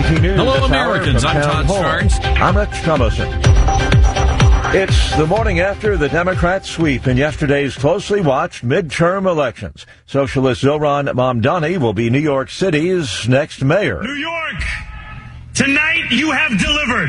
Breaking news. Hello, Americans. I'm Todd Starnes. I'm Rich Thomason. It's the morning after the Democrats' sweep in yesterday's closely watched midterm elections. Socialist Zohran Mamdani will be New York City's next mayor. New York, tonight you have delivered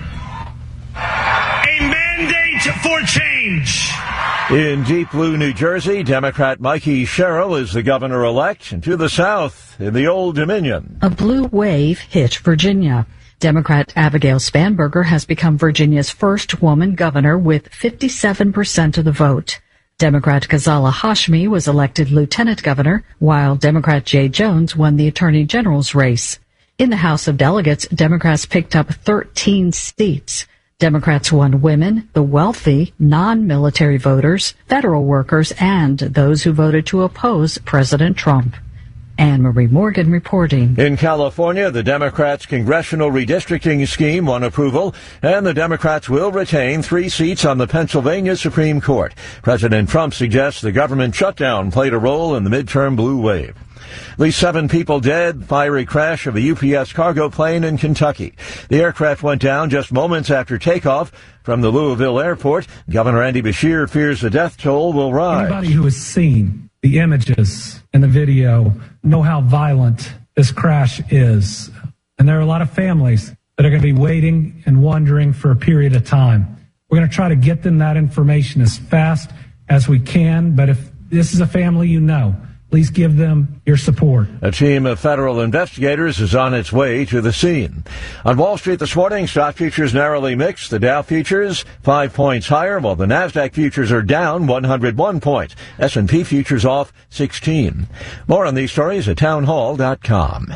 a mandate for change. In deep blue New Jersey, Democrat Mikey Sherrill is the governor-elect. And to the south, in the Old Dominion, a blue wave hit Virginia. Democrat Abigail Spanberger has become Virginia's first woman governor with 57% of the vote. Democrat Ghazala Hashmi was elected lieutenant governor, while Democrat Jay Jones won the attorney general's race. In the House of Delegates, Democrats picked up 13 seats. Democrats won women, the wealthy, non-military voters, federal workers, and those who voted to oppose President Trump. Anne-Marie Morgan reporting. In California, the Democrats' congressional redistricting scheme won approval, and the Democrats will retain 3 seats on the Pennsylvania Supreme Court. President Trump suggests the government shutdown played a role in the midterm blue wave. At least 7 people dead, fiery crash of a UPS cargo plane in Kentucky. The aircraft went down just moments after takeoff from the Louisville airport. Governor Andy Beshear fears the death toll will rise. Anybody who has seen the images and the video know how violent this crash is. And there are a lot of families that are going to be waiting and wondering for a period of time. We're going to try to get them that information as fast as we can. But if this is a family you know, please give them your support. A team of federal investigators is on its way to the scene. On Wall Street this morning, stock futures narrowly mixed. The Dow futures 5 points higher, while the Nasdaq futures are down 101 points. S&P futures off 16. More on these stories at townhall.com.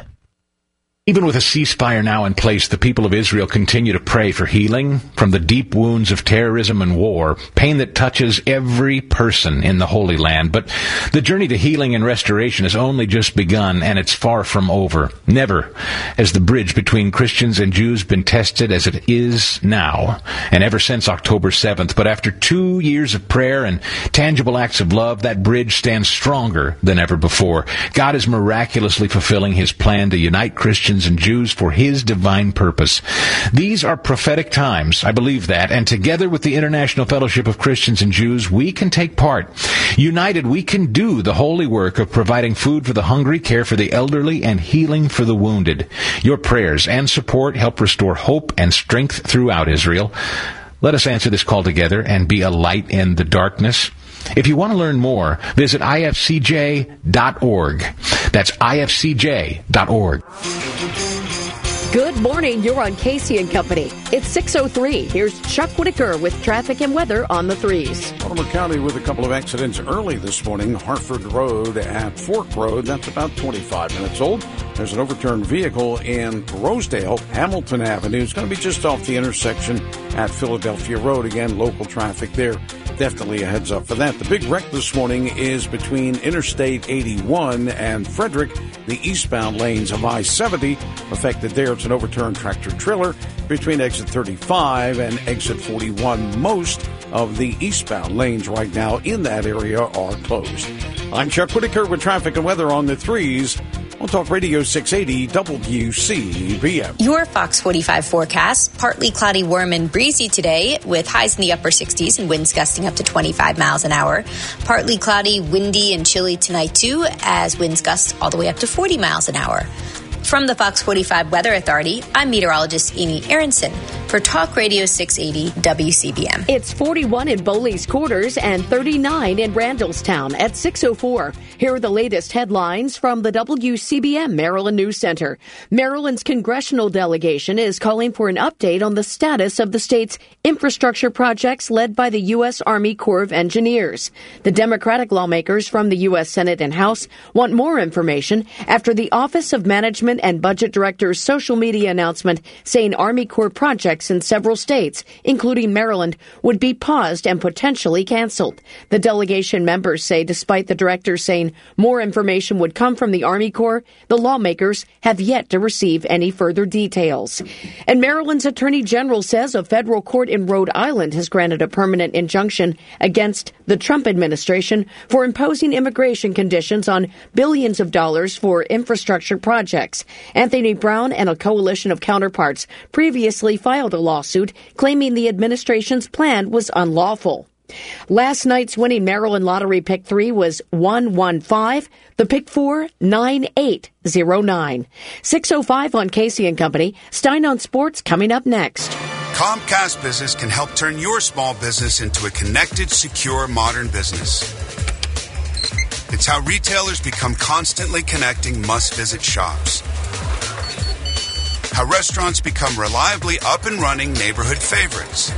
Even with a ceasefire now in place, the people of Israel continue to pray for healing from the deep wounds of terrorism and war, pain that touches every person in the Holy Land. But the journey to healing and restoration has only just begun, and it's far from over. Never has the bridge between Christians and Jews been tested as it is now, and ever since October 7th. But after 2 years of prayer and tangible acts of love, that bridge stands stronger than ever before. God is miraculously fulfilling His plan to unite Christians and Jews for His divine purpose. These are prophetic times, I believe that, and together with the International Fellowship of Christians and Jews, we can take part. United, we can do the holy work of providing food for the hungry, care for the elderly, and healing for the wounded. Your prayers and support help restore hope and strength throughout Israel. Let us answer this call together and be a light in the darkness. If you want to learn more, visit ifcj.org. That's ifcj.org. Good morning. You're on Casey & Company. It's 6:03. Here's Chuck Whitaker with traffic and weather on the 3s. Baltimore County with a couple of accidents early this morning. Hartford Road at Fork Road. That's about 25 minutes old. There's an overturned vehicle in Rosedale. Hamilton Avenue is going to be just off the intersection at Philadelphia Road. Again, local traffic there. Definitely a heads up for that. The big wreck this morning is between Interstate 81 and Frederick. The eastbound lanes of I-70 affected there. It's an overturned tractor trailer between exit 35 and exit 41. Most of the eastbound lanes right now in that area are closed. I'm Chuck Whitaker with traffic and weather on the 3s. On Talk Radio 680 WCBM. Your Fox 45 forecast, partly cloudy, warm, and breezy today with highs in the upper 60s and winds gusting up to 25 miles an hour. Partly cloudy, windy, and chilly tonight, too, as winds gust all the way up to 40 miles an hour. From the Fox 45 Weather Authority, I'm meteorologist Amy Aronson for Talk Radio 680 WCBM. It's 41 in Bowley's Quarters and 39 in Randallstown at 6:04. Here are the latest headlines from the WCBM Maryland News Center. Maryland's congressional delegation is calling for an update on the status of the state's infrastructure projects led by the U.S. Army Corps of Engineers. The Democratic lawmakers from the U.S. Senate and House want more information after the Office of Management and Budget Director's social media announcement saying Army Corps projects projects in several states, including Maryland, would be paused and potentially canceled. The delegation members say despite the directors saying more information would come from the Army Corps, the lawmakers have yet to receive any further details. And Maryland's Attorney General says a federal court in Rhode Island has granted a permanent injunction against the Trump administration for imposing immigration conditions on billions of dollars for infrastructure projects. Anthony Brown and a coalition of counterparts previously filed a lawsuit claiming the administration's plan was unlawful. Last night's winning Maryland Lottery Pick 3 was 115. The Pick 4, 9809. 6:05 on Casey and Company. Stein on Sports coming up next. Comcast Business can help turn your small business into a connected, secure, modern business. It's how retailers become constantly connecting must-visit shops. How restaurants become reliably up and running neighborhood favorites.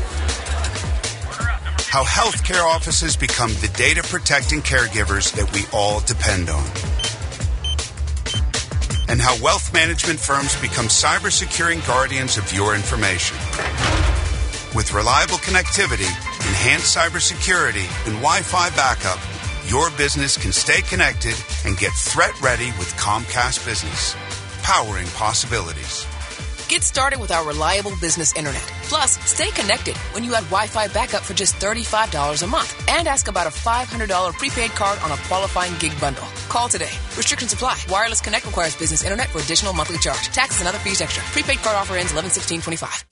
How healthcare offices become the data-protecting caregivers that we all depend on. And how wealth management firms become cyber-securing guardians of your information. With reliable connectivity, enhanced cybersecurity, and Wi-Fi backup, your business can stay connected and get threat-ready with Comcast Business, powering possibilities. Get started with our reliable business internet. Plus, stay connected when you add Wi-Fi backup for just $35 a month. And ask about a $500 prepaid card on a qualifying gig bundle. Call today. Restrictions apply. Wireless Connect requires business internet for additional monthly charge. Taxes and other fees extra. Prepaid card offer ends 11/16/25.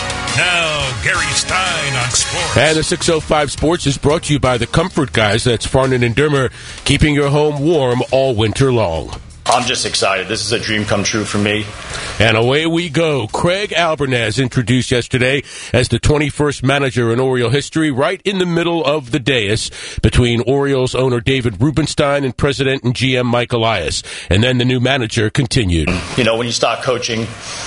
Now, Gary Stein on sports. And the 605 Sports is brought to you by the Comfort Guys. That's Farnan and Dermer, keeping your home warm all winter long. I'm just excited. This is a dream come true for me. And away we go. Craig Albernaz introduced yesterday as the 21st manager in Oriole history, right in the middle of the dais between Orioles owner David Rubenstein and president and GM Mike Elias. And then the new manager continued. You know, when you start coaching,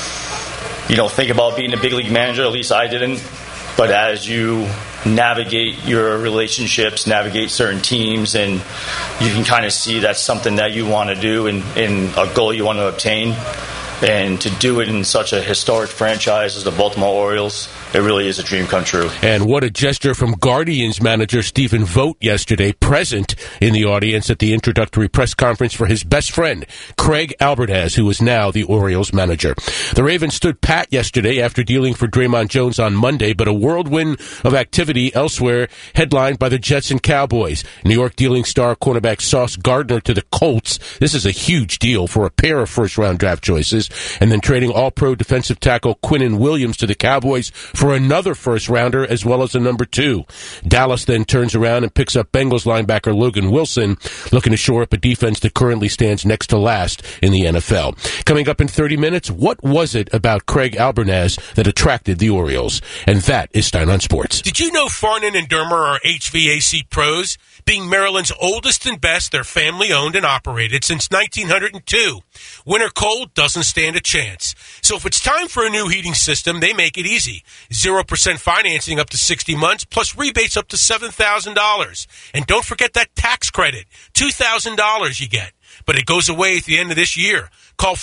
you don't think about being a big league manager. At least I didn't. But as you navigate your relationships, navigate certain teams, and you can kind of see that's something that you want to do and a goal you want to obtain. And to do it in such a historic franchise as the Baltimore Orioles, it really is a dream come true. And what a gesture from Guardians manager Stephen Vogt yesterday, present in the audience at the introductory press conference for his best friend, Craig Albernaz, who is now the Orioles manager. The Ravens stood pat yesterday after dealing for Draymond Jones on Monday, but a whirlwind of activity elsewhere, headlined by the Jets and Cowboys. New York dealing star cornerback Sauce Gardner to the Colts. This is a huge deal for a pair of first-round draft choices. And then trading all-pro defensive tackle Quinnen Williams to the Cowboys for another first-rounder as well as a number 2. Dallas then turns around and picks up Bengals linebacker Logan Wilson, looking to shore up a defense that currently stands next to last in the NFL. Coming up in 30 minutes, what was it about Craig Albernaz that attracted the Orioles? And that is Stein on Sports. Did you know Farnan and Dermer are HVAC pros? Being Maryland's oldest and best, they're family-owned and operated since 1902. Winter cold doesn't stand a chance. So if it's time for a new heating system, they make it easy. 0% financing up to 60 months, plus rebates up to $7,000. And don't forget that tax credit, $2,000 you get. But it goes away at the end of this year. Call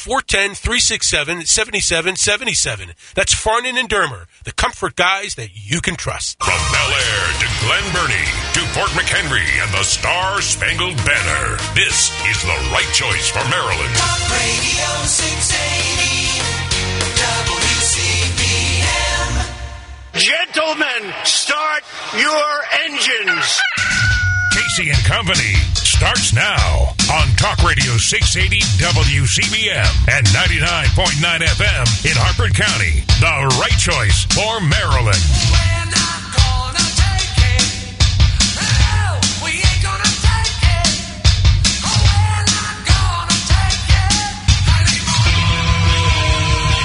410-367-7777. That's Farnan and Dermer, the comfort guys that you can trust. From Bel Air to Glen Burnie to Fort McHenry and the Star-Spangled Banner, this is the right choice for Maryland. Talk Radio 680 WCBM. Gentlemen, start your engines. Casey and Company starts now on Talk Radio 680 WCBM and 99.9 FM in Harford County. The right choice for Maryland. We're not gonna take it. No, we ain't gonna take it. Oh, we're not gonna take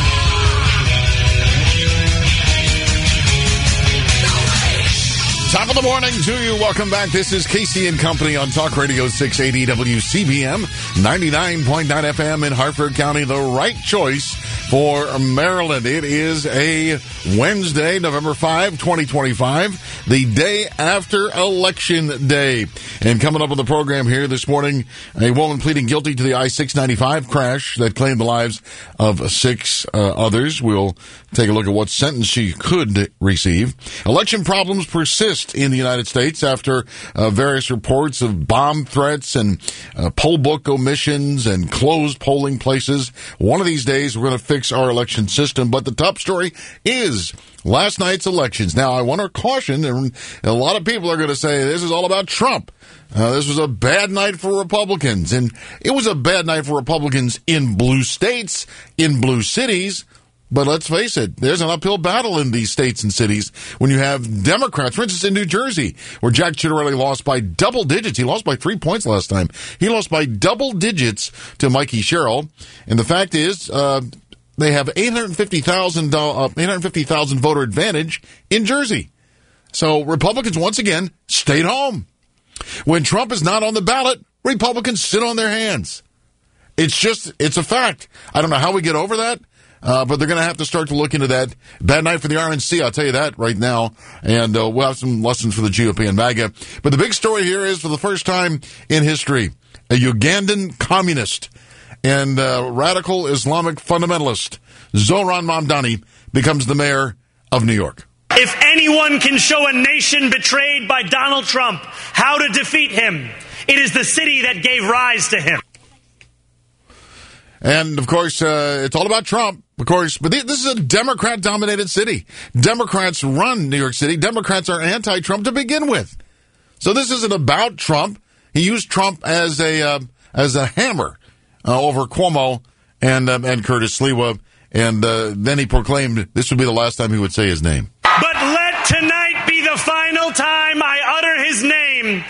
Top of Top of the morning to you. Welcome back. This is Casey and Company on Talk Radio 680 WCBM, 99.9 FM in Hartford County. The right choice for Maryland. It is a Wednesday, November 5, 2025, the day after Election Day. And coming up on the program here this morning, a woman pleading guilty to the I-695 crash that claimed the lives of 6 others. We'll take a look at what sentence she could receive. Election problems persist in the United States after various reports of bomb threats and poll book omissions and closed polling places. One of these days, we're going to fix our election system. But the top story is last night's elections. Now, I want to caution, and a lot of people are going to say this is all about Trump. This was a bad night for Republicans. And it was a bad night for Republicans in blue states, in blue cities. But let's face it, there's an uphill battle in these states and cities when you have Democrats. For instance, in New Jersey, where Jack Ciattarelli lost by double digits. He lost by 3 points last time. He lost by double digits to Mikey Sherrill. And the fact is, they have 850,000 voter advantage in Jersey. So Republicans, once again, stayed home. When Trump is not on the ballot, Republicans sit on their hands. It's a fact. I don't know how we get over that. But they're going to have to start to look into that. Bad night for the RNC, I'll tell you that right now. And we'll have some lessons for the GOP and MAGA. But the big story here is, for the first time in history, a Ugandan communist and radical Islamic fundamentalist, Zoran Mamdani, becomes the mayor of New York. If anyone can show a nation betrayed by Donald Trump how to defeat him, it is the city that gave rise to him. And, of course, it's all about Trump, of course. But this is a Democrat-dominated city. Democrats run New York City. Democrats are anti-Trump to begin with. So this isn't about Trump. He used Trump as a hammer over Cuomo and Curtis Sliwa. And then he proclaimed this would be the last time he would say his name. But let tonight be the final time I utter his name.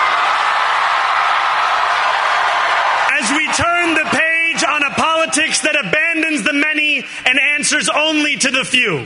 As we turn the page on a politics that abandons the many and answers only to the few.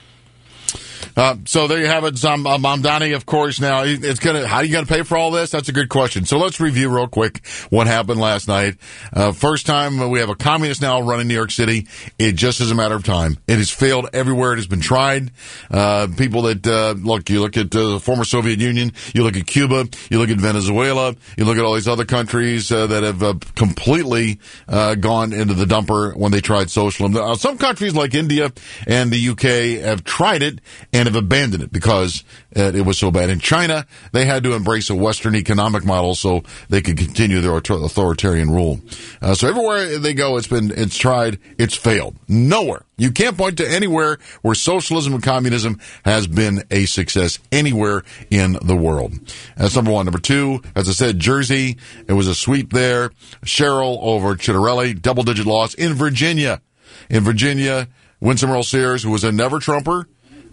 So there you have it, Mamdani, of course. Now, how are you going to pay for all this? That's a good question. So let's review real quick what happened last night. First time we have a communist now running New York City. It just is a matter of time. It has failed everywhere it has been tried. People that, you look at the former Soviet Union, you look at Cuba, you look at Venezuela, you look at all these other countries that have completely gone into the dumper when they tried socialism. Some countries like India and the UK have tried it and have abandoned it because it was so bad. In China, they had to embrace a Western economic model so they could continue their authoritarian rule. So everywhere they go, it's tried, it's failed. Nowhere. You can't point to anywhere where socialism and communism has been a success anywhere in the world. That's number one. Number two, as I said, Jersey, it was a sweep there. Sherrill over Ciattarelli, double-digit loss in Virginia. In Virginia, Winsome Earl Sears, who was a never-Trumper,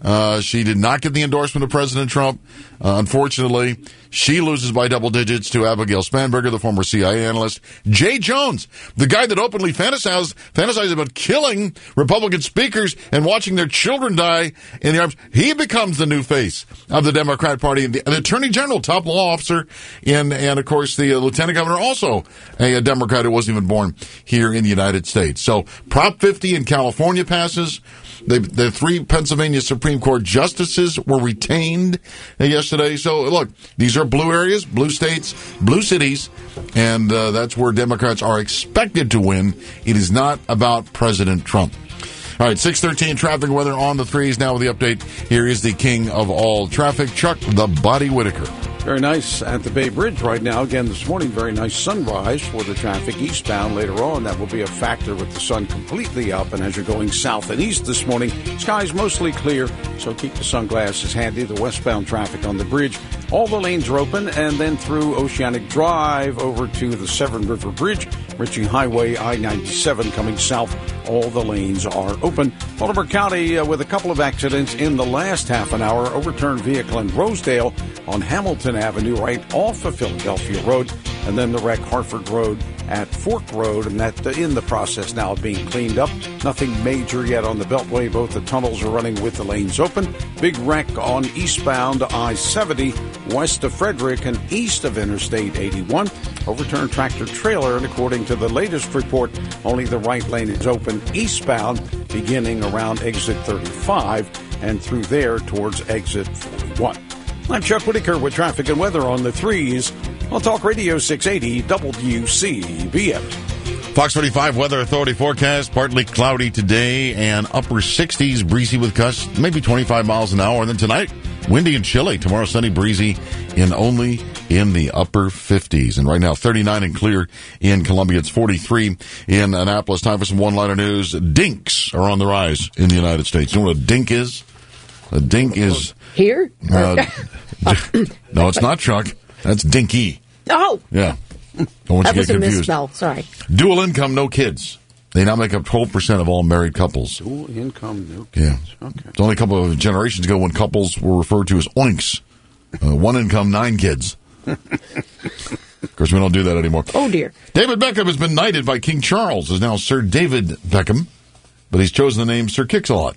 she did not get the endorsement of President Trump. Unfortunately, she loses by double digits to Abigail Spanberger, the former CIA analyst. Jay Jones, the guy that openly fantasized about killing Republican speakers and watching their children die in the arms, he becomes the new face of the Democrat Party. The Attorney General, top law officer, and of course the Lieutenant Governor, also a Democrat who wasn't even born here in the United States. So Prop 50 in California passes. The 3 Pennsylvania Supreme Court justices were retained yesterday. So, look, these are blue areas, blue states, blue cities, and that's where Democrats are expected to win. It is not about President Trump. All right, 6:13 traffic weather on the threes. Now with the update, here is the king of all traffic, Chuck the Body Whitaker. Very nice at the Bay Bridge right now. Again, this morning, very nice sunrise for the traffic eastbound. Later on, that will be a factor with the sun completely up. And as you're going south and east this morning, skies mostly clear, so keep the sunglasses handy. The westbound traffic on the bridge, all the lanes are open, and then through Oceanic Drive over to the Severn River Bridge, Ritchie Highway, I-97 coming south, all the lanes are open. Baltimore County with a couple of accidents in the last half an hour. Overturned vehicle in Rosedale on Hamilton Avenue right off of Philadelphia Road. And then the wreck, Hartford Road at Fork Road, and that in the process now of being cleaned up. Nothing major yet on the Beltway. Both the tunnels are running with the lanes open. Big wreck on eastbound I-70 west of Frederick and east of Interstate 81. Overturned tractor trailer, and according to the latest report, only the right lane is open eastbound, beginning around exit 35 and through there towards exit 41. I'm Chuck Whitaker with traffic and weather on the 3s on Talk Radio 680 WCBM. Fox 45 Weather Authority forecast, partly cloudy today and upper 60s, breezy with gusts, maybe 25 miles an hour. And then tonight, windy and chilly. Tomorrow, sunny, breezy, and only in the upper 50s. And right now, 39 and clear in Columbia. It's 43 in Annapolis. Time for some one-liner news. Dinks are on the rise in the United States. You know what a dink is? A dink is... Here? No, it's not, Chuck. That's dinky. Oh! Yeah. Don't want that you was to get a confused. misspell. Sorry. Dual income, no kids. They now make up 12% of all married couples. Dual income, no kids. Yeah. Okay. It's only a couple of generations ago when couples were referred to as oinks. One income, 9 kids. Of course, we don't do that anymore. Oh, dear. David Beckham has been knighted by King Charles. Is now Sir David Beckham, but he's chosen the name Sir Kix-a-Lot.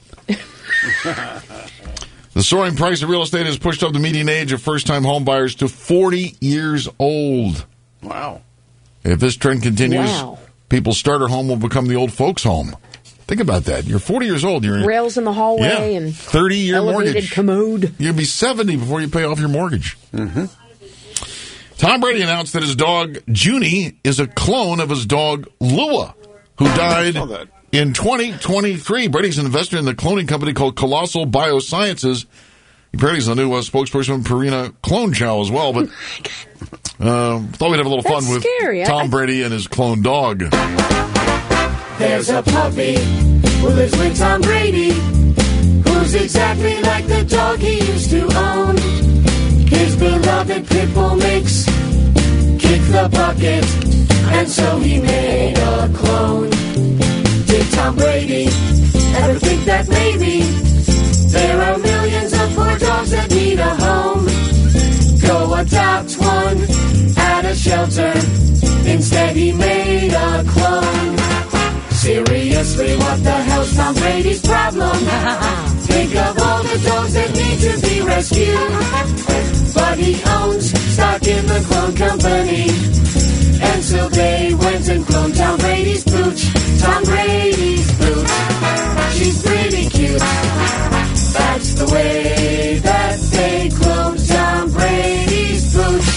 The soaring price of real estate has pushed up the median age of first-time home buyers to 40 years old. Wow. If this trend continues, Wow. people's starter home will become the old folks' home. Think about that. You're 40 years old. You're Rails in the hallway and 30-year elevated mortgage. commode. You'll be 70 before you pay off your mortgage. Mm-hmm. Tom Brady announced that his dog, Junie, is a clone of his dog, Lua, who died in 2023. Brady's an investor in the cloning company called Colossal Biosciences. Brady's the new spokesperson for Purina Clone Chow as well, but thought we'd have a little fun with scary. Tom Brady and his clone dog. There's a puppy who lives with Tom Brady, who's exactly like the dog he used to own. His beloved Pitbull makes kick the bucket, and so he made a clone. Did Tom Brady ever think that maybe there are millions of poor dogs that need a home? Go adopt one at a shelter. Instead he made a clone. Seriously, what the hell's Tom Brady's problem? Think of all the dogs that need to be rescued. But he owns stock in the clone company, and so they went and cloned Tom Brady's pooch. Tom Brady's pooch. She's pretty cute. That's the way that they cloned Tom Brady's pooch.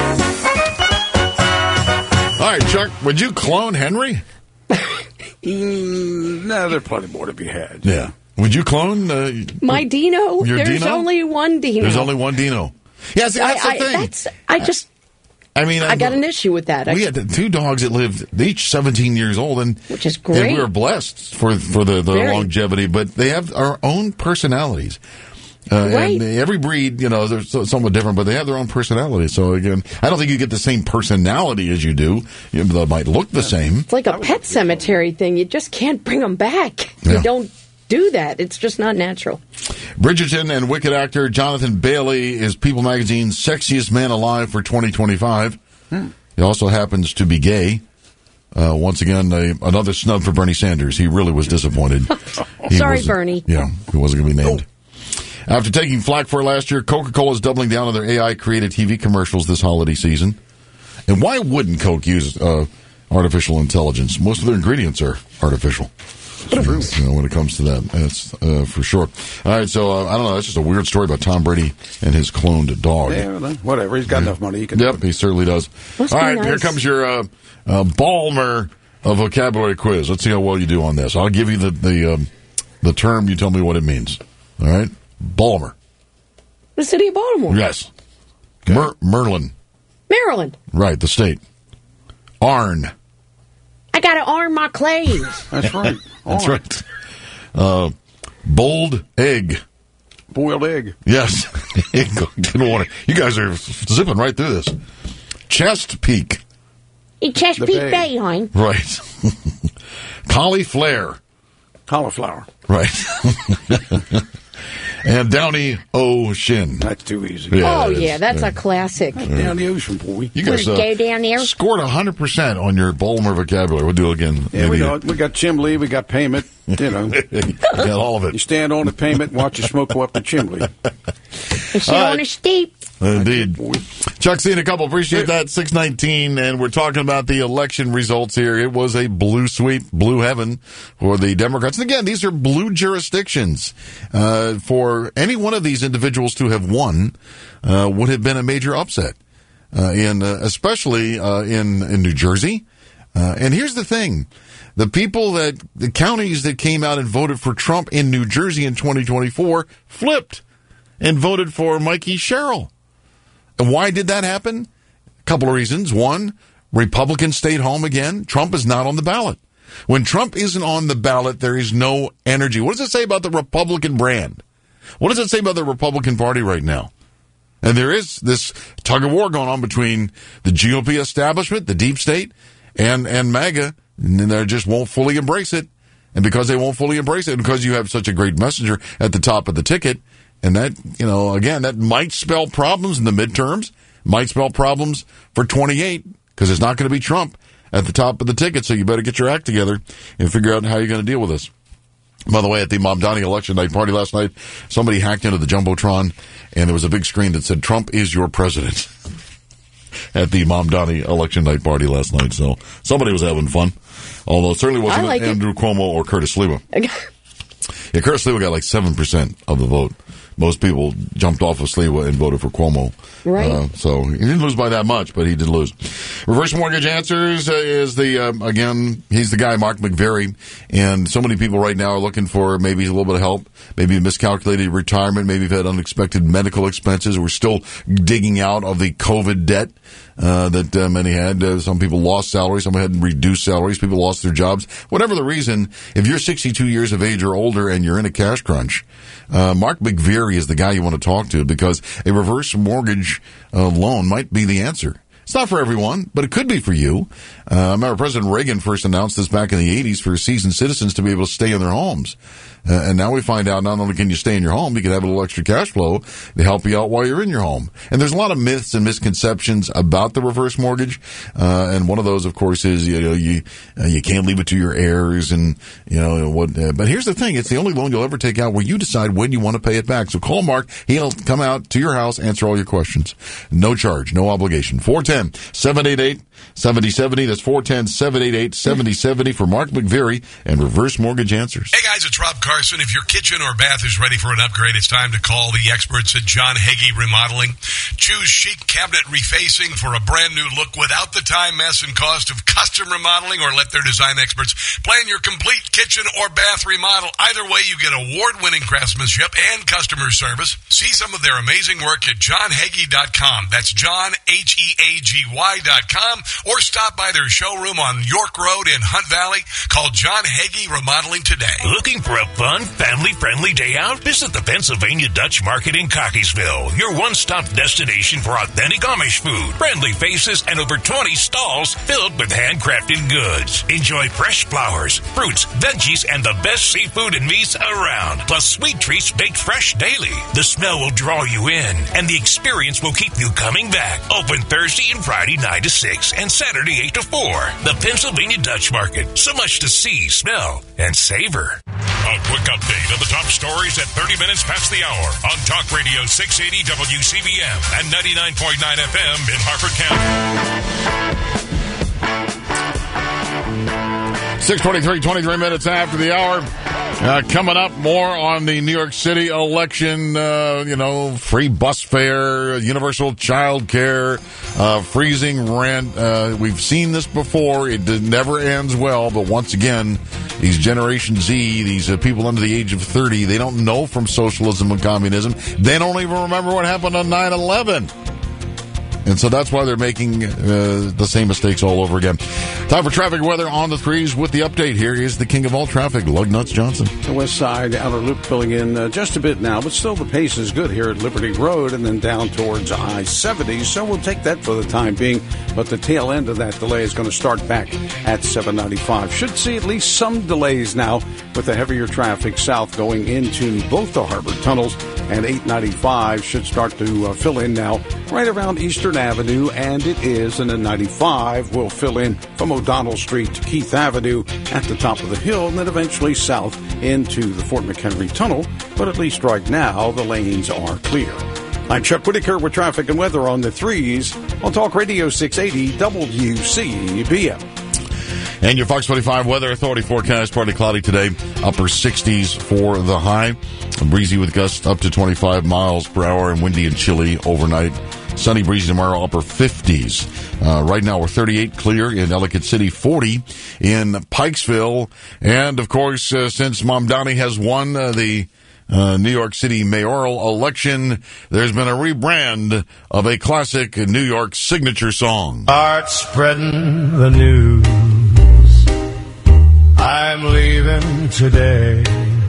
All right, Chuck, would you clone Henry? No, there's plenty more to be had. Yeah. Would you clone My Dino? Your There's Dino? only one Dino. There's only one Dino. Yeah, see, that's the thing. I got an issue with that. We had 2 dogs that lived each 17 years old, and which is great. And we were blessed for the longevity, but they have our own personalities. Right. And every breed, they're somewhat different, but they have their own personality. So again, I don't think you get the same personality as you do. They might look the same. It's like a pet cemetery thing. You just can't bring them back. Yeah. You don't do that. It's just not natural. Bridgerton and Wicked actor Jonathan Bailey is People Magazine's sexiest man alive for 2025. He also happens to be gay. Once again, another snub for Bernie Sanders. He really was disappointed. Sorry, Bernie. Yeah, he wasn't going to be named. After taking flack for it last year, Coca-Cola is doubling down on their AI-created TV commercials this holiday season. And why wouldn't Coke use artificial intelligence? Most of their ingredients are artificial. True. When it comes to that, that's for sure. All right, so I don't know. That's just a weird story about Tom Brady and his cloned dog. Yeah, whatever. He's got enough money. He can. Yep, he certainly does. All right, here comes your Ballmer vocabulary quiz. Let's see how well you do on this. I'll give you the term. You tell me what it means. All right, Ballmer. The city of Baltimore. Yes. Okay. Merlin. Maryland. Right, the state. Arn. I got to arm my clays. That's right. That's right. Boiled egg. Boiled egg. Yes. Didn't want to. You guys are zipping right through this. Chest peak. Chesapeake Bay, hon. Right. Cauliflower. Cauliflower. Right. And Downey Ocean. That's too easy. Yeah, oh, yeah, that's a classic. Down the ocean, boy. You guys go down there. Scored 100% on your Baltimore vocabulary. We'll do it again. Yeah, we got chimney, we got payment. You know, got all of it. You stand on the payment, watch the smoke go up the chimney. Sit on a steep. Indeed. Chuck, seeing a couple. Appreciate that. 619, and we're talking about the election results here. It was a blue sweep, blue heaven for the Democrats. And again, these are blue jurisdictions. For any one of these individuals to have won would have been a major upset, especially in New Jersey. And here's the thing. The counties that came out and voted for Trump in New Jersey in 2024 flipped and voted for Mikey Sherrill. And why did that happen? A couple of reasons. One, Republicans stayed home again. Trump is not on the ballot. When Trump isn't on the ballot, there is no energy. What does it say about the Republican brand? What does it say about the Republican Party right now? And there is this tug of war going on between the GOP establishment, the deep state, and MAGA, and they just won't fully embrace it. And because they won't fully embrace it, because you have such a great messenger at the top of the ticket, and that, again, that might spell problems in the midterms, might spell problems for 28, because it's not going to be Trump at the top of the ticket, so you better get your act together and figure out how you're going to deal with this. By the way, at the Mamdani election night party last night, somebody hacked into the Jumbotron, and there was a big screen that said, "Trump is your president," at the Mamdani election night party last night. So somebody was having fun, although it certainly wasn't Andrew Cuomo or Curtis Sliwa. Yeah, Curtis Sliwa got like 7% of the vote. Most people jumped off of Sliwa and voted for Cuomo. Right. So he didn't lose by that much, but he did lose. Reverse Mortgage Answers is again, he's the guy, Mark McVeary. And so many people right now are looking for maybe a little bit of help, maybe a miscalculated retirement, maybe you've had unexpected medical expenses. We're still digging out of the COVID debt that many had. Some people lost salaries, some had reduced salaries, people lost their jobs. Whatever the reason, if you're 62 years of age or older and you're in a cash crunch, Mark McVeary is the guy you want to talk to, because a reverse mortgage loan might be the answer. It's not for everyone, but it could be for you. I remember President Reagan first announced this back in the 80s for seasoned citizens to be able to stay in their homes. And now we find out not only can you stay in your home, you can have a little extra cash flow to help you out while you're in your home. And there's a lot of myths and misconceptions about the reverse mortgage. And one of those, of course, is, you can't leave it to your heirs and, but here's the thing. It's the only loan you'll ever take out where you decide when you want to pay it back. So call Mark. He'll come out to your house, answer all your questions. No charge, no obligation. 410-788-7070. That's 410-788-7070 for Mark McVeary and Reverse Mortgage Answers. Hey guys, it's Rob Carson. If your kitchen or bath is ready for an upgrade, it's time to call the experts at John Hagee Remodeling. Choose chic cabinet refacing for a brand new look without the time, mess, and cost of custom remodeling, or let their design experts plan your complete kitchen or bath remodel. Either way, you get award-winning craftsmanship and customer service. See some of their amazing work at johnhagee.com. That's John, HEAGY.com, or stop by their showroom on York Road in Hunt Valley. Call John Hagee Remodeling today. Looking for a fun, family-friendly day out? Visit the Pennsylvania Dutch Market in Cockeysville, your one-stop destination for authentic Amish food, friendly faces, and over 20 stalls filled with handcrafted goods. Enjoy fresh flowers, fruits, veggies, and the best seafood and meats around, plus sweet treats baked fresh daily. The smell will draw you in, and the experience will keep you coming back. Open Thursday and Friday 9 to 6 and Saturday 8 to 4. The Pennsylvania Dutch Market. So much to see, smell, and savor. A quick update of the top stories at 30 minutes past the hour on Talk Radio 680 WCBM and 99.9 FM in Harford County. 6:23, 23 minutes after the hour. Coming up, more on the New York City election, free bus fare, universal child care, freezing rent. We've seen this before. It never ends well, but once again, these Generation Z, these people under the age of 30, they don't know from socialism and communism. They don't even remember what happened on 9/11. And so that's why they're making the same mistakes all over again. Time for traffic weather on the threes with the update. Here is the king of all traffic, Lug Nuts Johnson. The west side outer loop filling in just a bit now, but still the pace is good here at Liberty Road and then down towards I-70. So we'll take that for the time being. But the tail end of that delay is going to start back at 795. Should see at least some delays now with the heavier traffic south going into both the harbor tunnels, and 895 should start to fill in now right around Eastern Avenue, and it is, and then 95 will fill in from O'Donnell Street to Keith Avenue at the top of the hill, and then eventually south into the Fort McHenry Tunnel. But at least right now, the lanes are clear. I'm Chuck Whitaker with traffic and weather on the threes on Talk Radio 680 WCBM. And your Fox 25 Weather Authority forecast, partly cloudy today, upper 60s for the high. Breezy with gusts up to 25 miles per hour and windy and chilly overnight. Sunny, breezy tomorrow, upper 50s. Right now we're 38 clear in Ellicott City, 40 in Pikesville. And, of course, since Mamdani has won the New York City mayoral election, there's been a rebrand of a classic New York signature song. Start spreading the news. I'm leaving today.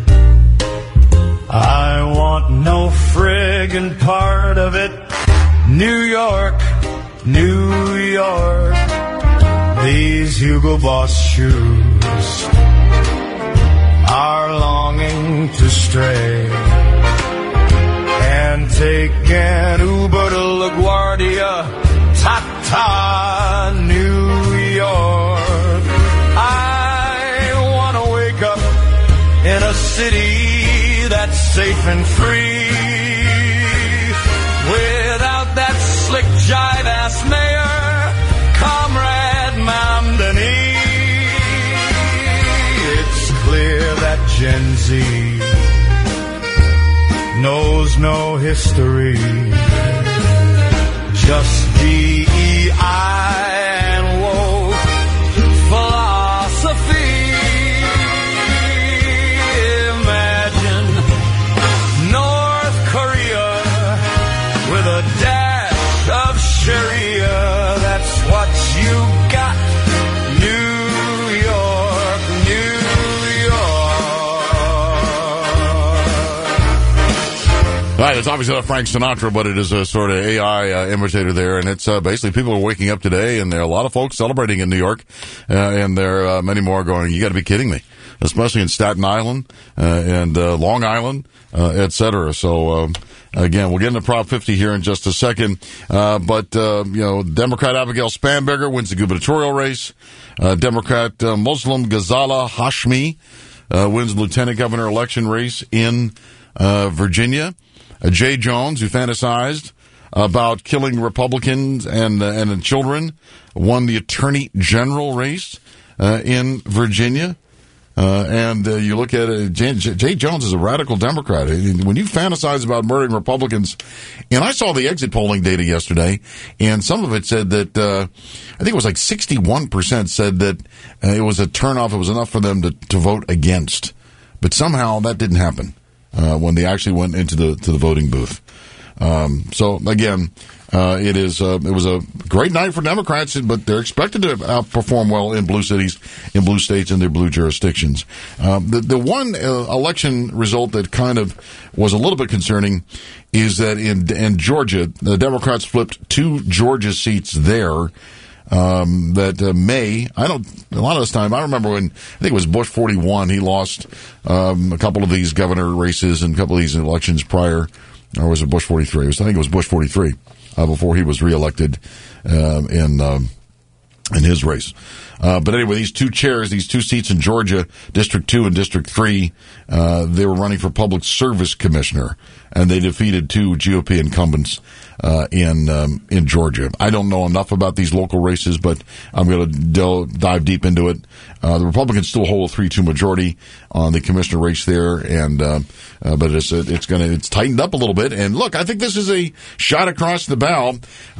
I want no friggin' part of it. New York, New York. These Hugo Boss shoes are longing to stray and take an Uber to LaGuardia, Ta-ta, New York. I want to wake up in a city that's safe and free without that slick jive-ass mayor, Comrade Mamdani. It's clear that Gen Z knows no history, just DEI and woke philosophy. Imagine North Korea with a dash of Sharia. That's what you got. New York, New York. Right, it's obviously not Frank Sinatra, but it is a sort of AI imitator there, and it's basically people are waking up today, and there are a lot of folks celebrating in New York, and there are many more going, you got to be kidding me, especially in Staten Island and Long Island, et cetera. So, again, we'll get into Prop 50 here in just a second, but Democrat Abigail Spanberger wins the gubernatorial race. Democrat Muslim Ghazala Hashmi wins the lieutenant governor election race in Virginia. Jay Jones, who fantasized about killing Republicans and children, won the attorney general race in Virginia. And you look at it, Jay Jones is a radical Democrat. When you fantasize about murdering Republicans, and I saw the exit polling data yesterday, and some of it said that, I think it was like 61% said that it was a turnoff, it was enough for them to vote against. But somehow that didn't happen when they actually went into the voting booth. So again, it was a great night for Democrats, but they're expected to outperform well in blue cities, in blue states, and their blue jurisdictions. The one election result that kind of was a little bit concerning is that in Georgia, the Democrats flipped 2 Georgia seats there. A lot of this time, I remember when, I think it was Bush 41, he lost a couple of these governor races and a couple of these elections prior, or was it Bush 43? I think it was Bush 43, before he was reelected in his race. But anyway, these 2 chairs, these 2 seats in Georgia, District 2 and District 3, they were running for Public Service Commissioner, and they defeated 2 GOP incumbents in Georgia. I don't know enough about these local races, but I'm going to dive deep into it. The Republicans still hold a 3-2 majority on the commissioner race there, and but it's tightened up a little bit. And look, I think this is a shot across the bow.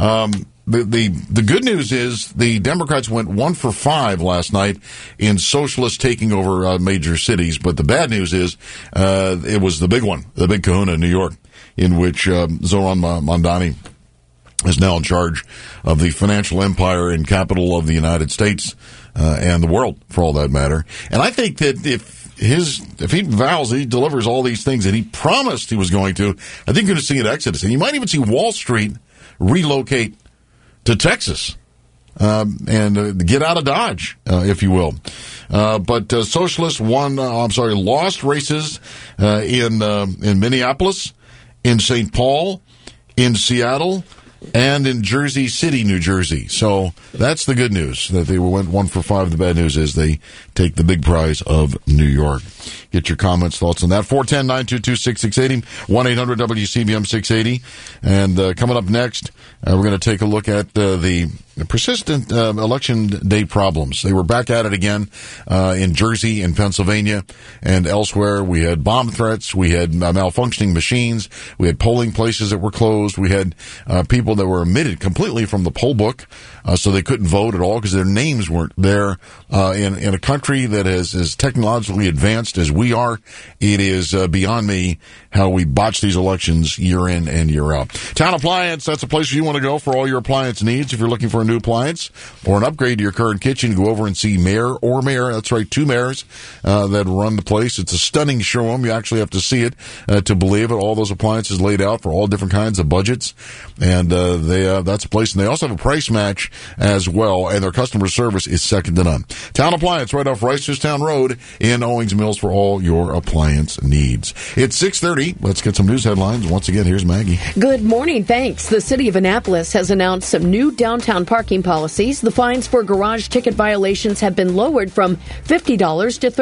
The good news is the Democrats went 1 for 5 last night in socialists taking over major cities, but the bad news is it was the big one, the big kahuna in New York, in which Zohran Mamdani is now in charge of the financial empire and capital of the United States and the world, for all that matter. And I think that if he vows, he delivers all these things that he promised he was going to, I think you're going to see an exodus. And you might even see Wall Street relocate to Texas and get out of Dodge, if you will. But socialists lost races in Minneapolis, in St. Paul, in Seattle, and in Jersey City, New Jersey. So that's the good news, that they went 1 for 5. The bad news is they take the big prize of New York. Get your comments, thoughts on that. 410-922-6680, 1-800-WCBM-680. And coming up next, we're going to take a look at the persistent election day problems. They were back at it again in Jersey, in Pennsylvania, and elsewhere. We had bomb threats. We had malfunctioning machines. We had polling places that were closed. We had people that were omitted completely from the poll book, so they couldn't vote at all because their names weren't there. In a country that is as technologically advanced as we are, it is beyond me how we botch these elections year in and year out. Town Appliance, that's a place you want to go for all your appliance needs. If you're looking for a new appliance or an upgrade to your current kitchen, go over and see Mayor or Mayor. That's right, 2 mayors that run the place. It's a stunning showroom. You actually have to see it to believe it. All those appliances laid out for all different kinds of budgets, and that's a place. And they also have a price match as well, and their customer service is second to none. Town Appliance, right off Reisterstown Road in Owings Mills for all your appliance needs. It's 6:30. Let's get some news headlines. Once again, here's Maggie. Good morning. Thanks. The city of Annapolis has announced some new downtown parking policies. The fines for garage ticket violations have been lowered from $50 to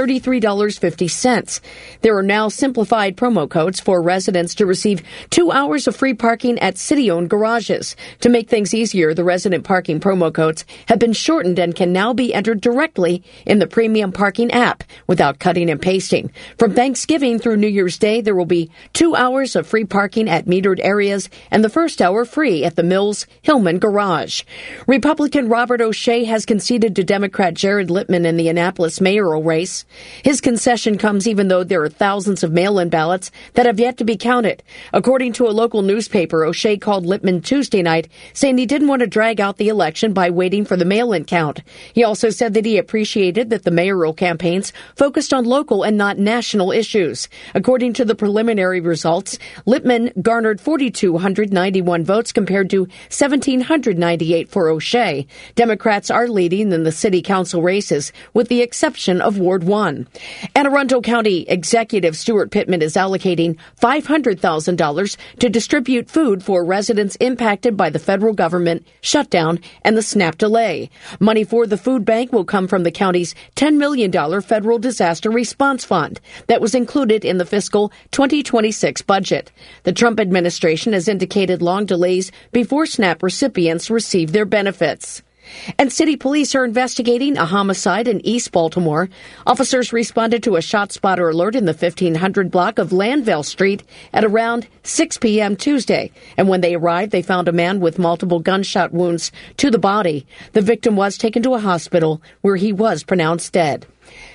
$33.50. There are now simplified promo codes for residents to receive 2 hours of free parking at city-owned garages. To make things easier, the resident parking promo codes have been shortened and can now be entered directly in the premium parking app without cutting and pasting. From Thanksgiving through New Year's Day, there will be 2 hours of free parking at metered areas and the first hour free at the Mills Hillman Garage. Republican Robert O'Shea has conceded to Democrat Jared Littman in the Annapolis mayoral race. His concession comes even though there are thousands of mail-in ballots that have yet to be counted. According to a local newspaper, O'Shea called Littman Tuesday night, saying he didn't want to drag out the election by waiting for the mail-in count. He also said that he appreciated that the mayoral campaigns focused on local and not national issues. According to the preliminary results, Littman garnered 4,291 votes compared to 1,798 for O'Shea. Democrats are leading in the city council races, with the exception of Ward 1. Anne Arundel County Executive Stuart Pittman is allocating $500,000 to distribute food for residents impacted by the federal government shutdown and the SNAP delay. Money for the food bank will come from the county's $10 million federal disaster response fund that was included in the fiscal 2026 budget. The Trump administration has indicated long delays before SNAP recipients receive their benefits. And city police are investigating a homicide in East Baltimore. Officers responded to a ShotSpotter alert in the 1500 block of Landvale Street at around 6 p.m. Tuesday. And when they arrived, they found a man with multiple gunshot wounds to the body. The victim was taken to a hospital where he was pronounced dead.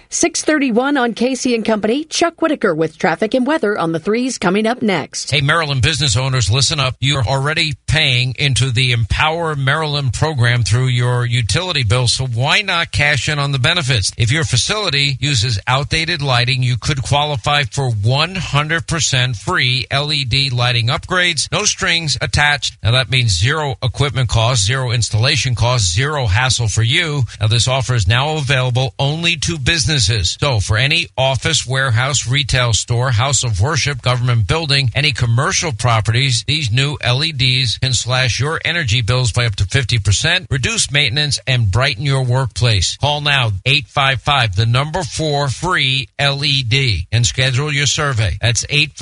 6:31 on Casey and Company. Chuck Whitaker with traffic and weather on the 3s coming up next. Hey, Maryland business owners, listen up. You're already paying into the Empower Maryland program through your utility bill, so why not cash in on the benefits? If your facility uses outdated lighting, you could qualify for 100% free LED lighting upgrades, no strings attached. Now, that means zero equipment costs, zero installation costs, zero hassle for you. Now, this offer is now available only to businesses. So for any office, warehouse, retail store, house of worship, government building, any commercial properties, these new LEDs can slash your energy bills by up to 50%, reduce maintenance, and brighten your workplace. Call now, 855-4 free LED, and schedule your survey. That's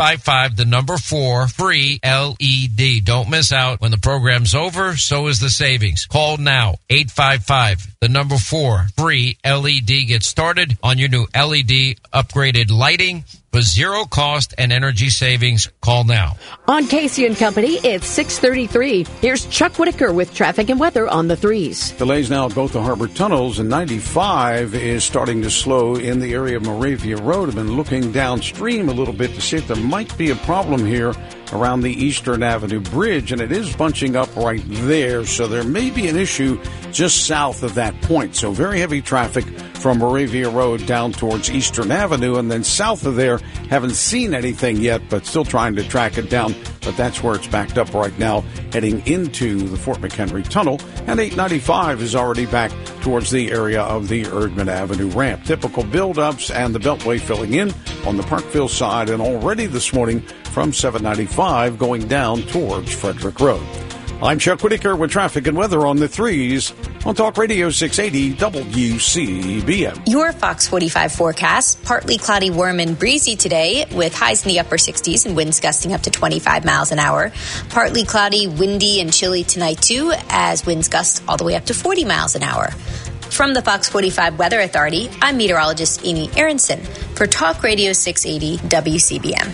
855-4 free LED. Don't miss out. When the program's over, so is the savings. Call now, 855-4 free LED. Get started on your new LED upgraded lighting for zero cost and energy savings. Call now. On Casey and Company, it's 6:33. Here's Chuck Whitaker with traffic and weather on the 3s. Delays now at both the harbor tunnels, and 95 is starting to slow in the area of Moravia Road. I've been looking downstream a little bit to see if there might be a problem here around the Eastern Avenue Bridge, and it is bunching up right there, so there may be an issue just south of that point. So very heavy traffic from Moravia Road down towards Eastern Avenue, and then south of there, haven't seen anything yet, but still trying to track it down. But that's where it's backed up right now, heading into the Fort McHenry Tunnel. And 895 is already back towards the area of the Erdman Avenue ramp. Typical buildups and the Beltway filling in on the Parkville side, and already this morning from 795 going down towards Frederick Road. I'm Chuck Whitaker with traffic and weather on the 3s on Talk Radio 680 WCBM. Your Fox 45 forecast, partly cloudy, warm and breezy today with highs in the upper 60s and winds gusting up to 25 miles an hour. Partly cloudy, windy and chilly tonight too, as winds gust all the way up to 40 miles an hour. From the Fox 45 Weather Authority, I'm meteorologist Amy Aronson for Talk Radio 680 WCBM.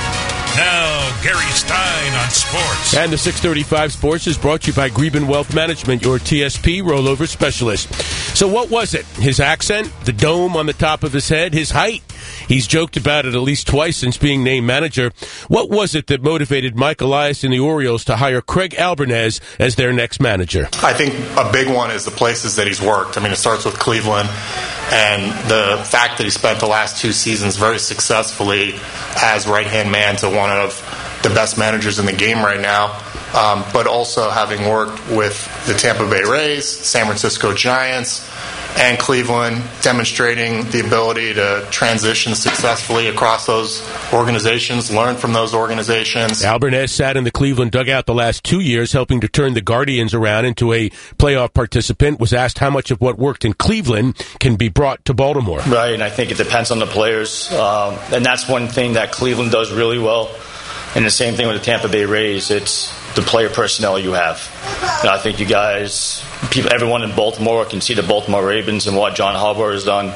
Now, Gary Stein on sports. And the 635 Sports is brought to you by Greben Wealth Management, your TSP rollover specialist. So what was it? His accent? The dome on the top of his head? His height? He's joked about it at least twice since being named manager. What was it that motivated Mike Elias and the Orioles to hire Craig Albernaz as their next manager? I think a big one is the places that he's worked. I mean, it starts with Cleveland, and the fact that he spent the last 2 seasons very successfully as right-hand man to one of the best managers in the game right now, but also having worked with the Tampa Bay Rays, San Francisco Giants, and Cleveland, demonstrating the ability to transition successfully across those organizations, learn from those organizations. Albernaz sat in the Cleveland dugout the last 2 years, helping to turn the Guardians around into a playoff participant, was asked how much of what worked in Cleveland can be brought to Baltimore. Right, and I think it depends on the players. And that's one thing that Cleveland does really well. And the same thing with the Tampa Bay Rays. It's the player personnel you have. And I think you guys, everyone in Baltimore can see the Baltimore Ravens and what John Harbaugh has done,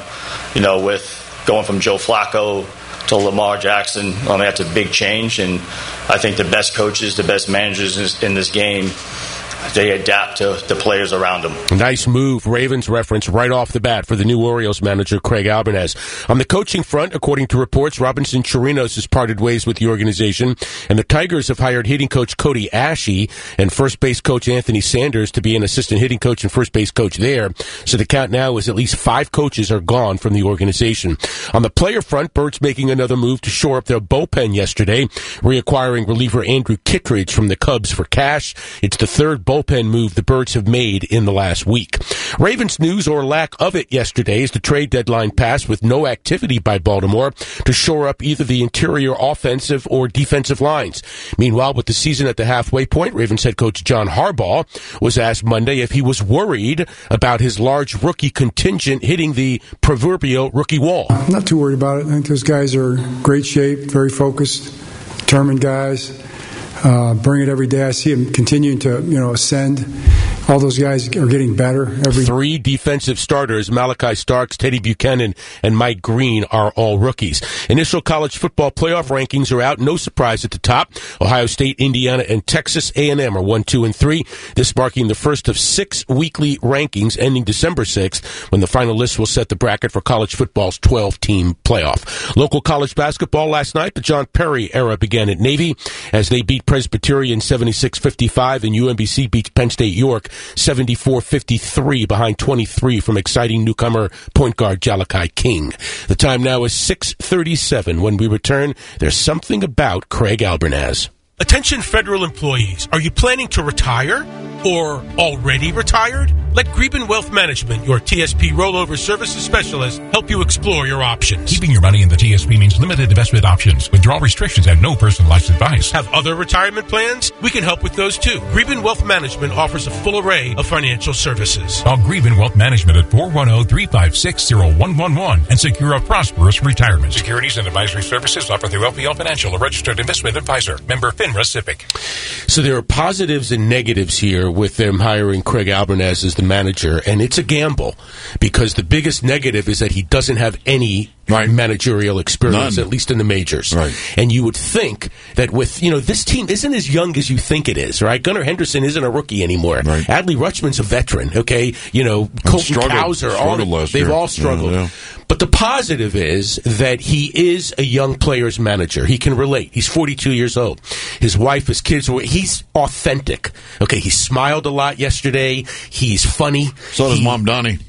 with going from Joe Flacco to Lamar Jackson. That's a big change. And I think the best coaches, the best managers in this game, they adapt to the players around them. Nice move, Ravens reference right off the bat for the new Orioles manager, Craig Albernaz. On the coaching front, according to reports, Robinson Chirinos has parted ways with the organization, and the Tigers have hired hitting coach Cody Ashe and first base coach Anthony Sanders to be an assistant hitting coach and first base coach there. So the count now is at least 5 coaches are gone from the organization. On the player front, Birds making another move to shore up their bullpen yesterday, reacquiring reliever Andrew Kittredge from the Cubs for cash. It's the third bullpen move the Birds have made in the last week. Ravens news or lack of it yesterday as the trade deadline passed with no activity by Baltimore to shore up either the interior offensive or defensive lines. Meanwhile, with the season at the halfway point, Ravens head coach John Harbaugh was asked Monday if he was worried about his large rookie contingent hitting the proverbial rookie wall. I'm not too worried about it. I think those guys are in great shape, very focused, determined guys. Bring it every day. I see them continuing to, ascend. All those guys are getting better every day. 3 defensive starters, Malachi Starks, Teddy Buchanan, and Mike Green, are all rookies. Initial college football playoff rankings are out. No surprise at the top. Ohio State, Indiana, and Texas A&M are 1, 2, and 3. This marking the first of 6 weekly rankings ending December 6th, when the final list will set the bracket for college football's 12-team playoff. Local college basketball last night, the John Perry era began at Navy as they beat Presbyterian 76-55, and UMBC beats Penn State York 74-53 behind 23 from exciting newcomer point guard Jalakai King. The time now is 6:37. When we return, there's something about Craig Albernaz. Attention federal employees, are you planning to retire or already retired? Let Greben Wealth Management, your TSP rollover services specialist, help you explore your options. Keeping your money in the TSP means limited investment options, withdrawal restrictions, and no personalized advice. Have other retirement plans? We can help with those too. Greben Wealth Management offers a full array of financial services. Call Greben Wealth Management at 410-356-0111 and secure a prosperous retirement. Securities and advisory services offered through LPL Financial, a registered investment advisor. Member FINRA. and Russ Zipic. So there are positives and negatives here with them hiring Craig Albernaz as the manager, and it's a gamble because the biggest negative is that he doesn't have any managerial experience, at least in the majors. Right. And you would think that with, this team isn't as young as you think it is, right? Gunnar Henderson isn't a rookie anymore. Right. Adley Rutschman's a veteran, okay? Colton Cowser, they've all struggled. Yeah. But the positive is that he is a young player's manager. He can relate. He's 42 years old. His wife, his kids, he's authentic. Okay, he smiled a lot yesterday. He's funny. So does Mom Donnie.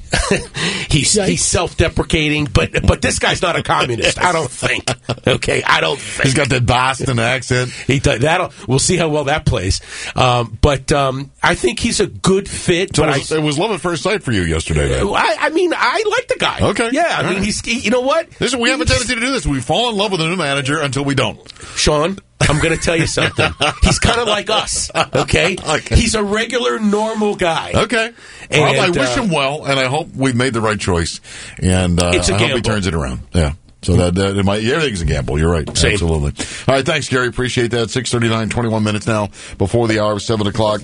He's self-deprecating, but this guy's not a communist. I don't think. Okay, I don't think. He's got that Boston accent. We'll see how well that plays. But I think he's a good fit. So it was love at first sight for you yesterday, then. I like the guy. Okay. Yeah, I mean, you know what? We have a tendency to do this. We fall in love with a new manager until we don't. Sean, I'm going to tell you something. He's kind of like us, okay? He's a regular, normal guy. Okay. Well, I wish him well, and I hope we've made the right choice. And I hope he turns it around. Yeah. So everything's a gamble. You're right. Same. Absolutely. All right. Thanks, Gary. Appreciate that. 6:39, 21 minutes now before the hour of 7 o'clock.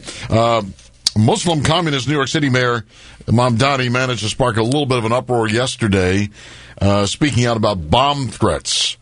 Muslim communist New York City Mayor Mamdani managed to spark a little bit of an uproar yesterday, speaking out about bomb threats.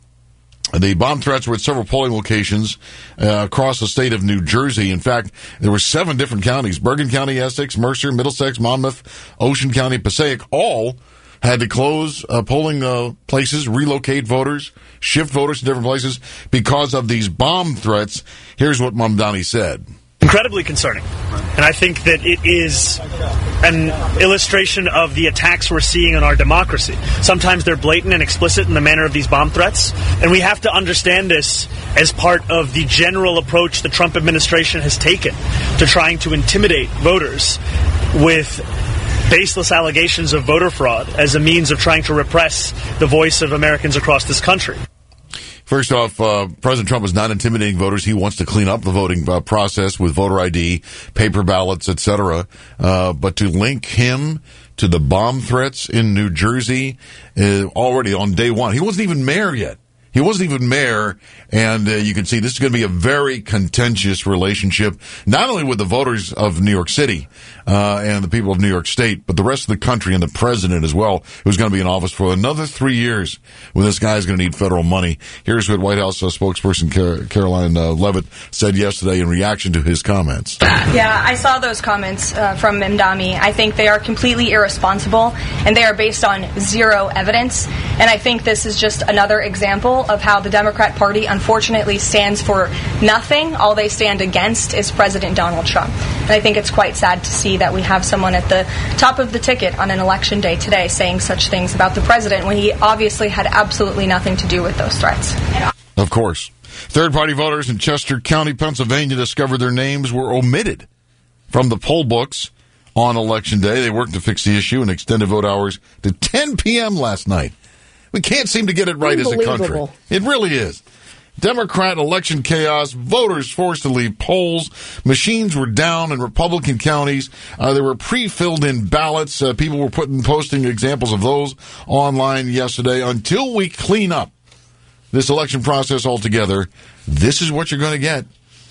The bomb threats were at several polling locations across the state of New Jersey. In fact, there were 7 different counties: Bergen County, Essex, Mercer, Middlesex, Monmouth, Ocean County, Passaic, all had to close polling places, relocate voters, shift voters to different places because of these bomb threats. Here's what Mamdani said. Incredibly concerning. And I think that it is an illustration of the attacks we're seeing on our democracy. Sometimes they're blatant and explicit in the manner of these bomb threats, and we have to understand this as part of the general approach the Trump administration has taken to trying to intimidate voters with baseless allegations of voter fraud as a means of trying to repress the voice of Americans across this country. First off, President Trump is not intimidating voters. He wants to clean up the voting process with voter ID, paper ballots, etc. But to link him to the bomb threats in New Jersey already on day one, he wasn't even mayor yet. He wasn't even mayor, and you can see this is going to be a very contentious relationship, not only with the voters of New York City and the people of New York State, but the rest of the country and the president as well, who's going to be in office for another 3 years when this guy's going to need federal money. Here's what White House spokesperson Caroline Levitt said yesterday in reaction to his comments. Yeah, I saw those comments from Mamdani. I think they are completely irresponsible, and they are based on zero evidence, and I think this is just another example of how the Democrat Party unfortunately stands for nothing. All they stand against is President Donald Trump. And I think it's quite sad to see that we have someone at the top of the ticket on an election day today saying such things about the president when he obviously had absolutely nothing to do with those threats. Of course. Third-party voters in Chester County, Pennsylvania discovered their names were omitted from the poll books on Election Day. They worked to fix the issue and extended vote hours to 10 p.m. last night. We can't seem to get it right as a country. It really is. Democrat election chaos, voters forced to leave polls, machines were down in Republican counties, there were pre-filled in ballots, people were posting examples of those online yesterday. Until we clean up this election process altogether, this is what you're going to get.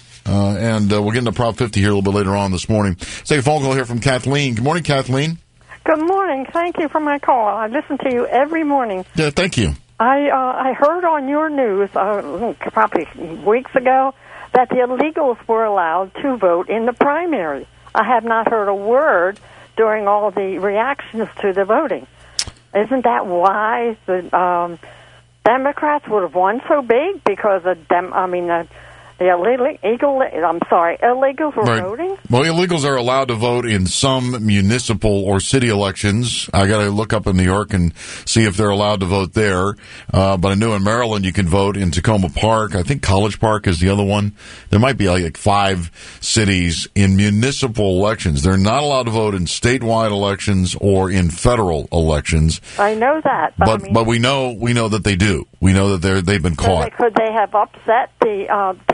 And we'll get into Prop 50 here a little bit later on this morning. Let's take a phone call here from Kathleen. Good morning, Kathleen. Good morning. Thank you for my call. I listen to you every morning. Yeah, thank you. I heard on your news probably weeks ago that the illegals were allowed to vote in the primary. I have not heard a word during all the reactions to the voting. Isn't that why the Democrats would have won so big? Because illegals were voting? Well, illegals are allowed to vote in some municipal or city elections. I got to look up in New York and see if they're allowed to vote there. But I know in Maryland you can vote in Tacoma Park. I think College Park is the other one. There might be like 5 cities in municipal elections. They're not allowed to vote in statewide elections or in federal elections. I know that. But we know that they do. We know that they've been caught. Could they have upset the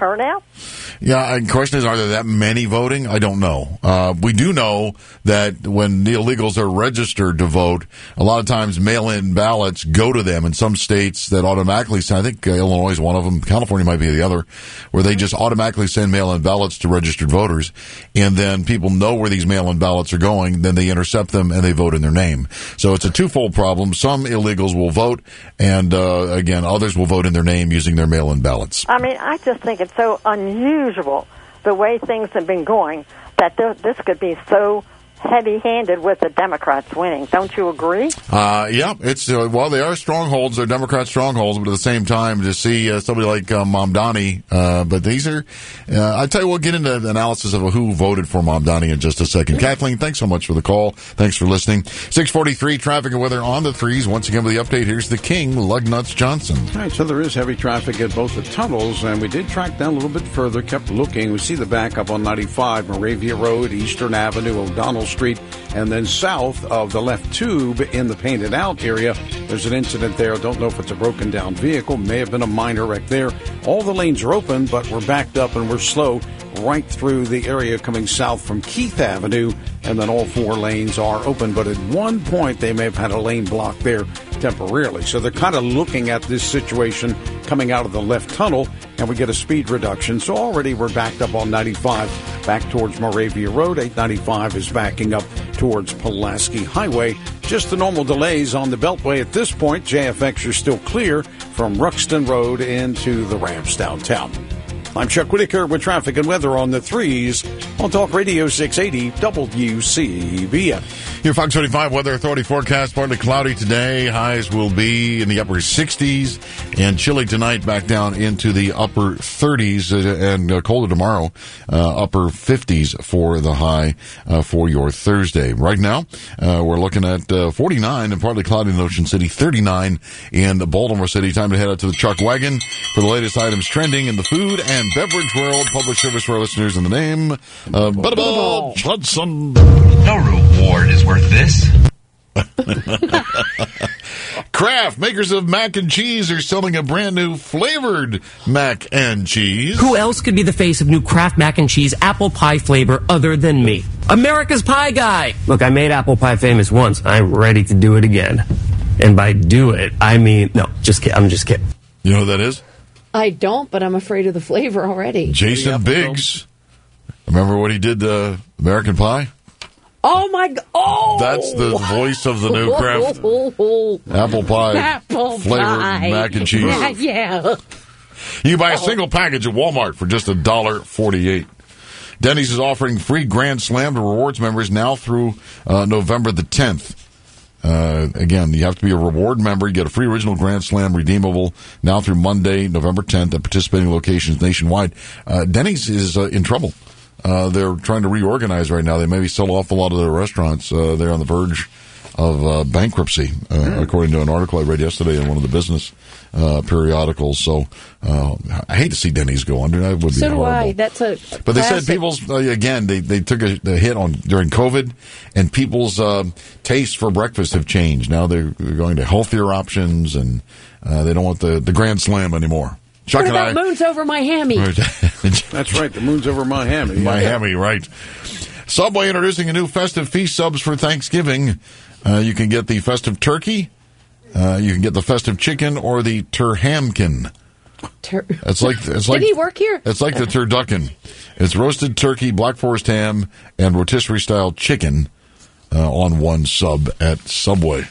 turnout? Yeah, and the question is, are there that many voting? I don't know. We do know that when the illegals are registered to vote, a lot of times mail-in ballots go to them in some states that automatically send. I think Illinois is one of them. California might be the other, where they just automatically send mail-in ballots to registered voters, and then people know where these mail-in ballots are going, then they intercept them and they vote in their name. So it's a twofold problem. Some illegals will vote, and again, others will vote in their name using their mail-in ballots. I mean, I just think it's so unusual the way things have been going that this could be so heavy-handed with the Democrats winning. Don't you agree? Yeah, it's well, they are strongholds. They're Democrat strongholds, but at the same time, to see somebody like Mamdani, but these are, I tell you, we'll get into the analysis of who voted for Mamdani in just a second. Kathleen, thanks so much for the call. Thanks for listening. 6:43, traffic and weather on the threes. Once again with the update, here's the King, Lugnuts Johnson. All right, so there is heavy traffic at both the tunnels, and we did track down a little bit further, kept looking. We see the backup on 95, Moravia Road, Eastern Avenue, O'Donnell Street, and then south of the left tube in the Painted Out area. There's an incident there. Don't know if it's a broken down vehicle. May have been a minor wreck there. All the lanes are open, but we're backed up and we're slow right through the area coming south from Keith Avenue, and then all four lanes are open. But at one point, they may have had a lane block there temporarily. So they're kind of looking at this situation coming out of the left tunnel, and we get a speed reduction. So already we're backed up on 95 back towards Moravia Road. 895 is backing up towards Pulaski Highway. Just the normal delays on the Beltway at this point. JFX are still clear from Ruxton Road into the ramps downtown. I'm Chuck Whitaker with traffic and weather on the threes on Talk Radio 680 WCBM. Your Fox 35 Weather Authority forecast, partly cloudy today. Highs will be in the upper 60s and chilly tonight, back down into the upper 30s and colder tomorrow, upper 50s for the high for your Thursday. Right now, we're looking at 49 and partly cloudy in Ocean City, 39 in Baltimore City. Time to head out to the Chuck Wagon for the latest items trending in the food and beverage world. Public service for our listeners in the name of Butterball Johnson. No reward is worth this. Kraft, makers of mac and cheese, are selling a brand new flavored mac and cheese. Who else could be the face of new Kraft mac and cheese apple pie flavor other than me? America's Pie Guy. Look, I made apple pie famous once. I'm ready to do it again. And by do it, I mean, no, just kidding. I'm just kidding. You know who that is? I don't, but I'm afraid of the flavor already. Jason Biggs. Remember what he did to American Pie? Oh, my God. Oh! That's the voice of the new Kraft apple pie flavored mac and cheese. Yeah. You can buy a single package at Walmart for just $1.48. Denny's is offering free Grand Slam to rewards members now through November the 10th. Again, you have to be a reward member. You get a free original Grand Slam redeemable now through Monday, November 10th at participating locations nationwide. Denny's is in trouble. They're trying to reorganize right now. They maybe sell off a lot of their restaurants. They're on the verge of bankruptcy, according to an article I read yesterday in one of the business periodicals. So I hate to see Denny's go under. That would be so do horrible. I. That's a But they classic. said people's again they took a hit on during COVID, and people's tastes for breakfast have changed. Now they're going to healthier options, and they don't want the Grand Slam anymore. Chuck What and about Moon's Over Miami? That's right. The moon's over Miami. Miami, right. Subway introducing a new festive feast subs for Thanksgiving. You can get the festive turkey, you can get the festive chicken, or the turhamkin. It's like Did he work here? It's like the turducken. It's roasted turkey, Black Forest ham, and rotisserie style chicken on one sub at Subway.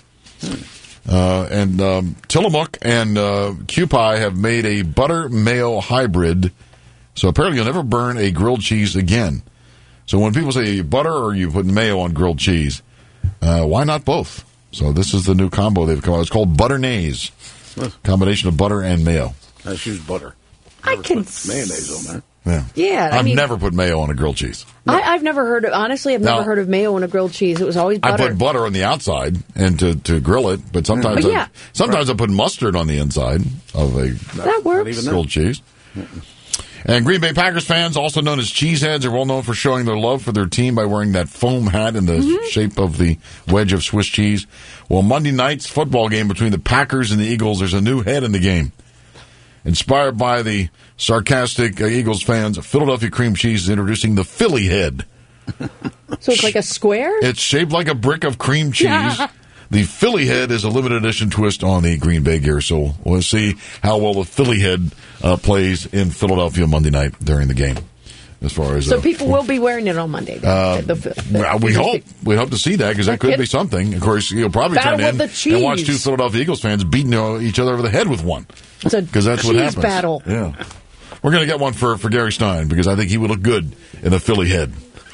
And Tillamook and Kewpie have made a butter mayo hybrid. So apparently you'll never burn a grilled cheese again. So when people say butter or you put mayo on grilled cheese, why not both? So this is the new combo they've come out. It's called Butternaise. Combination of butter and mayo. I choose butter. I can mayonnaise on there. Yeah, I've never put mayo on a grilled cheese. I've never heard of. Honestly, I've never heard of mayo on a grilled cheese. It was always butter. I put butter on the outside and to grill it, but sometimes I put mustard on the inside of a that works. grilled cheese. And Green Bay Packers fans, also known as cheeseheads, are well known for showing their love for their team by wearing that foam hat in the shape of the wedge of Swiss cheese. Well, Monday night's football game between the Packers and the Eagles, there's a new head in the game. Inspired by the sarcastic Eagles fans, Philadelphia cream cheese is introducing the Philly head. So it's like a square? It's shaped like a brick of cream cheese. The Philly head is a limited edition twist on the Green Bay gear, so we'll see how well the Philly head plays in Philadelphia Monday night during the game. As far as so people will be wearing it on Monday. We hope to see that because that could be something. Of course, you'll probably turn in and watch two Philadelphia Eagles fans beating each other over the head with one because that's what happens. Battle. Yeah, we're going to get one for Gary Stein because I think he would look good in a Philly head.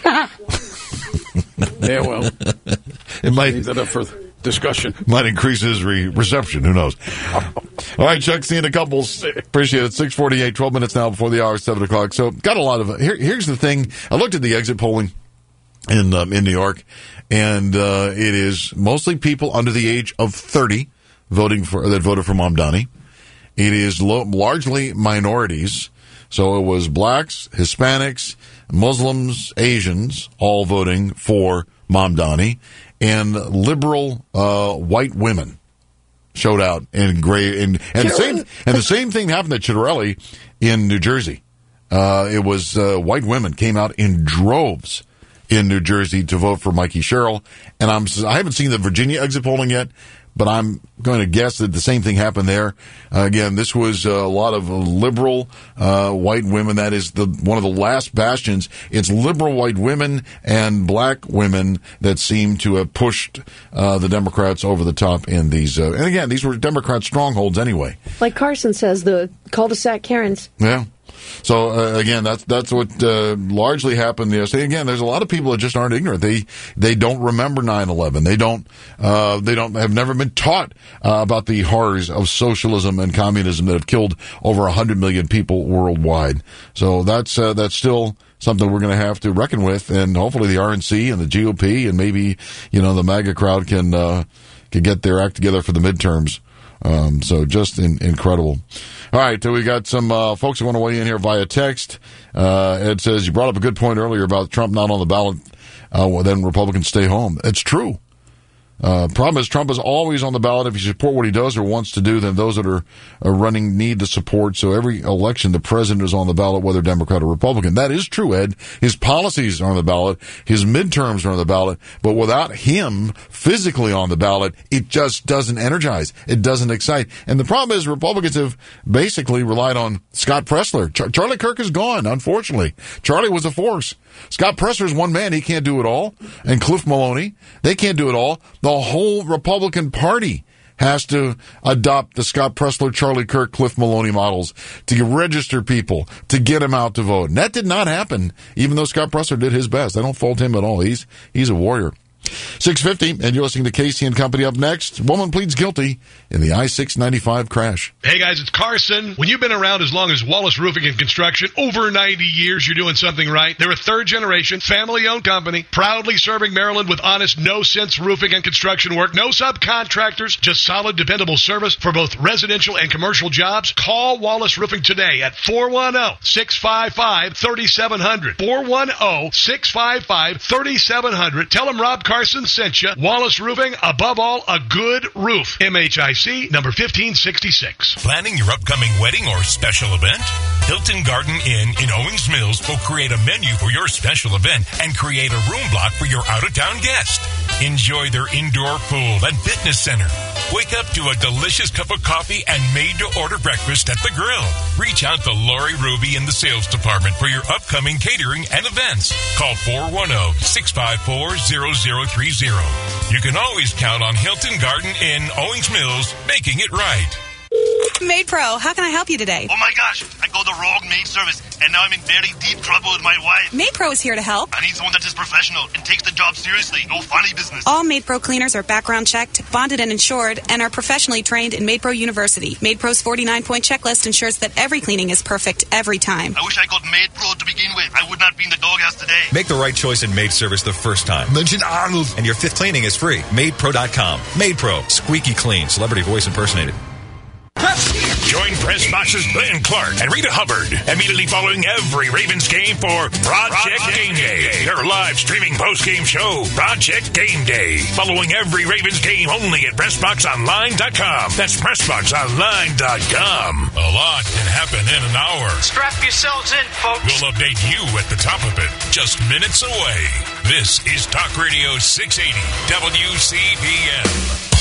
Yeah, well, it might leave that up for discussion. Might increase his reception. Who knows? All right, Chuck, see you in a couple. Appreciate it. 6:48, 12 minutes now before the hour, 7 o'clock. So got a lot of here's the thing. I looked at the exit polling in New York, and it is mostly people under the age of 30 voted for Mamdani. It is largely minorities. So it was blacks, Hispanics, Muslims, Asians, all voting for Mamdani, and liberal white women showed out in gray. And the same thing happened at Chitterelli in New Jersey. It was white women came out in droves in New Jersey to vote for Mikey Sherrill. And I haven't seen the Virginia exit polling yet, but I'm going to guess that the same thing happened there. Again, this was a lot of liberal white women. That is one of the last bastions. It's liberal white women and black women that seem to have pushed the Democrats over the top in these. And again, these were Democrat strongholds anyway. Like Carson says, the cul-de-sac Karens. Yeah. So again, that's what largely happened yesterday. Again, there's a lot of people that just aren't ignorant. They don't remember 9/11. They have never been taught about the horrors of socialism and communism that have killed over 100 million people worldwide. So that's still something we're going to have to reckon with, and hopefully the RNC and the GOP and maybe the MAGA crowd can get their act together for the midterms. So just incredible. All right, we got some folks who want to weigh in here via text. Ed says, you brought up a good point earlier about Trump not on the ballot, then Republicans stay home. It's true. Problem is, Trump is always on the ballot. If you support what he does or wants to do, then those that are running need the support. So every election, the president is on the ballot, whether Democrat or Republican. That is true, Ed. His policies are on the ballot. His midterms are on the ballot. But without him physically on the ballot, it just doesn't energize. It doesn't excite. And the problem is Republicans have basically relied on Scott Presler. Charlie Kirk is gone, unfortunately. Charlie was a force. Scott Presler is one man. He can't do it all. And Cliff Maloney, they can't do it all. The whole Republican Party has to adopt the Scott Presler, Charlie Kirk, Cliff Maloney models to register people, to get them out to vote. And that did not happen, even though Scott Presler did his best. I don't fault him at all. He's a warrior. 6:50, and you're listening to Casey and Company. Up next, woman pleads guilty in the I-695 crash. Hey guys, it's Carson. When you've been around as long as Wallace Roofing and Construction, over 90 years, you're doing something right. They're a third-generation, family-owned company, proudly serving Maryland with honest, no-sense roofing and construction work. No subcontractors, just solid, dependable service for both residential and commercial jobs. Call Wallace Roofing today at 410-655-3700. 410-655-3700. Tell them Rob Carson sent you. Wallace Roofing, above all, a good roof. MHIC, number 1566. Planning your upcoming wedding or special event? Hilton Garden Inn in Owings Mills will create a menu for your special event and create a room block for your out-of-town guest. Enjoy their indoor pool and fitness center. Wake up to a delicious cup of coffee and made-to-order breakfast at the grill. Reach out to Lori Ruby in the sales department for your upcoming catering and events. Call 410-654-0030. You can always count on Hilton Garden Inn, Owings Mills, making it right. Maid Pro, how can I help you today? Oh my gosh, I got the wrong maid service, and now I'm in very deep trouble with my wife. Maid Pro is here to help. I need someone that is professional and takes the job seriously, no funny business. All Maid Pro cleaners are background checked, bonded and insured, and are professionally trained in Maid Pro University. Maid Pro's 49-point checklist ensures that every cleaning is perfect every time. I wish I got Maid Pro to begin with. I would not be in the doghouse today. Make the right choice in maid service the first time. Mention Arnold. And your 5th cleaning is free. MaidPro.com. Maid Pro. Squeaky clean. Celebrity voice impersonated. Join Press Box's Glenn Clark and Rita Hubbard immediately following every Ravens game for Project Game Day, their live streaming post-game show, Project Game Day. Following every Ravens game only at PressBoxOnline.com. That's PressBoxOnline.com. A lot can happen in an hour. Strap yourselves in, folks. We'll update you at the top of it, just minutes away. This is Talk Radio 680 WCBM.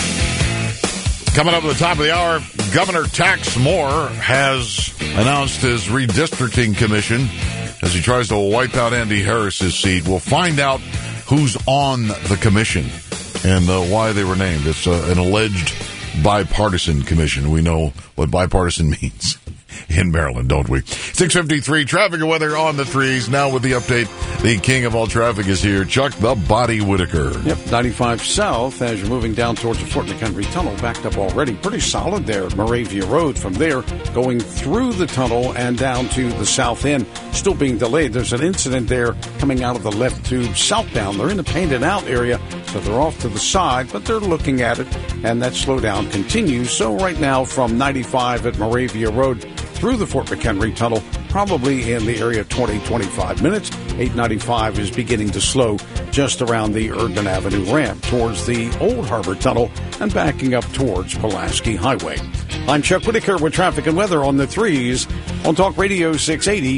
Coming up at the top of the hour, Governor Tex Moore has announced his redistricting commission as he tries to wipe out Andy Harris's seat. We'll find out who's on the commission and why they were named. It's an alleged bipartisan commission. We know what bipartisan means in Maryland, don't we? 6:53, traffic and weather on the threes. Now with the update, the king of all traffic is here, Chuck the Body Whitaker. Yep, 95 south as you're moving down towards the Fort McHenry Tunnel, backed up already. Pretty solid there at Moravia Road. From there, going through the tunnel and down to the south end, still being delayed. There's an incident there coming out of the left tube southbound. They're in the painted out area, so they're off to the side, but they're looking at it, and that slowdown continues. So right now from 95 at Moravia Road through the Fort McHenry Tunnel, probably in the area of 20-25 minutes. 895 is beginning to slow just around the Erdman Avenue ramp towards the Old Harbor Tunnel and backing up towards Pulaski Highway. I'm Chuck Whitaker with traffic and weather on the threes on Talk Radio 680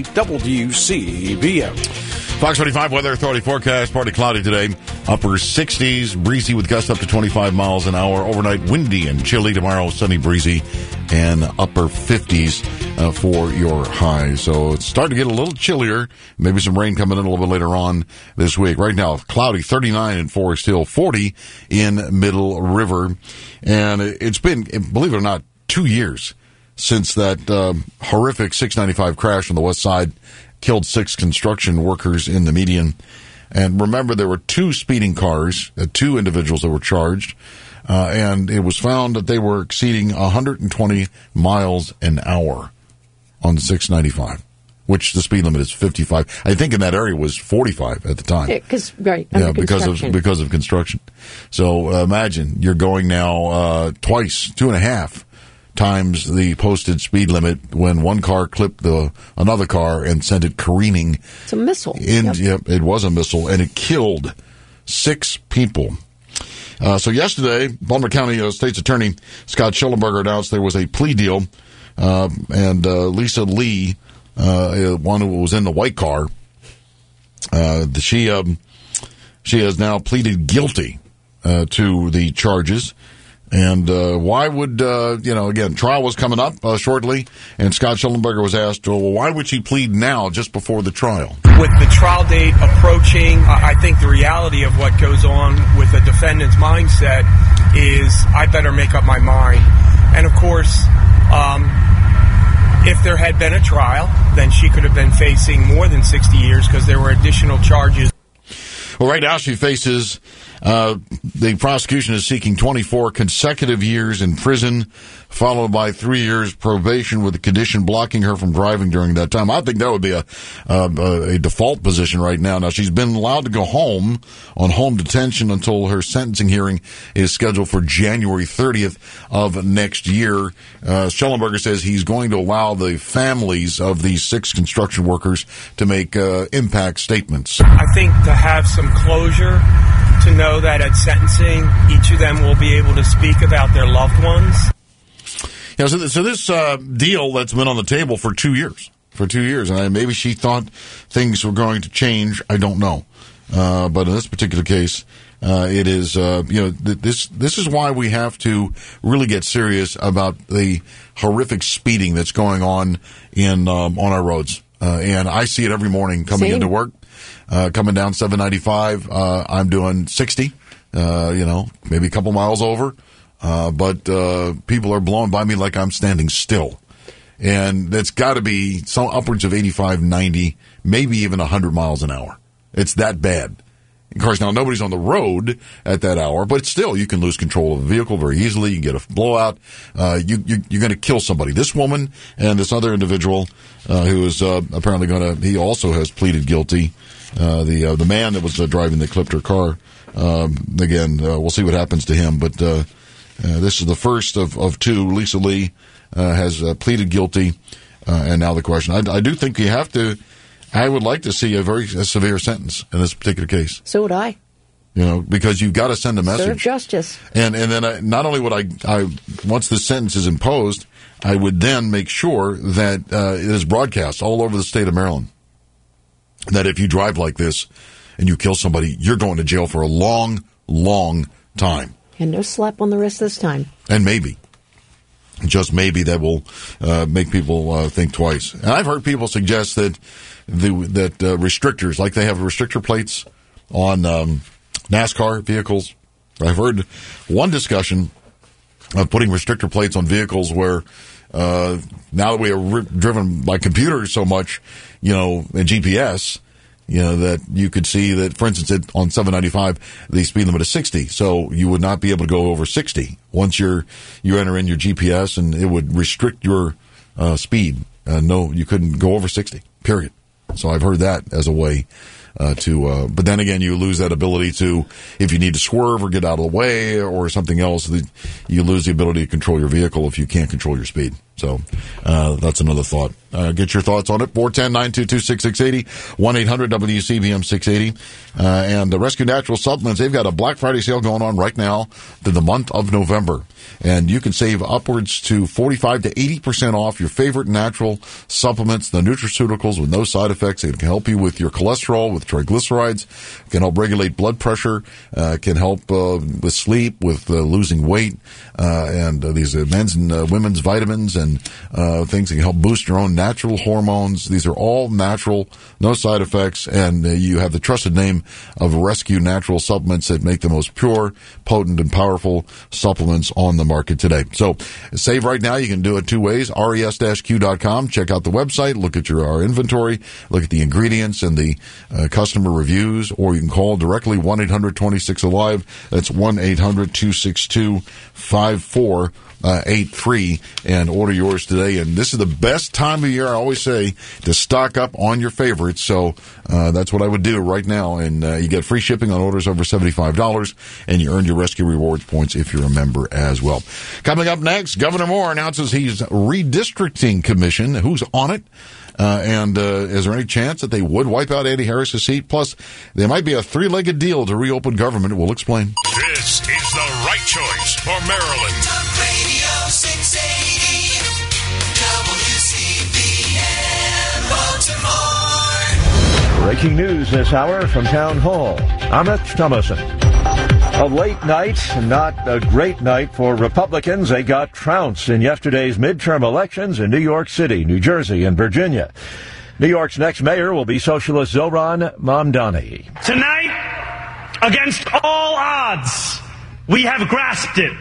WCBM. Fox 25 Weather Authority forecast, partly cloudy today. Upper 60s, breezy with gusts up to 25 miles an hour. Overnight, windy and chilly. Tomorrow, sunny, breezy, and upper 50s for your highs. So it's starting to get a little chillier. Maybe some rain coming in a little bit later on this week. Right now, cloudy, 39 in Forest Hill, 40 in Middle River. And it's been, believe it or not, 2 years since that horrific 695 crash on the west side killed 6 construction workers in the median. And remember, there were 2 speeding cars, 2 individuals that were charged, and it was found that they were exceeding 120 miles an hour on the 695, which the speed limit is 55. I think in that area was 45 at the time. Because of construction. So imagine you're going now twice, 2.5 times the posted speed limit when one car clipped another car and sent it careening. It's a missile. Yep, it was a missile, and it killed 6 people. So yesterday, Baltimore County State's Attorney Scott Schellenberger announced there was a plea deal, and Lisa Lee, one who was in the white car, she has now pleaded guilty to the charges. And why would, again, trial was coming up shortly, and Scott Schellenberger was asked, well, why would she plead now just before the trial? With the trial date approaching, I think the reality of what goes on with a defendant's mindset is I better make up my mind. And, of course, if there had been a trial, then she could have been facing more than 60 years because there were additional charges. Well, right now she faces, the prosecution is seeking 24 consecutive years in prison, followed by 3 years probation with a condition blocking her from driving during that time. I think that would be a default position right now. Now, she's been allowed to go home on home detention until her sentencing hearing is scheduled for January 30th of next year. Schellenberger says he's going to allow the families of these 6 construction workers to make impact statements. I think to have some closure, to know that at sentencing, each of them will be able to speak about their loved ones. Yeah, so this deal that's been on the table for 2 years, and maybe she thought things were going to change. I don't know, but in this particular case, it is. This is why we have to really get serious about the horrific speeding that's going on on our roads, and I see it every morning coming into work. Coming down 795, I'm doing 60, maybe a couple miles over. But people are blowing by me like I'm standing still. And that's got to be some upwards of 85, 90, maybe even 100 miles an hour. It's that bad. Of course, now nobody's on the road at that hour, but still, you can lose control of a vehicle very easily. You can get a blowout. You're going to kill somebody. This woman and this other individual who is apparently he also has pleaded guilty. The man that was driving that clipped her car. Again, we'll see what happens to him. But this is the first of 2. Lisa Lee has pleaded guilty, and now the question. I do think you have to. I would like to see a very severe sentence in this particular case. So would I. Because you've got to send a message. Serve justice. And then not only would I once the sentence is imposed, I would then make sure that it is broadcast all over the state of Maryland. That if you drive like this and you kill somebody, you're going to jail for a long, long time. And no slap on the wrist this time. And maybe, just maybe, that will make people think twice. And I've heard people suggest that restrictors, like they have restrictor plates on NASCAR vehicles. I've heard one discussion of putting restrictor plates on vehicles where now that we are driven by computers so much, and GPS, that you could see that, for instance, on 795, the speed limit is 60. So you would not be able to go over 60 once you enter in your GPS, and it would restrict your speed. No, you couldn't go over 60, period. So I've heard that as a way but then again, you lose that ability to, if you need to swerve or get out of the way or something else, you lose the ability to control your vehicle if you can't control your speed. So that's another thought. Get your thoughts on it. 410-922-6680, 1-800-WCBM-680. And the Rescue Natural Supplements, they've got a Black Friday sale going on right now through the month of November. And you can save upwards to 45 to 80% off your favorite natural supplements, the nutraceuticals with no side effects. It can help you with your cholesterol, with triglycerides, can help regulate blood pressure, can help with sleep, with losing weight, and these men's and women's vitamins and things that can help boost your own natural hormones. These are all natural, no side effects, and you have the trusted name of Rescue Natural Supplements that make the most pure, potent, and powerful supplements on the market today. So save right now. You can do it two ways. res-q.com. Check out the website. Look at our inventory. Look at the ingredients and the customer reviews. Or you can call directly 1-800-26-ALIVE. That's 1-800-262-5483 and order yours today. And this is the best time of year, I always say, to stock up on your favorites. So that's what I would do right now. And you get free shipping on orders over $75, and you earn your Rescue Rewards points if you're a member as well. Coming up next, Governor Moore announces he's redistricting commission. Who's on it? And is there any chance that they would wipe out Andy Harris's seat? Plus, there might be a three-legged deal to reopen government. We'll explain. This is the right choice for Maryland. Talk Radio 680 WCBM Baltimore. Breaking news this hour from Town Hall. Amit Thomason. A late night, not a great night for Republicans. They got trounced in yesterday's midterm elections in New York City, New Jersey, and Virginia. New York's next mayor will be socialist Zohran Mamdani. Tonight, against all odds, we have grasped it.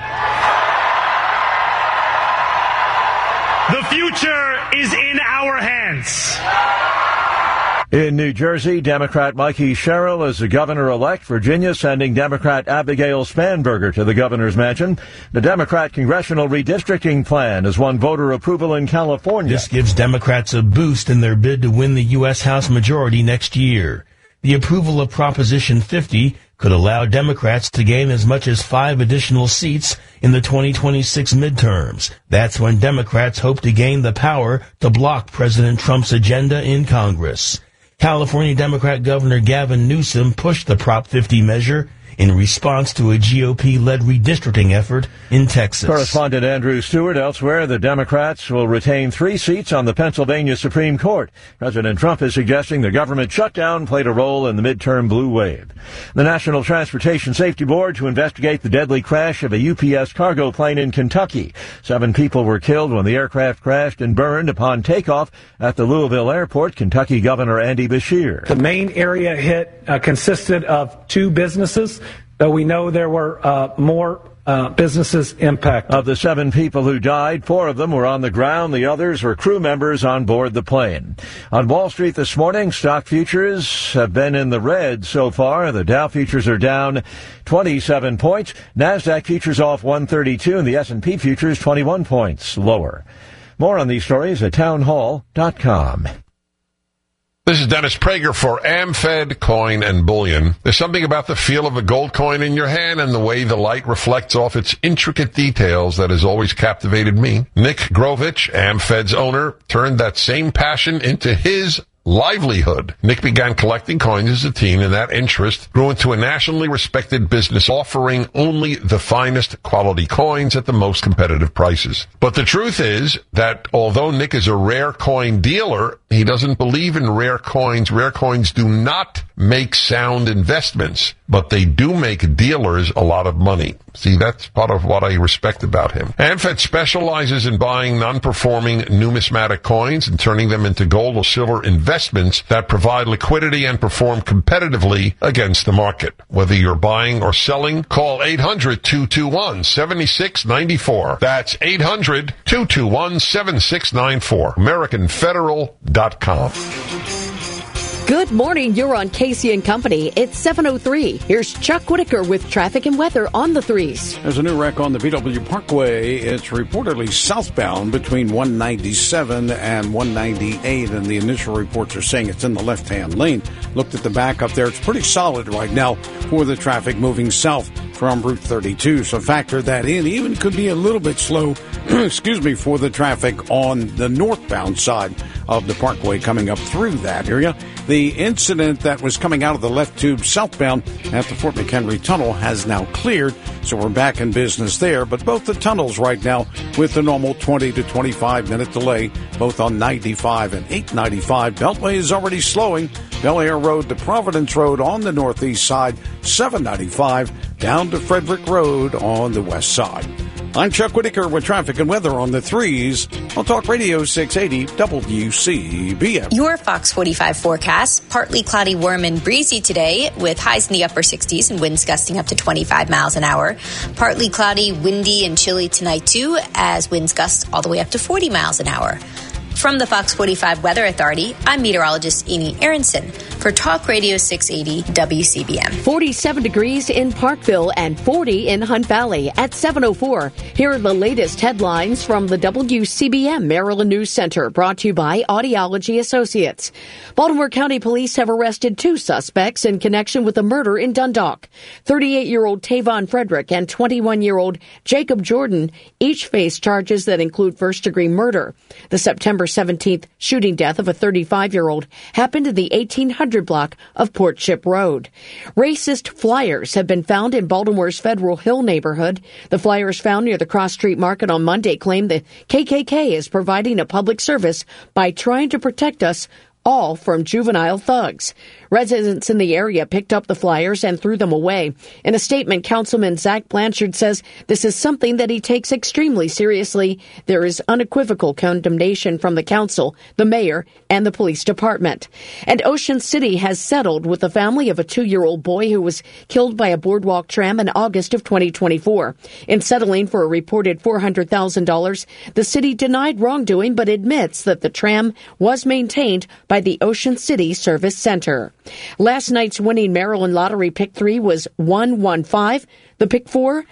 The future is in our hands. In New Jersey, Democrat Mikey Sherrill is the governor-elect. Virginia sending Democrat Abigail Spanberger to the governor's mansion. The Democrat congressional redistricting plan has won voter approval in California. This gives Democrats a boost in their bid to win the U.S. House majority next year. The approval of Proposition 50 could allow Democrats to gain as much as 5 additional seats in the 2026 midterms. That's when Democrats hope to gain the power to block President Trump's agenda in Congress. California Democrat Governor Gavin Newsom pushed the Prop 50 measure in response to a GOP-led redistricting effort in Texas. Correspondent Andrew Stewart. Elsewhere, the Democrats will retain 3 seats on the Pennsylvania Supreme Court. President Trump is suggesting the government shutdown played a role in the midterm blue wave. The National Transportation Safety Board to investigate the deadly crash of a UPS cargo plane in Kentucky. 7 people were killed when the aircraft crashed and burned upon takeoff at the Louisville airport. Kentucky Governor Andy Beshear. The main area hit consisted of 2 businesses, though we know there were more businesses impacted. Of the 7 people who died, 4 of them were on the ground. The others were crew members on board the plane. On Wall Street this morning, stock futures have been in the red so far. The Dow futures are down 27 points. NASDAQ futures off 132, and the S&P futures 21 points lower. More on these stories at townhall.com. This is Dennis Prager for AmFed Coin and Bullion. There's something about the feel of a gold coin in your hand and the way the light reflects off its intricate details that has always captivated me. Nick Grovich, AmFed's owner, turned that same passion into his livelihood. Nick began collecting coins as a teen, and that interest grew into a nationally respected business offering only the finest quality coins at the most competitive prices. But the truth is that although Nick is a rare coin dealer, he doesn't believe in rare coins. Rare coins do not make sound investments, but they do make dealers a lot of money. See, that's part of what I respect about him. AmFed specializes in buying non-performing numismatic coins and turning them into gold or silver investments that provide liquidity and perform competitively against the market. Whether you're buying or selling, call 800-221-7694. That's 800-221-7694. AmericanFederal.com. Good morning. You're on Casey and Company. It's 7:03. Here's Chuck Whitaker with traffic and weather on the 3s. There's a new wreck on the BW Parkway. It's reportedly southbound between 197 and 198, and the initial reports are saying it's in the left-hand lane. Looked at the backup there. It's pretty solid right now for the traffic moving south from Route 32. So factor that in. Even could be a little bit slow, for the traffic on the northbound side of the Parkway coming up through that area. The incident that was coming out of the left tube southbound at the Fort McHenry Tunnel has now cleared, so we're back in business there. But both the tunnels right now with the normal 20 to 25-minute delay, both on 95 and 895. Beltway is already slowing. Bel Air Road to Providence Road on the northeast side, 795 down to Frederick Road on the west side. I'm Chuck Whitaker with traffic and weather on the 3s on Talk Radio 680 WCBM. Your Fox 45 forecast, partly cloudy, warm, and breezy today with highs in the upper 60s and winds gusting up to 25 miles an hour. Partly cloudy, windy, and chilly tonight, too, as winds gust all the way up to 40 miles an hour. From the Fox 45 Weather Authority, I'm meteorologist Amy Aronson for Talk Radio 680 WCBM. 47 degrees in Parkville and 40 in Hunt Valley at 7:04. Here are the latest headlines from the WCBM Maryland News Center, brought to you by Audiology Associates. Baltimore County Police have arrested 2 suspects in connection with a murder in Dundalk. 38-year-old Tavon Frederick and 21-year-old Jacob Jordan each face charges that include first-degree murder. The September 17th shooting death of a 35-year-old happened in the 1800 block of Port Ship Road. Racist flyers have been found in Baltimore's Federal Hill neighborhood. The flyers found near the Cross Street Market on Monday claim the KKK is providing a public service by trying to protect us all from juvenile thugs. Residents in the area picked up the flyers and threw them away. In a statement, Councilman Zach Blanchard says this is something that he takes extremely seriously. There is unequivocal condemnation from the council, the mayor, and the police department. And Ocean City has settled with the family of a 2-year-old boy who was killed by a boardwalk tram in August of 2024. In settling for a reported $400,000, the city denied wrongdoing but admits that the tram was maintained by the Ocean City Service Center. Last night's winning Maryland Lottery Pick 3 was 115. The Pick 4,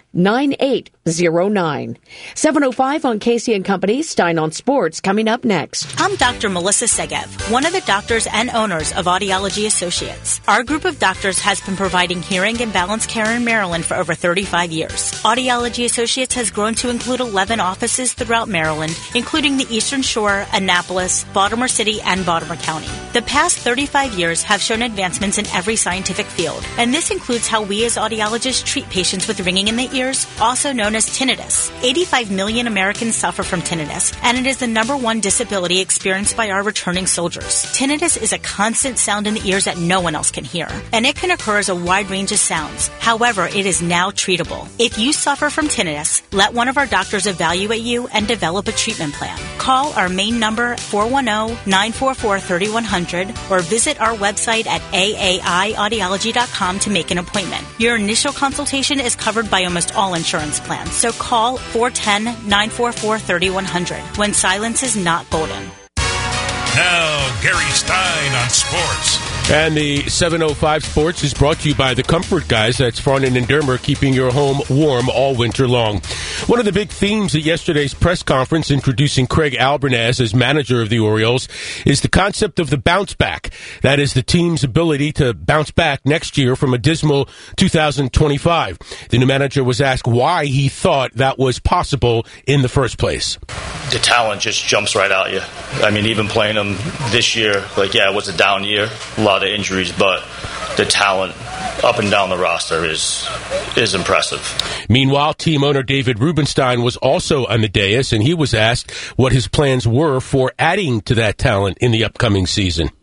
9809. 7:05 on Casey and Company. Stein on Sports coming up next. I'm Dr. Melissa Segev, one of the doctors and owners of Audiology Associates. Our group of doctors has been providing hearing and balance care in Maryland for over 35 years. Audiology Associates has grown to include 11 offices throughout Maryland, including the Eastern Shore, Annapolis, Baltimore City, and Baltimore County. The past 35 years have shown advancements in every scientific field, and this includes how we as audiologists treat patients with ringing in the ears, also known as tinnitus. 85 million Americans suffer from tinnitus, and it is the #1 disability experienced by our returning soldiers. Tinnitus is a constant sound in the ears that no one else can hear, and it can occur as a wide range of sounds. However, it is now treatable. If you suffer from tinnitus, let one of our doctors evaluate you and develop a treatment plan. Call our main number 410-944-3100 or visit our website at aaiaudiology.com to make an appointment. Your initial consultation is covered by almost all insurance plans, so call 410-944-3100 when silence is not golden. Now, Gary Stein on sports. And the 705 Sports is brought to you by the Comfort Guys. That's Farnan and Dermer, keeping your home warm all winter long. One of the big themes at yesterday's press conference introducing Craig Albernaz as manager of the Orioles is the concept of the bounce back. That is the team's ability to bounce back next year from a dismal 2025. The new manager was asked why he thought that was possible in the first place. The talent just jumps right out you. I mean, even playing them this year, it was a down year, a lot of injuries, but the talent up and down the roster is impressive. Meanwhile, team owner David Rubenstein was also on the dais, and he was asked what his plans were for adding to that talent in the upcoming season.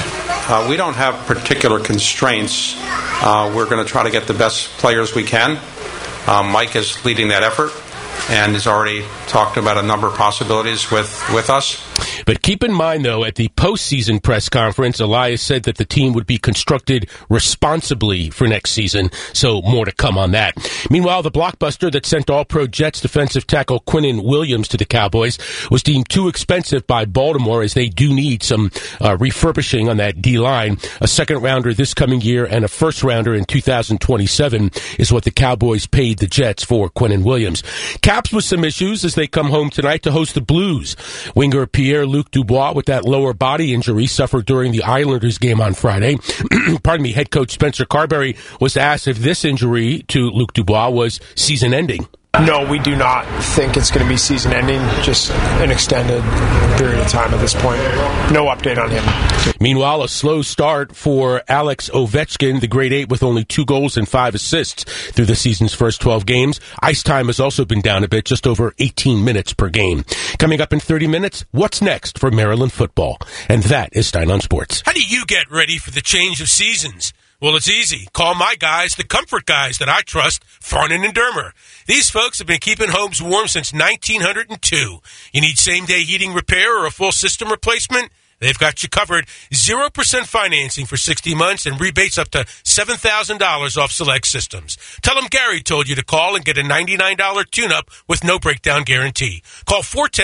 We don't have particular constraints. We're going to try to get the best players we can. Mike is leading that effort and has already talked about a number of possibilities with us. But keep in mind, though, at the postseason press conference, Elias said that the team would be constructed responsibly for next season, so more to come on that. Meanwhile, the blockbuster that sent All-Pro Jets defensive tackle Quinnen Williams to the Cowboys was deemed too expensive by Baltimore, as they do need some refurbishing on that D-line. A second-rounder this coming year and a first-rounder in 2027 is what the Cowboys paid the Jets for Quinnen Williams. Caps with some issues as they come home tonight to host the Blues. Winger Pierre-Luc Dubois with that lower body injury suffered during the Islanders game on Friday. Head coach Spencer Carberry was asked if this injury to Luc Dubois was season-ending. No, we do not think it's going to be season-ending, just an extended period of time at this point. No update on him. Meanwhile, a slow start for Alex Ovechkin, the grade 8 with only 2 goals and 5 assists through the season's first 12 games. Ice time has also been down a bit, just over 18 minutes per game. Coming up in 30 minutes, what's next for Maryland football? And that is Stein on Sports. How do you get ready for the change of seasons? Well, it's easy. Call my guys, the Comfort Guys that I trust, Farnan and Dermer. These folks have been keeping homes warm since 1902. You need same-day heating repair or a full system replacement? They've got you covered. 0% financing for 60 months and rebates up to $7,000 off select systems. Tell them Gary told you to call and get a $99 tune-up with no breakdown guarantee. Call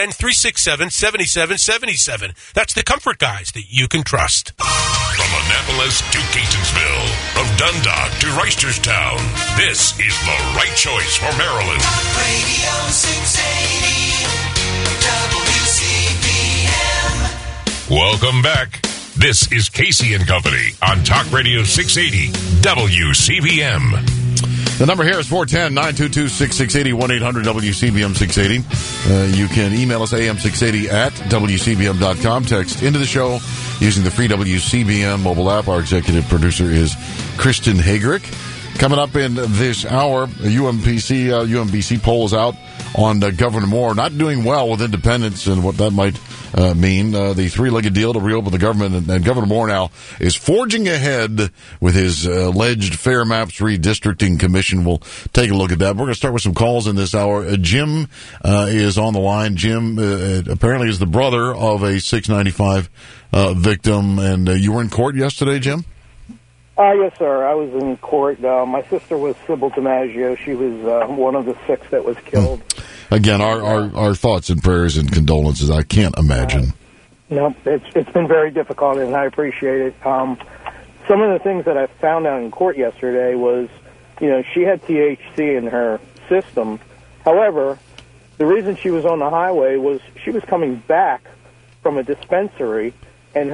410-367-7777. That's the Comfort Guys that you can trust. From Annapolis to Catonsville, from Dundalk to Reisterstown, this is the right choice for Maryland. Radio 680 WCBM. Welcome back. This is Casey and Company on Talk Radio 680 WCBM. The number here is 410-922-6680, 1-800-WCBM-680. You can email us am680 at WCBM.com. Text into the show using the free WCBM mobile app. Our executive producer is Kristen Hagerick. Coming up in this hour, a UMBC poll is out on Governor Moore not doing well with independents and what that might mean. The three-legged deal to reopen the government, and Governor Moore now is forging ahead with his alleged Fair Maps Redistricting Commission. We'll take a look at that. We're going to start with some calls in this hour. Jim is on the line. Jim apparently is the brother of a 695 victim, and you were in court yesterday, Jim? Yes, sir. I was in court. My sister was Sybil DiMaggio. She was one of the 6 that was killed. Again, our thoughts and prayers and condolences. I can't imagine. No, it's been very difficult, and I appreciate it. Some of the things that I found out in court yesterday was, she had THC in her system. However, the reason she was on the highway was she was coming back from a dispensary, and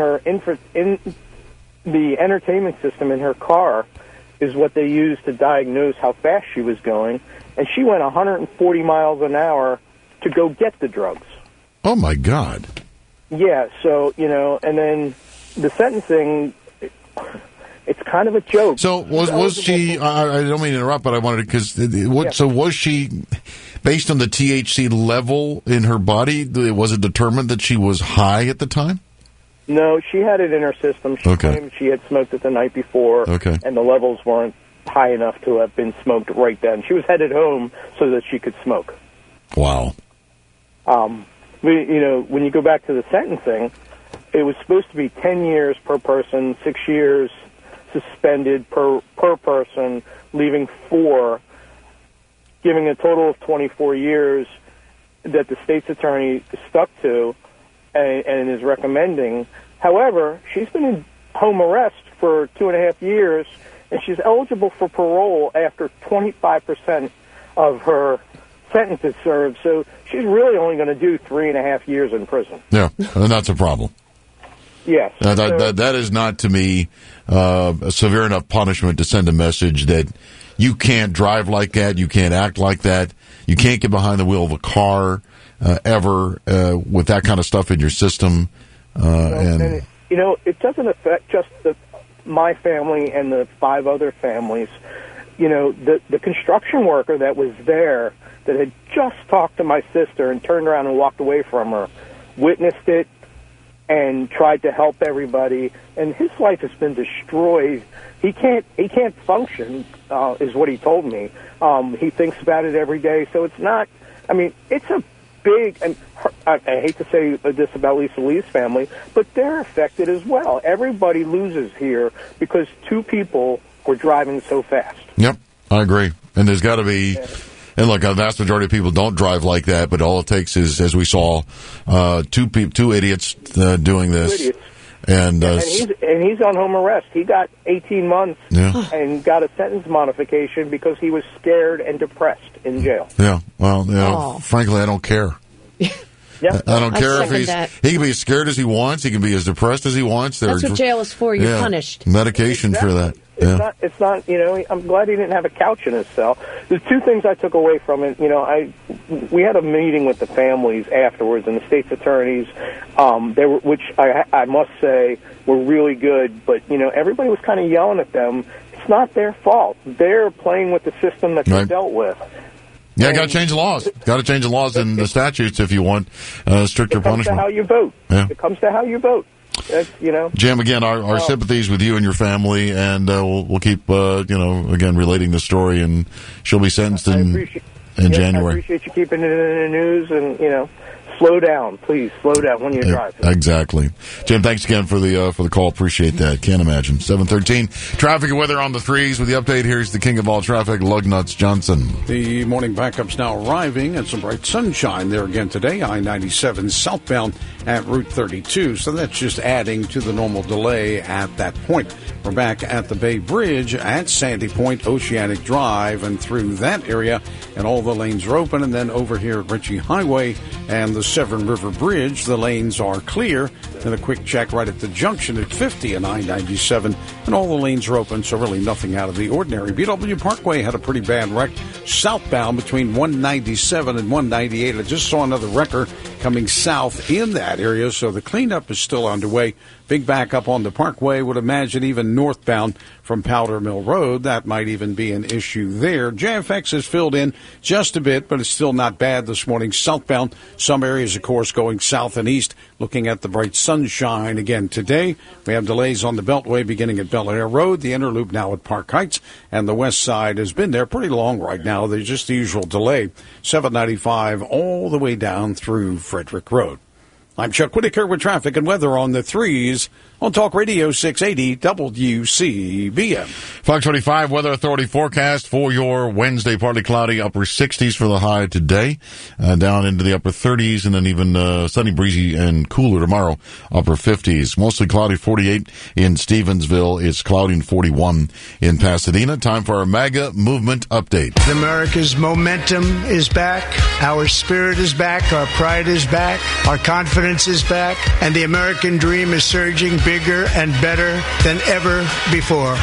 the entertainment system in her car is what they use to diagnose how fast she was going, and she went 140 miles an hour to go get the drugs. Oh, my God. Yeah, so, and then the sentencing, it's kind of a joke. So was she, I don't mean to interrupt, but I wanted to, so was she, based on the THC level in her body, was it determined that she was high at the time? No, she had it in her system. She claimed she had smoked it the night before, and the levels weren't high enough to have been smoked right then. She was headed home so that she could smoke. Wow. When you go back to the sentencing, it was supposed to be 10 years per person, 6 years suspended per person, leaving 4, giving a total of 24 years that the state's attorney stuck to and is recommending. However, she's been in home arrest for 2.5 years, and she's eligible for parole after 25% of her sentence is served. So she's really only going to do 3.5 years in prison. Yeah, and that's a problem. Yes. That is not, to me, a severe enough punishment to send a message that you can't drive like that, you can't act like that, you can't get behind the wheel of a car ever with that kind of stuff in your system. And it doesn't affect just my family and the 5 other families. The construction worker that was there that had just talked to my sister and turned around and walked away from her, witnessed it and tried to help everybody, and his life has been destroyed. He can't function, is what he told me. He thinks about it every day, so it's not. I mean, it's a big, and I hate to say this about Lisa Lee's family, but they're affected as well. Everybody loses here because 2 people were driving so fast. Yep, I agree. And there's got to be. And look, a vast majority of people don't drive like that, but all it takes is, as we saw, 2 idiots doing this. 2 idiots. And he's on home arrest. He got 18 months and got a sentence modification because he was scared and depressed in jail. Yeah, well, frankly, I don't care. Yep. I don't care if he can be as scared as he wants. He can be as depressed as he wants. That's what jail is for. You're punished. Medication for that. It's not. I'm glad he didn't have a couch in his cell. There's 2 things I took away from it. We had a meeting with the families afterwards and the state's attorneys. Which I must say were really good. But everybody was kind of yelling at them. It's not their fault. They're playing with the system that they dealt with. Yeah, got to change the laws. Got to change the laws and the statutes if you want stricter punishment. It comes to how you vote. Yeah. It comes to how you vote. Jim, again, our sympathies with you and your family, and we'll keep, again, relating the story, and she'll be sentenced in January. I appreciate you keeping it in the news, and, slow down, please. Slow down when you drive. Exactly. Jim, thanks again for the call. Appreciate that. Can't imagine. 7:13. Traffic and weather on the 3s with the update. Here's the king of all traffic, Lugnuts Johnson. The morning backups now arriving and some bright sunshine there again today. I-97 southbound at Route 32. So that's just adding to the normal delay at that point. We're back at the Bay Bridge at Sandy Point, Oceanic Drive, and through that area, and all the lanes are open. And then over here at Ritchie Highway and the Severn River Bridge, the lanes are clear. Then a quick check right at the junction at 50 and I-97, and all the lanes are open, so really nothing out of the ordinary. BW Parkway had a pretty bad wreck southbound between 197 and 198. I just saw another wrecker coming south in that area, so the cleanup is still underway. Big backup on the Parkway, would imagine even northbound from Powder Mill Road. That might even be an issue there. JFX has filled in just a bit, but it's still not bad this morning. Southbound, some areas, of course, going south and east, looking at the bright sunshine again today. We have delays on the Beltway beginning at Bel Air Road, the inner loop now at Park Heights, and the west side has been there pretty long right now. There's just the usual delay. 795 all the way down through Frederick Road. I'm Chuck Whitaker with traffic and weather on the 3s on Talk Radio 680 WCBM. 525 Weather Authority forecast for your Wednesday. Partly cloudy, upper 60s for the high today, down into the upper 30s, and then even sunny, breezy, and cooler tomorrow, upper 50s. Mostly cloudy, 48 in Stevensville. It's cloudy, 41 in Pasadena. Time for our MAGA movement update. America's momentum is back. Our spirit is back. Our pride is back. Our confidence is back. And the American dream is surging bigger and better than ever before.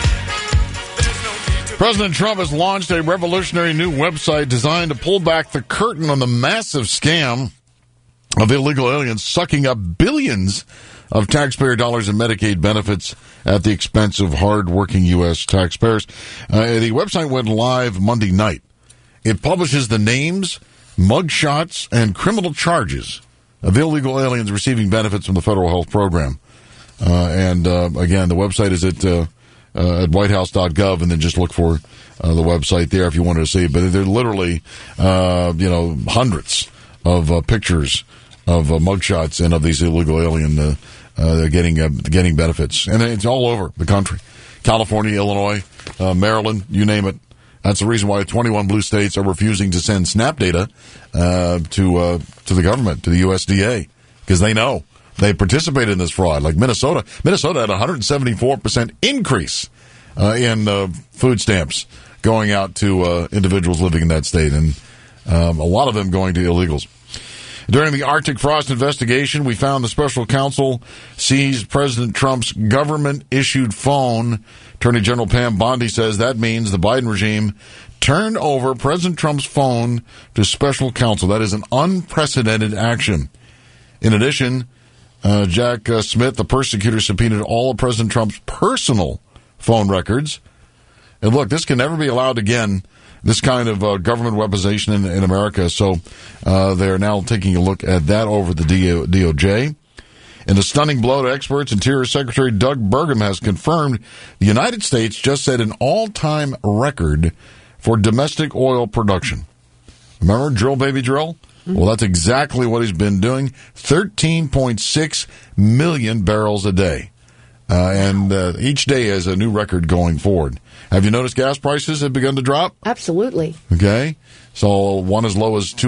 President Trump has launched a revolutionary new website designed to pull back the curtain on the massive scam of illegal aliens sucking up billions of taxpayer dollars in Medicaid benefits at the expense of hard-working U.S. taxpayers. The website went live Monday night. It publishes the names, mugshots, and criminal charges of illegal aliens receiving benefits from the federal health program. Again, the website is at whitehouse.gov, and then just look for the website there if you wanted to see it. But there are literally, hundreds of pictures of mugshots and of these illegal alien getting benefits. And it's all over the country. California, Illinois, Maryland, you name it. That's the reason why 21 blue states are refusing to send SNAP data to the government, to the USDA, because they know they participated in this fraud. Like Minnesota had a 174% increase in food stamps going out to individuals living in that state, and a lot of them going to illegals. During the Arctic frost investigation, we found the special counsel seized President Trump's government-issued phone. Attorney General Pam Bondi says that means the Biden regime turned over President Trump's phone to special counsel. That is an unprecedented action. In addition, Jack Smith, the persecutor, subpoenaed all of President Trump's personal phone records. And look, this can never be allowed again, this kind of government weaponization in America. So they are now taking a look at that over the DOJ. In a stunning blow to experts, Interior Secretary Doug Burgum has confirmed the United States just set an all-time record for domestic oil production. Remember Drill Baby Drill? Well, that's exactly what he's been doing. 13.6 million barrels a day. And each day is a new record going forward. Have you noticed gas prices have begun to drop? Absolutely. Okay. So one as low as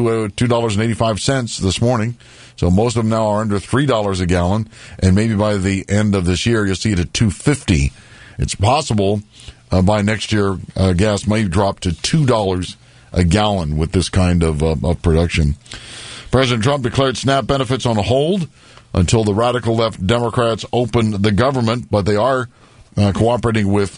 $2.85 this morning. So most of them now are under $3 a gallon. And maybe by the end of this year, you'll see it at $2.50. It's possible by next year, gas may drop to $2 a gallon with this kind of production. President Trump declared SNAP benefits on hold until the radical left Democrats open the government, but they are cooperating with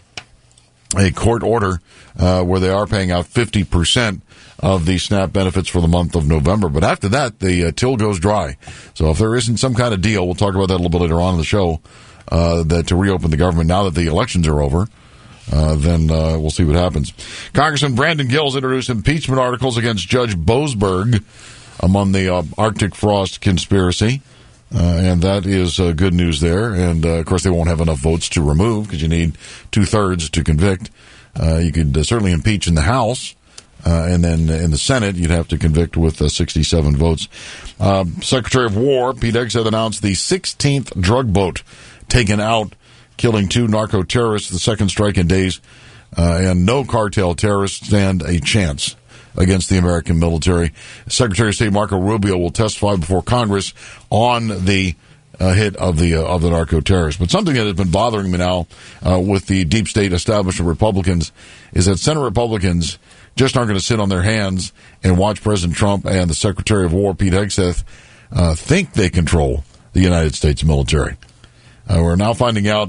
a court order where they are paying out 50% of the SNAP benefits for the month of November. But after that, the till goes dry. So if there isn't some kind of deal, we'll talk about that a little bit later on in the show, that to reopen the government now that the elections are over, then we'll see what happens. Congressman Brandon Gills introduced impeachment articles against Judge Boasberg among the Arctic frost conspiracy. And that is good news there. And, of course, they won't have enough votes to remove because you need 2/3 to convict. You could certainly impeach in the House. And then in the Senate, you'd have to convict with 67 votes. Secretary of War Pete Hegseth announced the 16th drug boat taken out, killing 2 narco-terrorists, the second strike in days. And no cartel terrorists stand a chance against the American military. Secretary of State Marco Rubio will testify before Congress on the hit of the narco-terrorists. But something that has been bothering me now with the deep state establishment Republicans is that Senate Republicans just aren't going to sit on their hands and watch President Trump and the Secretary of War, Pete Hegseth, think they control the United States military. We're now finding out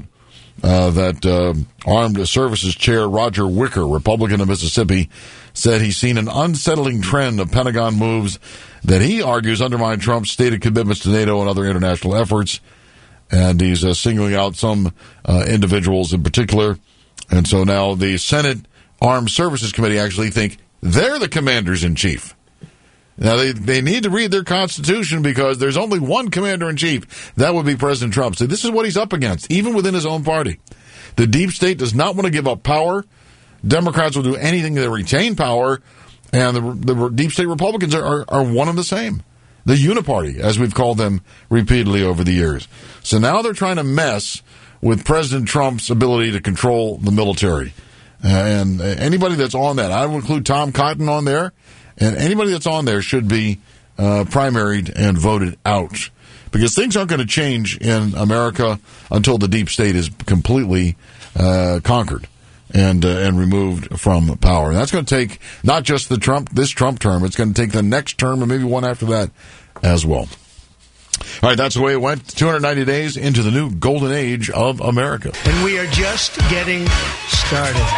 that Armed Services Chair Roger Wicker, Republican of Mississippi, said he's seen an unsettling trend of Pentagon moves that he argues undermine Trump's stated commitments to NATO and other international efforts. And he's singling out some individuals in particular. And so now the Senate Armed Services Committee actually think they're the commanders-in-chief. Now, they need to read their Constitution because there's only one commander-in-chief. That would be President Trump. So this is what he's up against, even within his own party. The deep state does not want to give up power. Democrats will do anything to retain power, and the deep state Republicans are one and the same. The uniparty, as we've called them repeatedly over the years. So now they're trying to mess with President Trump's ability to control the military. And anybody that's on that, I would include Tom Cotton on there, and anybody that's on there should be primaried and voted out. Because things aren't going to change in America until the deep state is completely conquered and removed from power. And that's going to take not just this Trump term, it's going to take the next term and maybe one after that as well. All right, that's the way it went. 290 days into the new golden age of America. And we are just getting started.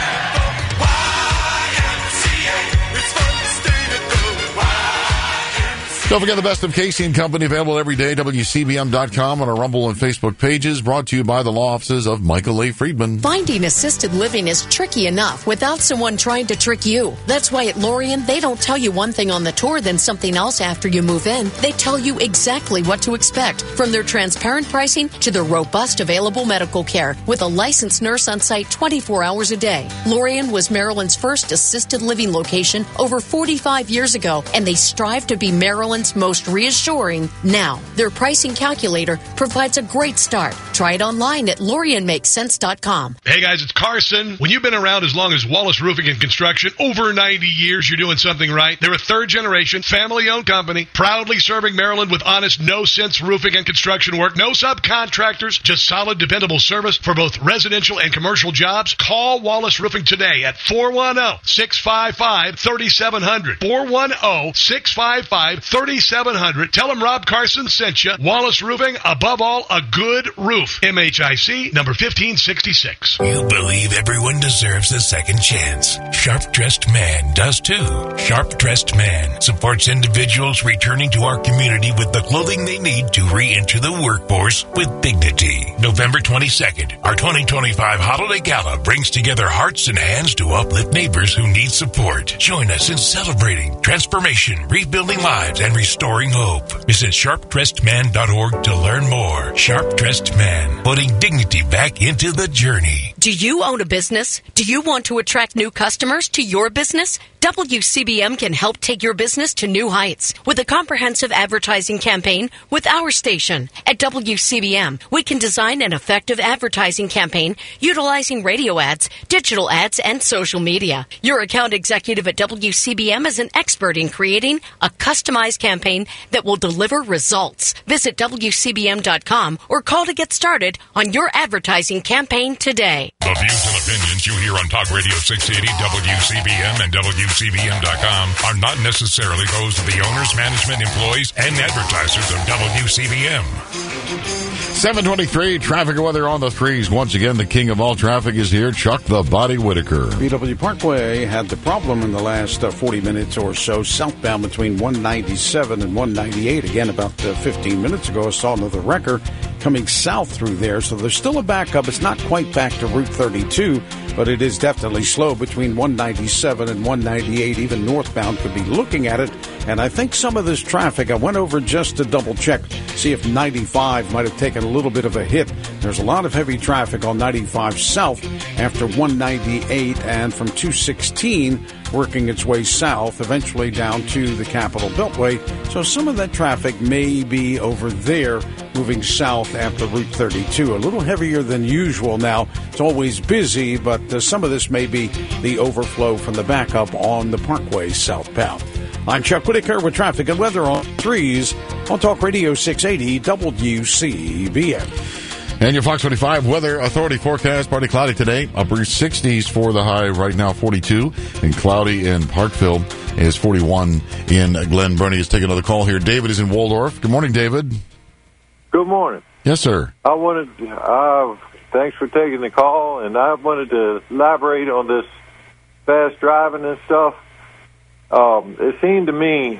Don't forget the best of Casey and Company, available every day, WCBM.com, on our Rumble and Facebook pages, brought to you by the law offices of Michael A. Friedman. Finding assisted living is tricky enough without someone trying to trick you. That's why at Lorien, they don't tell you one thing on the tour, then something else after you move in. They tell you exactly what to expect, from their transparent pricing to their robust available medical care, with a licensed nurse on site 24 hours a day. Lorien was Maryland's first assisted living location over 45 years ago, and they strive to be Maryland's most reassuring now. Their pricing calculator provides a great start. Try it online at LorianMakesSense.com. Hey guys, it's Carson. When you've been around as long as Wallace Roofing and Construction, over 90 years, you're doing something right. They're a third-generation, family-owned company, proudly serving Maryland with honest, no-sense roofing and construction work. No subcontractors, just solid, dependable service for both residential and commercial jobs. Call Wallace Roofing today at 410-655-3700. 410-655-3700. Tell them Rob Carson sent you. Wallace Roofing, above all, a good roof. MHIC number 1566. You believe everyone deserves a second chance. Sharp Dressed Man does too. Sharp Dressed Man supports individuals returning to our community with the clothing they need to re-enter the workforce with dignity. November 22nd, our 2025 Holiday Gala brings together hearts and hands to uplift neighbors who need support. Join us in celebrating transformation, rebuilding lives, and restoring hope. Visit sharpdressedman.org to learn more. Sharp Dressed Man, putting dignity back into the journey. Do you own a business? Do you want to attract new customers to your business? WCBM can help take your business to new heights with a comprehensive advertising campaign with our station. At WCBM, we can design an effective advertising campaign utilizing radio ads, digital ads, and social media. Your account executive at WCBM is an expert in creating a customized campaign that will deliver results. Visit WCBM.com or call to get started on your advertising campaign today. The views and opinions you hear on Talk Radio 680, WCBM, and WCBM.com are not necessarily those of the owners, management, employees, and advertisers of WCBM. 723, traffic and weather on the threes. Once again, the king of all traffic is here, Chuck the Body Whitaker. BW Parkway had the problem in the last 40 minutes or so, southbound between 197 and 198. Again, about 15 minutes ago, I saw another wrecker coming south through there, so there's still a backup. It's not quite back to Route 32, but it is definitely slow between 197 and 198. Even northbound could be looking at it. And I think some of this traffic, I went over just to double check, see if 95 might have taken a little bit of a hit. There's a lot of heavy traffic on 95 south after 198 and from 216 working its way south, eventually down to the Capitol Beltway. So some of that traffic may be over there moving south after Route 32. A little heavier than usual now. It's always busy, but some of this may be the overflow from the backup on the Parkway southbound. I'm Chuck Whitaker with traffic and weather on threes on Talk Radio 680 WCBM. And your Fox 25 Weather Authority forecast, partly cloudy today. Upper 60s for the high, right now 42. And cloudy in Parkville is 41 in Glen Burnie. Let's take another call here. David is in Waldorf. Good morning, David. Good morning. Yes, sir. I wanted, thanks for taking the call, and I wanted to elaborate on this fast driving and stuff. It seemed to me,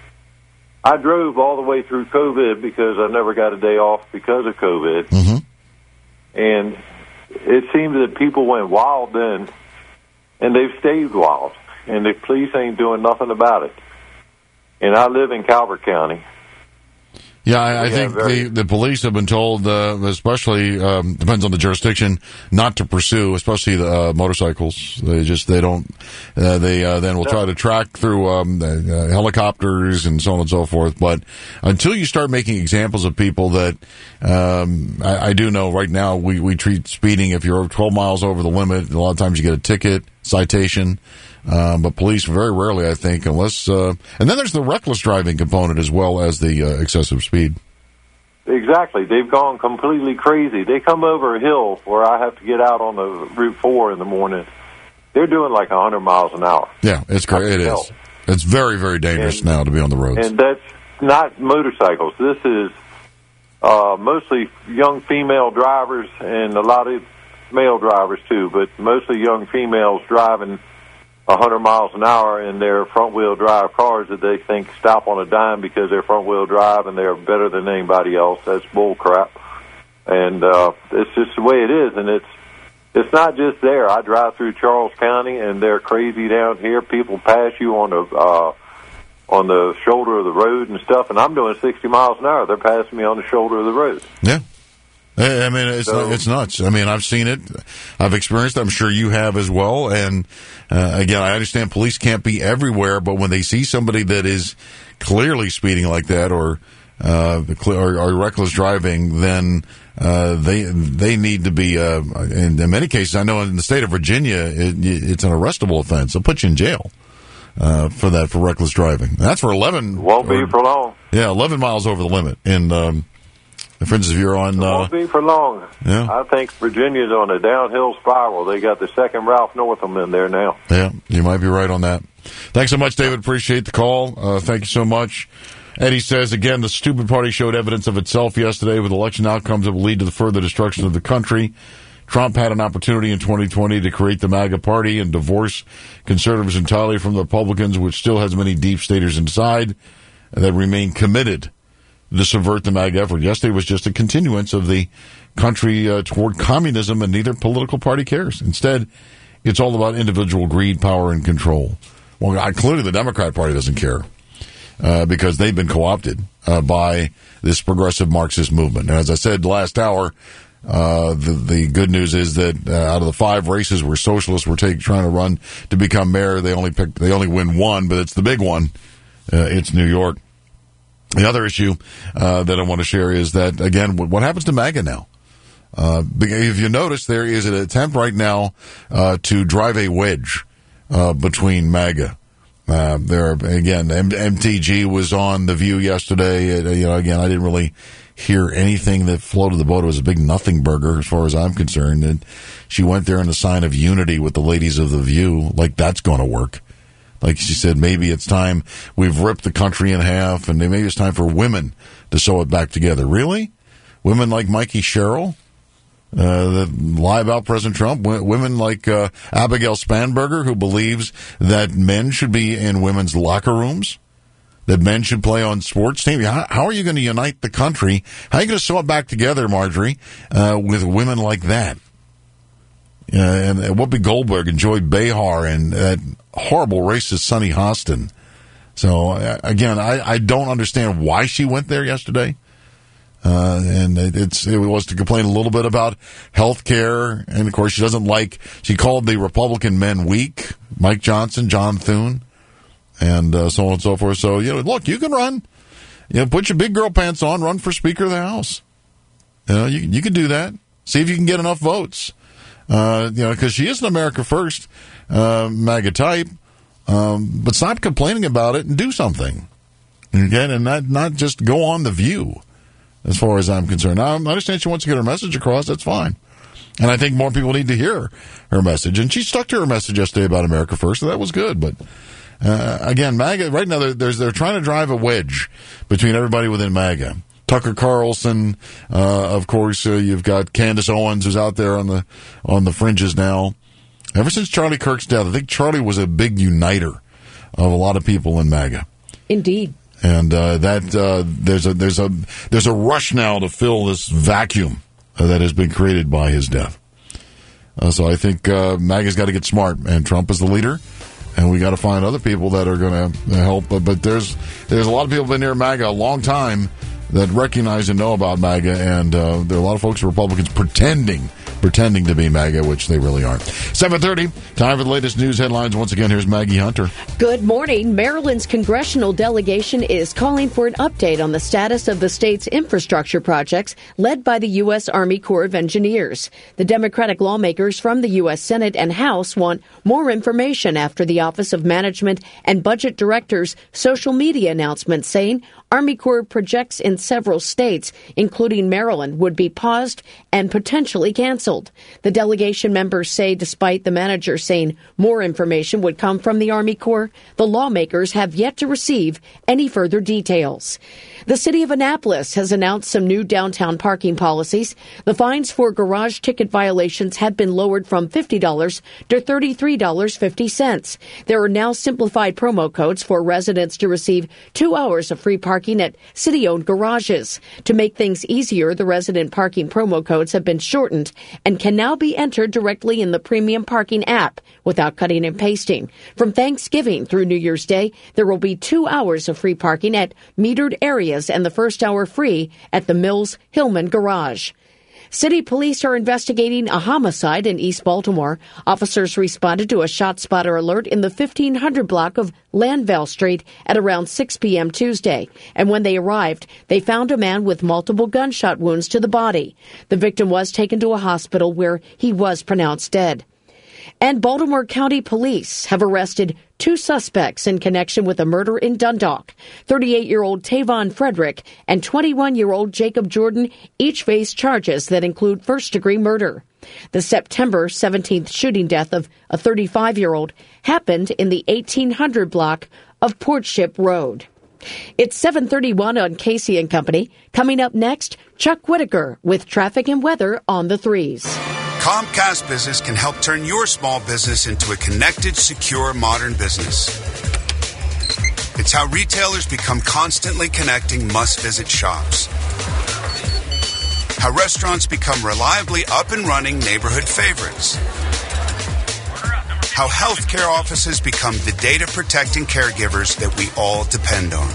I drove all the way through COVID because I never got a day off because of COVID. Mm-hmm. And it seemed that people went wild then, and they've stayed wild, and the police ain't doing nothing about it. And I live in Calvert County. Yeah, I think the police have been told, especially depends on the jurisdiction, not to pursue, especially the motorcycles. They don't. They then will try to track through helicopters and so on and so forth. But until you start making examples of people that I do know right now, we treat speeding if you're 12 miles over the limit. A lot of times you get a ticket, citation. But police very rarely, I think, unless... and then there's the reckless driving component as well as the excessive speed. Exactly. They've gone completely crazy. They come over a hill where I have to get out on the Route 4 in the morning. They're doing like 100 miles an hour. Yeah, it's great. It is. It's very, very dangerous now to be on the roads. And that's not motorcycles. This is mostly young female drivers and a lot of male drivers, too, but mostly young females driving 100 miles an hour in their front-wheel drive cars that they think stop on a dime because they're front-wheel drive and they're better than anybody else. That's bull crap. And it's just the way it is. And it's not just there. I drive through Charles County, and they're crazy down here. People pass you on the shoulder of the road and stuff, and I'm doing 60 miles an hour. They're passing me on the shoulder of the road. Yeah. I mean, it's nuts. I mean, I've seen it. I've experienced it. I'm sure you have as well. And, again, I understand police can't be everywhere, but when they see somebody that is clearly speeding like that or or reckless driving, then they need to be. In many cases, I know in the state of Virginia, it's an arrestable offense. They'll put you in jail for reckless driving. That's for 11. Won't be for long. Yeah, 11 miles over the limit. And for instance, if you're on, won't be for long. Yeah. I think Virginia's on a downhill spiral. They got the second Ralph Northam in there now. Yeah, you might be right on that. Thanks so much, David. Appreciate the call. Thank you so much. Eddie says, again, the stupid party showed evidence of itself yesterday with election outcomes that will lead to the further destruction of the country. Trump had an opportunity in 2020 to create the MAGA party and divorce conservatives entirely from the Republicans, which still has many deep staters inside that remain committed to subvert the MAGA effort. Yesterday was just a continuance of the country toward communism, and neither political party cares. Instead, it's all about individual greed, power, and control. Well, clearly the Democrat Party doesn't care because they've been co-opted by this progressive Marxist movement. And as I said last hour, the good news is that out of the 5 races where socialists were trying to run to become mayor, they only win one, but it's the big one. It's New York. The other issue that I want to share is that, again, what happens to MAGA now? If you notice, there is an attempt right now to drive a wedge between MAGA. MTG was on The View yesterday. Again, I didn't really hear anything that floated the boat. It was a big nothing burger as far as I'm concerned. And she went there in a sign of unity with the ladies of The View. Like, that's going to work. Like she said, maybe it's time. We've ripped the country in half, and maybe it's time for women to sew it back together. Really? Women like Mikey Sherrill that lie about President Trump? Women like Abigail Spanberger, who believes that men should be in women's locker rooms? That men should play on sports teams? How are you going to unite the country? How are you going to sew it back together, Marjorie, with women like that? And Whoopi Goldberg and Joy Behar and that horrible racist Sonny Hostin. So, again, I don't understand why she went there yesterday. And it was to complain a little bit about health care. And, of course, she called the Republican men weak. Mike Johnson, John Thune, and so on and so forth. So, look, you can run. Put your big girl pants on, run for Speaker of the House. You can do that. See if you can get enough votes. Because she is an America First MAGA type. But stop complaining about it and do something. Okay? And not just go on The View, as far as I'm concerned. Now, I understand she wants to get her message across. That's fine. And I think more people need to hear her message. And she stuck to her message yesterday about America First, so that was good. But, again, MAGA, right now, they're trying to drive a wedge between everybody within MAGA. Tucker Carlson, of course, you've got Candace Owens, who's out there on the fringes now. Ever since Charlie Kirk's death, I think Charlie was a big uniter of a lot of people in MAGA. Indeed. And there's a rush now to fill this vacuum that has been created by his death. So I think MAGA's got to get smart, and Trump is the leader. And we got to find other people that are going to help. But there's a lot of people been near MAGA a long time that recognize and know about MAGA, and there are a lot of folks, Republicans, pretending to be MAGA, which they really aren't. 7:30, time for the latest news headlines. Once again, here's Maggie Hunter. Good morning. Maryland's congressional delegation is calling for an update on the status of the state's infrastructure projects led by the U.S. Army Corps of Engineers. The Democratic lawmakers from the U.S. Senate and House want more information after the Office of Management and Budget Director's social media announcement saying Army Corps projects in several states, including Maryland, would be paused and potentially canceled. The delegation members say despite the manager saying more information would come from the Army Corps, the lawmakers have yet to receive any further details. The city of Annapolis has announced some new downtown parking policies. The fines for garage ticket violations have been lowered from $50 to $33.50. There are now simplified promo codes for residents to receive 2 hours of free parking at city-owned garages. To make things easier, the resident parking promo codes have been shortened and can now be entered directly in the premium parking app without cutting and pasting. From Thanksgiving through New Year's Day, there will be 2 hours of free parking at metered areas and the first hour free at the Mills Hillman Garage. City police are investigating a homicide in East Baltimore. Officers responded to a ShotSpotter alert in the 1500 block of Landvale Street at around 6 p.m. Tuesday. And when they arrived, they found a man with multiple gunshot wounds to the body. The victim was taken to a hospital where he was pronounced dead. And Baltimore County Police have arrested 2 suspects in connection with a murder in Dundalk. 38-year-old Tavon Frederick and 21-year-old Jacob Jordan each face charges that include first-degree murder. The September 17th shooting death of a 35-year-old happened in the 1800 block of Portship Road. It's 7:31 on Casey and Company. Coming up next, Chuck Whitaker with traffic and weather on the 3s. Comcast Business can help turn your small business into a connected, secure, modern business. It's how retailers become constantly connecting must-visit shops. How restaurants become reliably up and running neighborhood favorites. How healthcare offices become the data-protecting caregivers that we all depend on.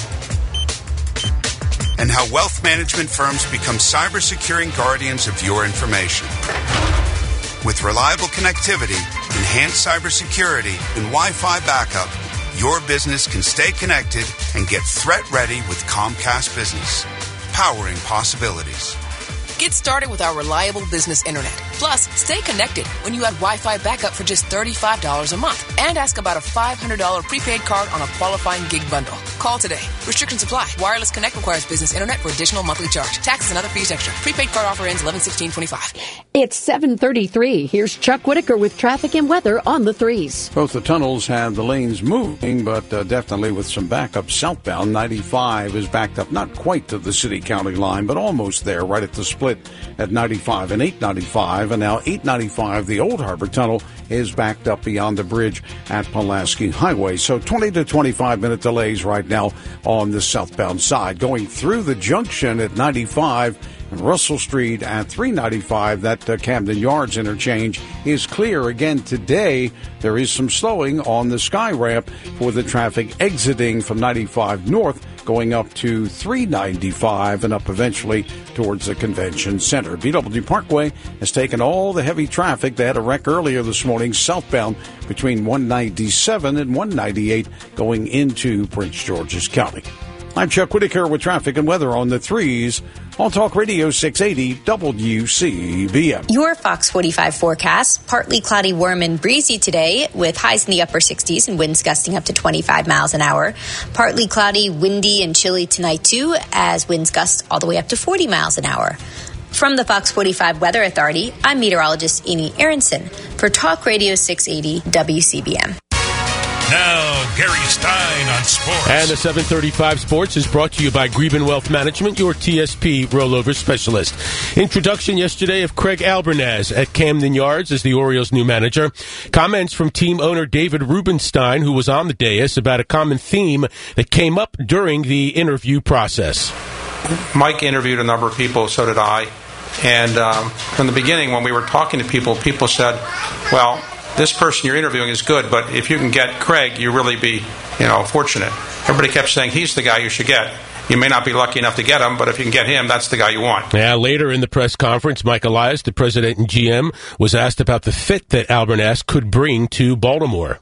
And how wealth management firms become cyber-securing guardians of your information. With reliable connectivity, enhanced cybersecurity, and Wi-Fi backup, your business can stay connected and get threat-ready with Comcast Business, powering possibilities. Get started with our reliable business internet. Plus, stay connected when you add Wi-Fi backup for just $35 a month. And ask about a $500 prepaid card on a qualifying gig bundle. Call today. Restrictions apply. Wireless Connect requires business internet for additional monthly charge. Taxes and other fees extra. Prepaid card offer ends 11/16/25. It's 7:33. Here's Chuck Whitaker with traffic and weather on the 3s. Both the tunnels have the lanes moving, but definitely with some backup southbound. 95 is backed up, not quite to the city-county line, but almost there, right at the split at 95 and 895. And now 895, the Old Harbor Tunnel, is backed up beyond the bridge at Pulaski Highway. So 20 to 25-minute delays right now on the southbound side. Going through the junction at 95 and Russell Street at 395, that Camden Yards interchange is clear. Again, today, there is some slowing on the Sky Ramp for the traffic exiting from 95 north, going up to 395 and up eventually towards the Convention Center. BW Parkway has taken all the heavy traffic. They had a wreck earlier this morning southbound between 197 and 198 going into Prince George's County. I'm Chuck Whitaker with traffic and weather on the 3s on Talk Radio 680 WCBM. Your Fox 45 forecast, partly cloudy, warm and breezy today with highs in the upper 60s and winds gusting up to 25 miles an hour. Partly cloudy, windy and chilly tonight too, as winds gust all the way up to 40 miles an hour. From the Fox 45 Weather Authority, I'm meteorologist Amy Aronson for Talk Radio 680 WCBM. Now, Gary Stein on sports. And the 735 Sports is brought to you by Greben Wealth Management, your TSP rollover specialist. Introduction yesterday of Craig Albernaz at Camden Yards as the Orioles' new manager. Comments from team owner David Rubenstein, who was on the dais, about a common theme that came up during the interview process. Mike interviewed a number of people, so did I. And from the beginning, when we were talking to people, people said, well, this person you're interviewing is good, but if you can get Craig, you really be, fortunate. Everybody kept saying he's the guy you should get. You may not be lucky enough to get him, but if you can get him, that's the guy you want. Yeah, later in the press conference, Mike Elias, the president and GM, was asked about the fit that Albernaz could bring to Baltimore.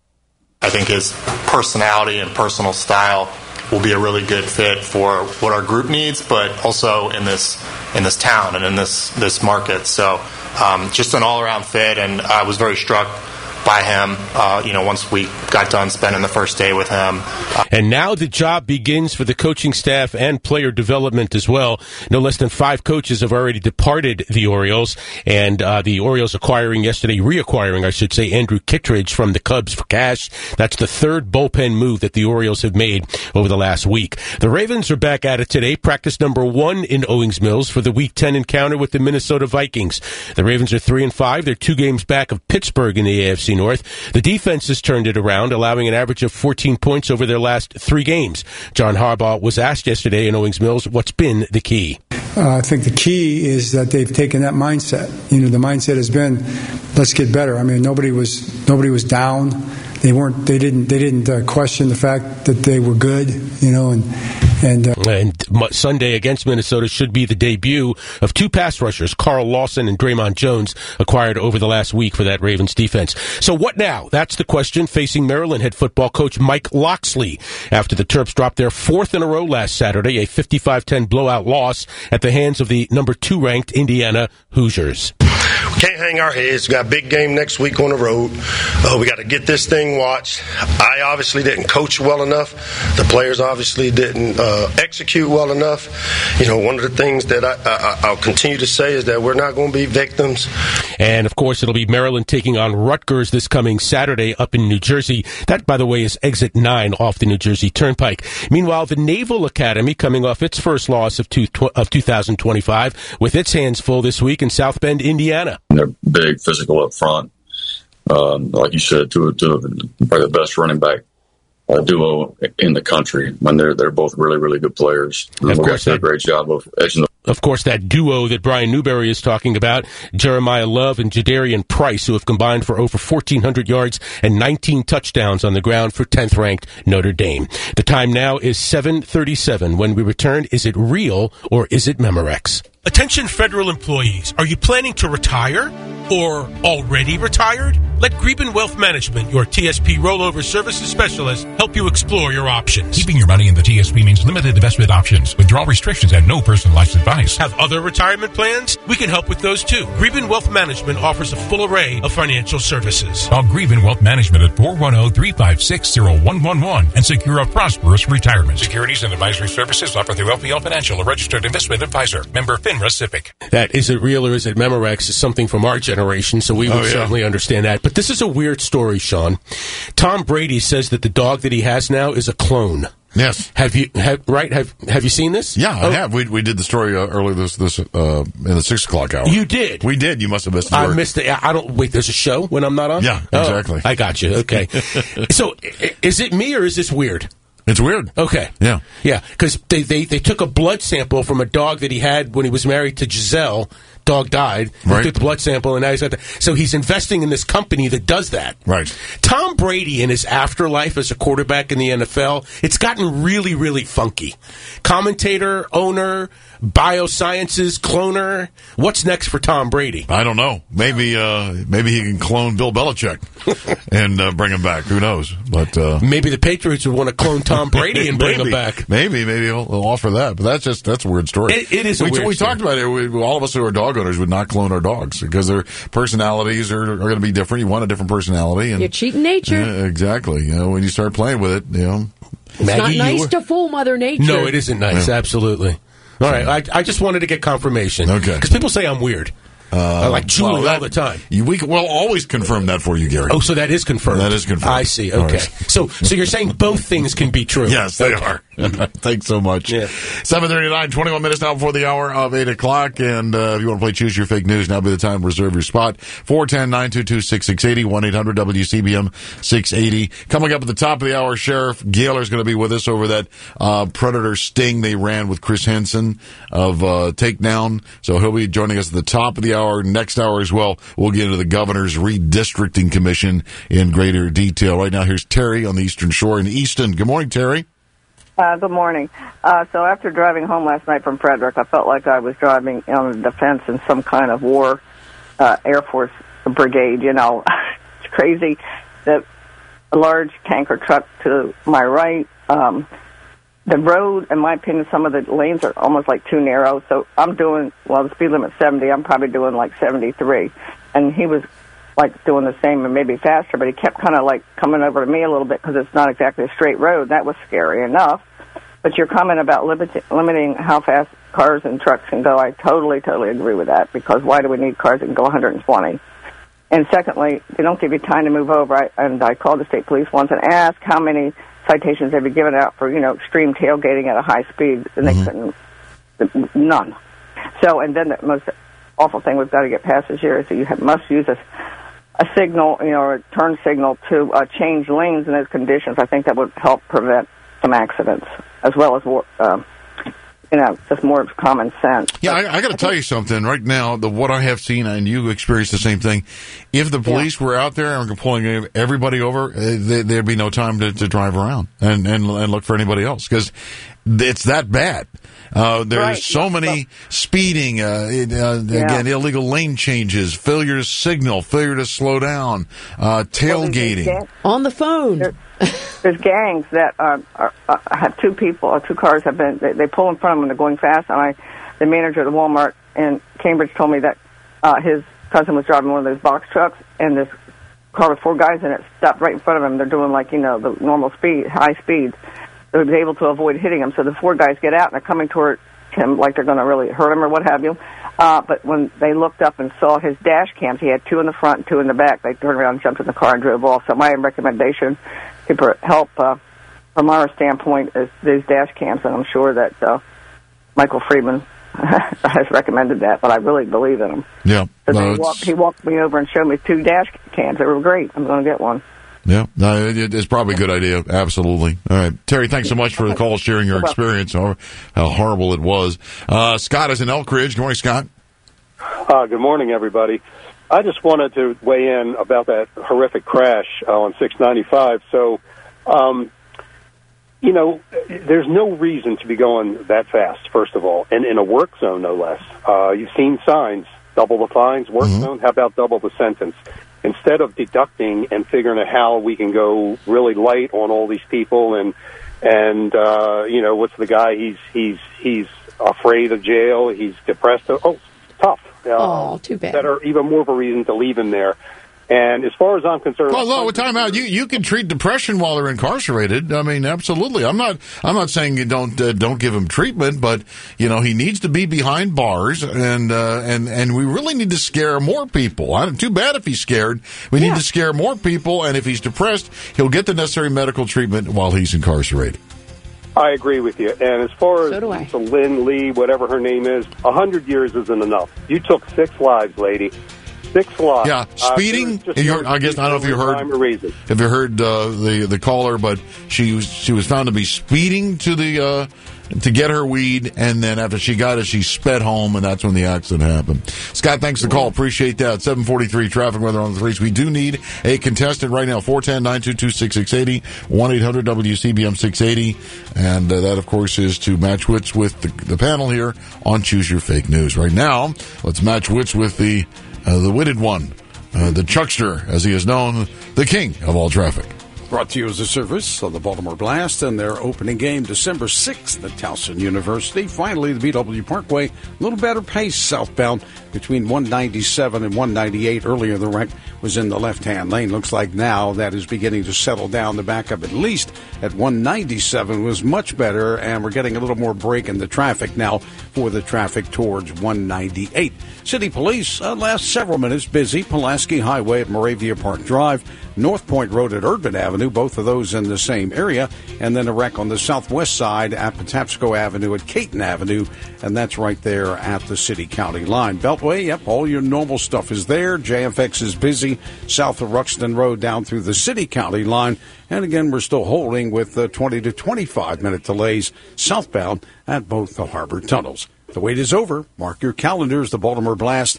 I think his personality and personal style will be a really good fit for what our group needs, but also in this town and in this market. So just an all-around fit, and I was very struck by him, once we got done spending the first day with him. And now the job begins for the coaching staff and player development as well. No less than 5 coaches have already departed the Orioles, and the Orioles reacquiring, I should say, Andrew Kittredge from the Cubs for cash. That's the third bullpen move that the Orioles have made over the last week. The Ravens are back at it today, practice number 1 in Owings Mills for the Week 10 encounter with the Minnesota Vikings. The Ravens are 3-5. They're 2 games back of Pittsburgh in the AFC North. The defense has turned it around, allowing an average of 14 points over their last 3 games. John Harbaugh was asked yesterday in Owings Mills what's been the key. I think the key is that they've taken that mindset. The mindset has been, let's get better. I mean, nobody was down. They didn't question the fact that they were good. And And Sunday against Minnesota should be the debut of two pass rushers, Carl Lawson and Draymond Jones, acquired over the last week for that Ravens defense. So what now? That's the question facing Maryland head football coach Mike Locksley after the Terps dropped their fourth in a row last Saturday, a 55-10 blowout loss at the hands of the number 2 ranked Indiana Hoosiers. We can't hang our heads. We got a big game next week on the road. We got to get this thing watched. I obviously didn't coach well enough. The players obviously didn't execute well enough. One of the things that I'll continue to say is that we're not going to be victims. And, of course, it'll be Maryland taking on Rutgers this coming Saturday up in New Jersey. That, by the way, is exit 9 off the New Jersey Turnpike. Meanwhile, the Naval Academy coming off its first loss of 2025 with its hands full this week in South Bend, Indiana. They're big, physical up front. Like you said, two of probably the best running back duo in the country. They're both really, really good players. Of course, they did a great job of edging the. Of course, that duo that Brian Newberry is talking about, Jeremiah Love and Jadarian Price, who have combined for over 1,400 yards and 19 touchdowns on the ground for 10th-ranked Notre Dame. The time now is 7:37. When we return, is it real or is it Memorex? Attention federal employees, are you planning to retire or already retired? Let Greben Wealth Management, your TSP rollover services specialist, help you explore your options. Keeping your money in the TSP means limited investment options, withdrawal restrictions, and no personalized advice. Have other retirement plans? We can help with those too. Greben Wealth Management offers a full array of financial services. Call Greben Wealth Management at 410-356-0111 and secure a prosperous retirement. Securities and advisory services offered through LPL Financial, a registered investment advisor. Member FINRA SIPC. That is it real or is it Memorex is something from our generation, so we would certainly understand that. But this is a weird story, Sean. Tom Brady says that the dog that he has now is a clone. Yes. Have you seen this? Yeah, I have. We did the story earlier this in the 6 o'clock hour. You did? We did. You must have missed the story. I missed it. I don't. Wait, there's a show when I'm not on? Yeah, exactly. I got you. Okay. So, is it me or is this weird? It's weird. Okay. Yeah. Yeah, because they took a blood sample from a dog that he had when he was married to Giselle. Dog died. Right. They took the blood sample, and now he's got so he's investing in this company that does that. Right. Tom Brady in his afterlife as a quarterback in the NFL, it's gotten really, really funky. Commentator, owner, biosciences, cloner. What's next for Tom Brady? I don't know. Maybe he can clone Bill Belichick and bring him back. Who knows? But maybe the Patriots would want to clone Tom Brady and bring him back. Maybe he'll offer that. But that's a weird story. It is a weird story. We talked about it. All of us who are dog owners would not clone our dogs because their personalities are going to be different. You want a different personality. And, you're cheating nature. Yeah, exactly. When you start playing with it, It's Maggie, not nice to fool Mother Nature. No, it isn't nice. Yeah. Absolutely. All right. I just wanted to get confirmation. Okay. Because people say I'm weird. I like chewing all the time. We'll always confirm that for you, Gary. Oh, so that is confirmed. That is confirmed. I see. Okay. Right. So you're saying both things can be true. Yes, they are. Thanks so much. Yeah. 7:39, 21 minutes now before the hour of 8 o'clock. And if you want to play Choose Your Fake News, now be the time to reserve your spot. 410-922-6680, 1-800-WCBM-680. Coming up at the top of the hour, Sheriff Gaylor is going to be with us over that Predator sting they ran with Chris Henson of Takedown. So he'll be joining us at the top of the hour. Next hour as well, we'll get into the Governor's Redistricting Commission in greater detail. Right now, here's Terry on the Eastern Shore in Easton. Good morning, Terry. Good morning. So after driving home last night from Frederick, I felt like I was driving on the defense in some kind of war, Air Force brigade. It's crazy that a large tanker truck to my right, the road, in my opinion, some of the lanes are almost like too narrow. So I'm doing, the speed limit's 70. I'm probably doing like 73. And he was like doing the same and maybe faster, but he kept kind of like coming over to me a little bit because it's not exactly a straight road. That was scary enough. But your comment about limiting how fast cars and trucks can go, I totally agree with that, because why do we need cars that can go 120? And secondly, they don't give you time to move over. I called the state police once and asked how many citations they've been given out for, extreme tailgating at a high speed, and they couldn't, none. So, and then the most awful thing we've got to get past this year is that you must use a signal, or a turn signal to change lanes in those conditions. I think that would help prevent some accidents, as well as just more common sense. Yeah, I got to tell you something right now. What I have seen, and you experienced the same thing. If the police were out there and pulling everybody over, there'd be no time to drive around and look for anybody else. Because it's that bad. There's so many speeding, again, illegal lane changes, failure to signal, failure to slow down, tailgating. On the phone. There's gangs that have two cars have been, they pull in front of them and they're going fast. And the manager of the Walmart in Cambridge told me that his cousin was driving one of those box trucks, and this car with 4 guys in it stopped right in front of him. They're doing the normal speed, high speeds. They was able to avoid hitting him. So the 4 guys get out and they're coming toward him like they're going to really hurt him or what have you. But when they looked up and saw his dash cams, he had 2 in the front and 2 in the back. They turned around and jumped in the car and drove off. So my recommendation to help from our standpoint is these dash cams, and I'm sure that Michael Friedman has recommended that, but I really believe in him. Yeah. So he walked me over and showed me 2 dash cams. They were great. I'm going to get one. Yeah, no, it's probably a good idea. Absolutely. All right. Terry, thanks so much for the call, sharing your experience, how horrible it was. Scott is in Elk Ridge. Good morning, Scott. Good morning, everybody. I just wanted to weigh in about that horrific crash on 695. So, there's no reason to be going that fast, first of all, and in a work zone, no less. You've seen signs, double the fines, work zone, how about double the sentence? Instead of deducting and figuring out how we can go really light on all these people and what's the guy? He's afraid of jail. He's depressed. Oh, tough. Too bad. That are even more of a reason to leave him there. And as far as I'm concerned, time out. You can treat depression while they're incarcerated. I mean, absolutely. I'm not saying you don't give him treatment, but he needs to be behind bars, and we really need to scare more people. Too bad if he's scared. We need to scare more people, and if he's depressed, he'll get the necessary medical treatment while he's incarcerated. I agree with you. And as far as Lynn Lee, whatever her name is, 100 years isn't enough. You took 6 lives, lady. 6 lives. Yeah, speeding. I guess I don't know if you heard. Have you heard the caller? But she was found to be speeding to get her weed, and then after she got it, she sped home, and that's when the accident happened. Scott, thanks for the call. Appreciate that. 7:43 traffic weather on the 3s. We do need a contestant right now. 410-922-6680, 1-800-WCBM-680, and that, of course, is to match wits with the panel here on Choose Your Fake News. Right now, let's match wits with the witted one, the Chuckster, as he is known, the king of all traffic. Brought to you as a service of the Baltimore Blast and their opening game December 6th at Towson University. Finally, the BW Parkway, a little better pace southbound between 197 and 198. Earlier, the wreck was in the left-hand lane. Looks like now that is beginning to settle down. The backup, at least at 197, was much better, and we're getting a little more break in the traffic now for the traffic towards 198. City Police, last several minutes busy. Pulaski Highway at Moravia Park Drive, North Point Road at Urban Avenue, both of those in the same area, and then a wreck on the southwest side at Patapsco Avenue at Caton Avenue, and that's right there at the city-county line. Beltway, yep, all your normal stuff is there. JFX is busy south of Ruxton Road down through the city-county line, and again, we're still holding with 20 to 25-minute delays southbound at both the harbor tunnels. The wait is over. Mark your calendars. The Baltimore Blast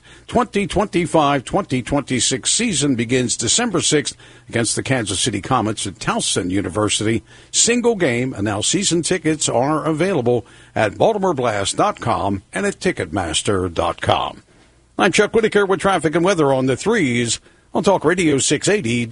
2025-2026 season begins December 6th against the Kansas City Comets at Towson University. Single game, and now season tickets are available at BaltimoreBlast.com and at Ticketmaster.com. I'm Chuck Whitaker with traffic and weather on the 3s on Talk Radio 680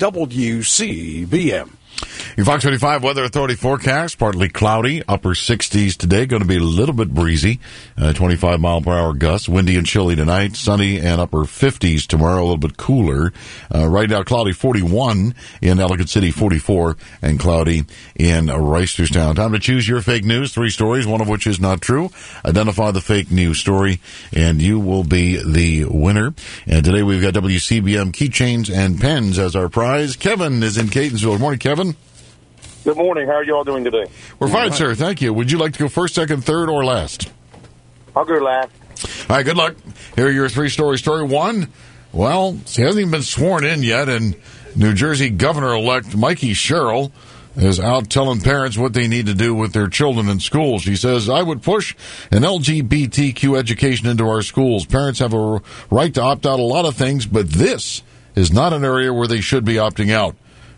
WCBM. Your Fox 25 Weather Authority forecast, partly cloudy, upper 60s today, going to be a little bit breezy, 25-mile-per-hour gusts, windy and chilly tonight, sunny and upper 50s tomorrow, a little bit cooler. Right now, cloudy 41 in Ellicott City, 44, and cloudy in Reisterstown. Time to choose your fake news, 3 stories, one of which is not true. Identify the fake news story, and you will be the winner. And today we've got WCBM keychains and pens as our prize. Kevin is in Catonsville. Good morning, Kevin. Good morning. How are you all doing today? We're fine, sir. Thank you. Would you like to go first, second, third, or last? I'll go last. All right, good luck. Here are your 3-story. Story 1, well, he hasn't even been sworn in yet, and New Jersey Governor-elect Mikey Sherrill is out telling parents what they need to do with their children in school. She says, I would push an LGBTQ education into our schools. Parents have a right to opt out a lot of things, but this is not an area where they should be opting out.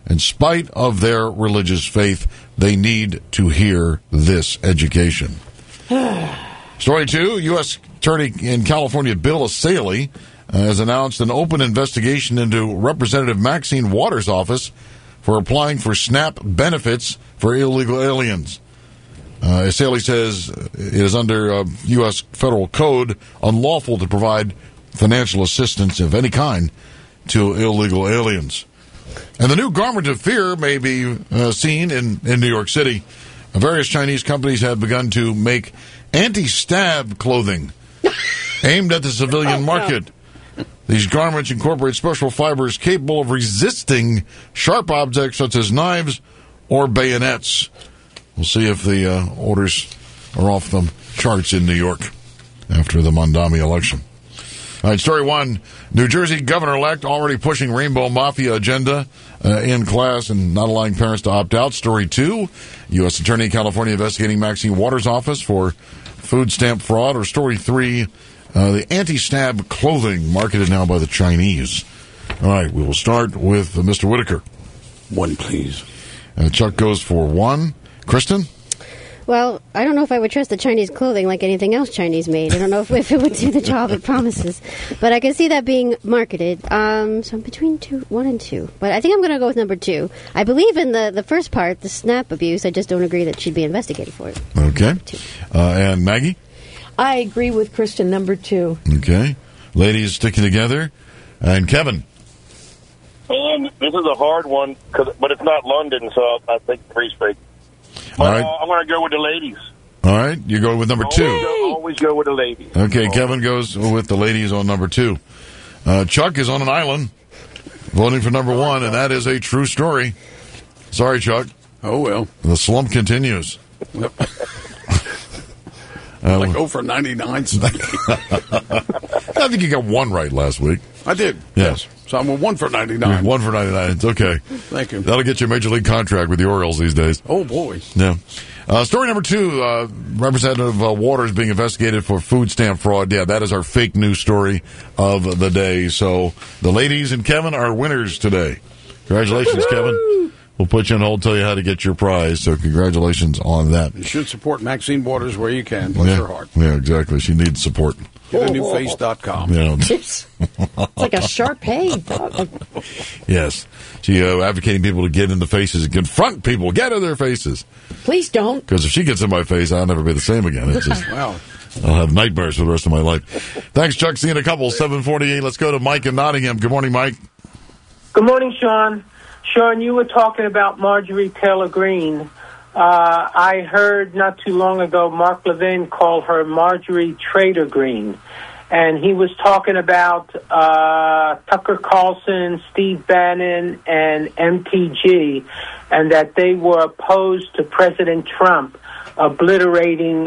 In spite of their religious faith, they need to hear this education. Story 2, U.S. Attorney in California Bill Asaley has announced an open investigation into Representative Maxine Waters' office for applying for SNAP benefits for illegal aliens. Asaley says it is under U.S. federal code unlawful to provide financial assistance of any kind to illegal aliens. And the new garment of fear may be seen in New York City. Various Chinese companies have begun to make anti-stab clothing aimed at the civilian market. These garments incorporate special fibers capable of resisting sharp objects such as knives or bayonets. We'll see if the orders are off the charts in New York after the Mondami election. All right, story 1. New Jersey governor-elect already pushing rainbow mafia agenda in class and not allowing parents to opt out. Story 2. U.S. Attorney in California investigating Maxine Waters' office for food stamp fraud. Or story 3. The anti-stab clothing marketed now by the Chinese. All right, we will start with Mr. Whitaker. 1, please. Chuck goes for 1. Kristen? Well, I don't know if I would trust the Chinese clothing like anything else Chinese made. I don't know if it would do the job it promises. But I can see that being marketed. So I'm between 1 and 2. But I think I'm going to go with number 2. I believe in the first part, the SNAP abuse. I just don't agree that she'd be investigated for it. Okay. And Maggie? I agree with Kristen, number 2. Okay. Ladies sticking together. And Kevin? This is a hard one, but it's not London, so I think 3's fake. All right. I'm going to go with the ladies. All right. You go with number 2. Always go with the ladies. Okay. Kevin goes with the ladies on number 2. Chuck is on an island voting for number 1, and that is a true story. Sorry, Chuck. Oh, well. The slump continues. Yep. Like 0 for 99. I think you got 1 right last week. I did. Yes. So I'm a 1 for 99. 1 for 99. It's okay. Thank you. That'll get you a major league contract with the Orioles these days. Oh, boy. Yeah. Story number 2, Representative Waters being investigated for food stamp fraud. Yeah, that is our fake news story of the day. So the ladies and Kevin are winners today. Congratulations, Kevin. We'll put you on hold, tell you how to get your prize. So congratulations on that. You should support Maxine Waters where you can. Bless her heart. Yeah, exactly. She needs support. GetANewFace.com. Yeah. It's like a Sharpay. Yes. She advocating people to get in the faces and confront people. Get in their faces. Please don't. Because if she gets in my face, I'll never be the same again. It's just, wow. I'll have nightmares for the rest of my life. Thanks, Chuck. See you in a couple. 7:48. Let's go to Mike in Nottingham. Good morning, Mike. Good morning, Sean. Sean, you were talking about Marjorie Taylor Greene. I heard not too long ago Mark Levin call her Marjorie Trader Greene. And he was talking about Tucker Carlson, Steve Bannon, and MTG, and that they were opposed to President Trump obliterating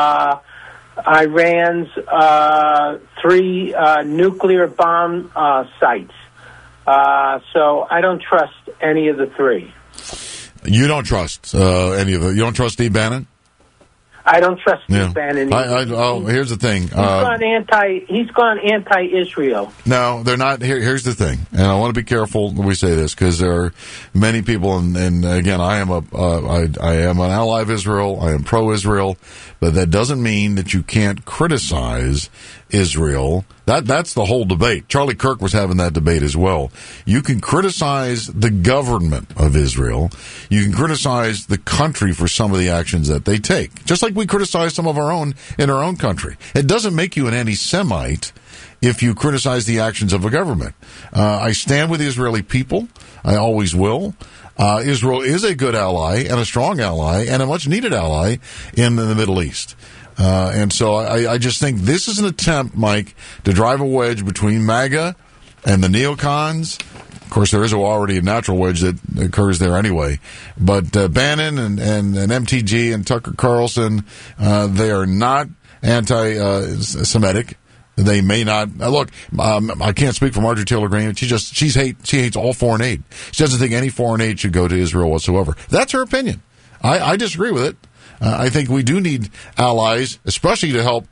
Iran's 3 nuclear bomb sites. So I don't trust any of the 3. You don't trust any of them. You don't trust Steve Bannon? I don't trust Steve Bannon. Here's the thing. He's gone anti-Israel. No, they're not. Here's the thing, and I want to be careful when we say this because there are many people, and again, I am an ally of Israel. I am pro-Israel, but that doesn't mean that you can't criticize Israel. That's the whole debate. Charlie Kirk was having that debate as well. You can criticize the government of Israel. You can criticize the country for some of the actions that they take, just like we criticize some of our own in our own country. It doesn't make you an anti-Semite if you criticize the actions of a government. I stand with the Israeli people. I always will. Israel is a good ally and a strong ally and a much-needed ally in the Middle East. And so I just think this is an attempt, Mike, to drive a wedge between MAGA and the neocons. Of course, there is already a natural wedge that occurs there anyway. But Bannon and MTG and Tucker Carlson, they are not anti-Semitic. They may not look. I can't speak for Marjorie Taylor Greene. She hates all foreign aid. She doesn't think any foreign aid should go to Israel whatsoever. That's her opinion. I disagree with it. I think we do need allies, especially to help,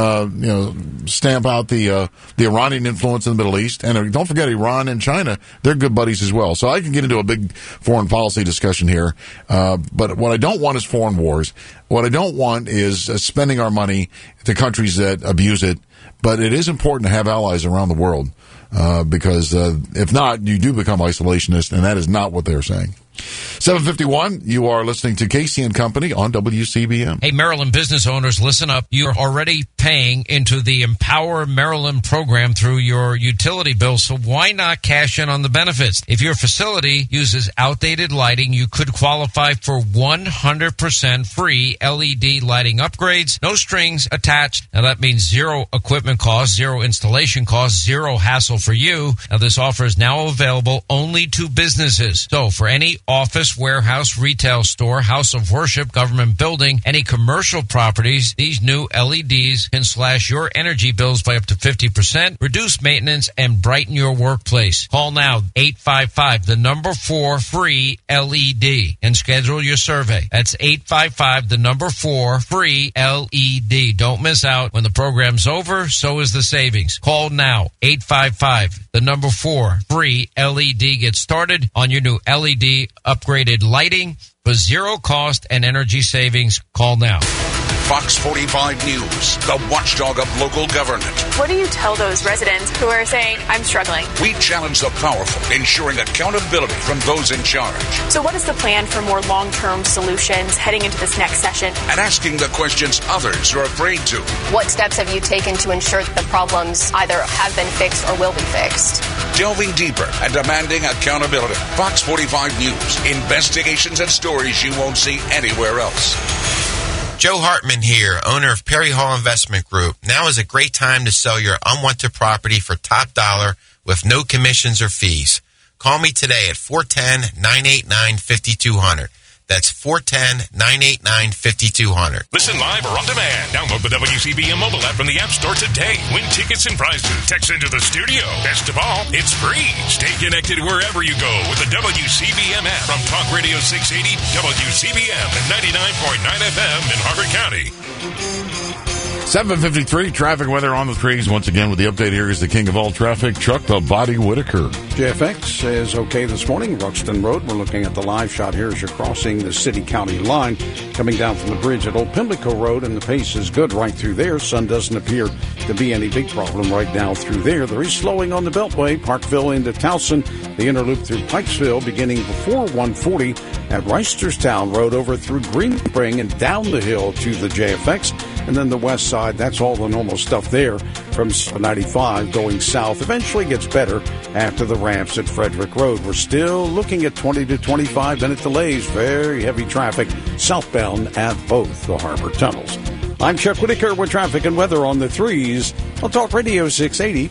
stamp out the Iranian influence in the Middle East. And don't forget, Iran and China, they're good buddies as well. So I can get into a big foreign policy discussion here. But what I don't want is foreign wars. What I don't want is spending our money to countries that abuse it. But it is important to have allies around the world, because if not, you do become isolationist, and that is not what they're saying. 7:51, you are listening to Casey and Company on WCBM. Hey, Maryland business owners, listen up. You're already paying into the Empower Maryland program through your utility bill, so why not cash in on the benefits? If your facility uses outdated lighting, you could qualify for 100% free LED lighting upgrades, no strings attached. Now, that means zero equipment costs, zero installation costs, zero hassle for you. Now, this offer is now available only to businesses. So, for any office, warehouse, retail store, house of worship, government building, any commercial properties, these new LEDs can slash your energy bills by up to 50%, reduce maintenance, and brighten your workplace. Call now, 855 free LED, and schedule your survey. That's 855 free LED. Don't miss out. When the program's over, so is the savings. Call now, 855 free LED. Get started on your new LED upgraded lighting for zero cost and energy savings. Call now. Fox 45 News, the watchdog of local government. What do you tell those residents who are saying, I'm struggling? We challenge the powerful, ensuring accountability from those in charge. So what is the plan for more long-term solutions heading into this next session? And asking the questions others are afraid to. What steps have you taken to ensure that the problems either have been fixed or will be fixed? Delving deeper and demanding accountability. Fox 45 News, investigations and stories you won't see anywhere else. Joe Hartman here, owner of Perry Hall Investment Group. Now is a great time to sell your unwanted property for top dollar with no commissions or fees. Call me today at 410-989-5200. That's 410-989-5200. Listen live or on demand. Download the WCBM mobile app from the App Store today. Win tickets and prizes. Text into the studio. Best of all, it's free. Stay connected wherever you go with the WCBM app from Talk Radio 680, WCBM, and 99.9 FM in Harford County. 7:53, traffic weather on the trees. Once again, with the update here is the king of all traffic, Chuck the Body Whitaker. JFX is okay this morning. Ruxton Road, we're looking at the live shot here as you're crossing the city-county line. Coming down from the bridge at Old Pimlico Road, and the pace is good right through there. Sun doesn't appear to be any big problem right now through there. There is slowing on the Beltway, Parkville into Towson. The inner loop through Pikesville beginning before 140 at Reisterstown Road over through Green Spring and down the hill to the JFX. And then the west side, that's all the normal stuff there from 95 going south. Eventually gets better after the ramps at Frederick Road. We're still looking at 20 to 25 minute delays. Very heavy traffic southbound at both the harbor tunnels. I'm Chuck Whitaker with traffic and weather on the threes on Talk Radio 680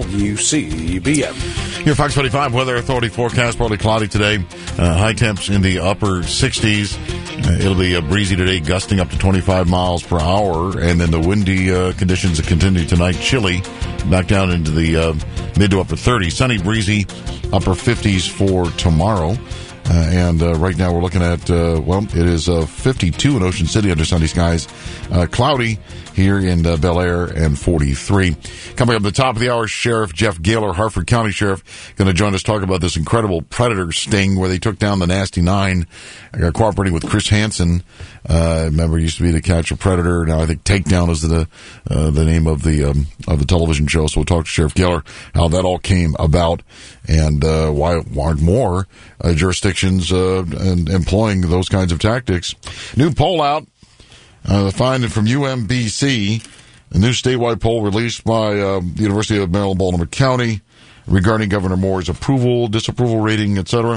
WCBM. Your Fox 45 Weather Authority forecast, partly cloudy today. High temps in the upper 60s. It'll be breezy today, gusting up to 25 miles per hour. And then the windy conditions that continue tonight, chilly, back down into the mid to upper 30s. Sunny, breezy, upper 50s for tomorrow. And right now we're looking at, it is 52 in Ocean City under sunny skies. Cloudy here in Bel Air, and 43. Coming up at the top of the hour, Sheriff Jeff Gaylor, Harford County Sheriff, going to join us talk about this incredible predator sting where they took down the Nasty Nine, cooperating with Chris Hansen. Remember, it used to be to catch a predator. Now I think Takedown is the name of the television show. So we'll talk to Sheriff Gaylor how that all came about and why aren't more jurisdictions employing those kinds of tactics. New poll out. Finding from UMBC, a new statewide poll released by the University of Maryland, Baltimore County regarding Governor Moore's approval, disapproval rating, etc.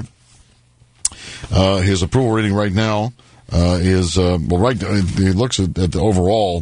His approval rating right now is, it looks at the overall,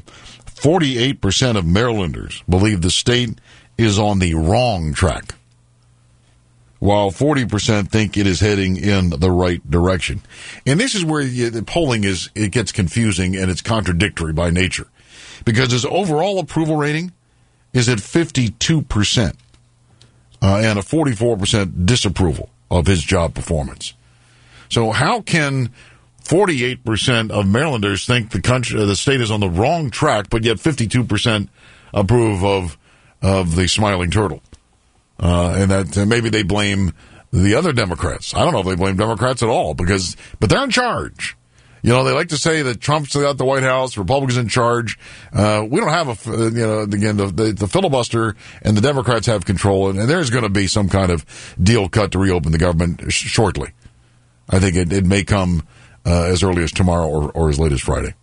48% of Marylanders believe the state is on the wrong track, while 40% think it is heading in the right direction. And this is where the polling it gets confusing and it's contradictory by nature. Because his overall approval rating is at 52%, and a 44% disapproval of his job performance. So how can 48% of Marylanders think the state is on the wrong track, but yet 52% approve of the Smiling Turtle. And that maybe they blame the other Democrats. I don't know if they blame Democrats at all, but they're in charge. You know, they like to say that Trump's got the White House, Republicans in charge. We don't have the filibuster, and the Democrats have control, and there's going to be some kind of deal cut to reopen the government shortly. I think it may come as early as tomorrow or as late as Friday.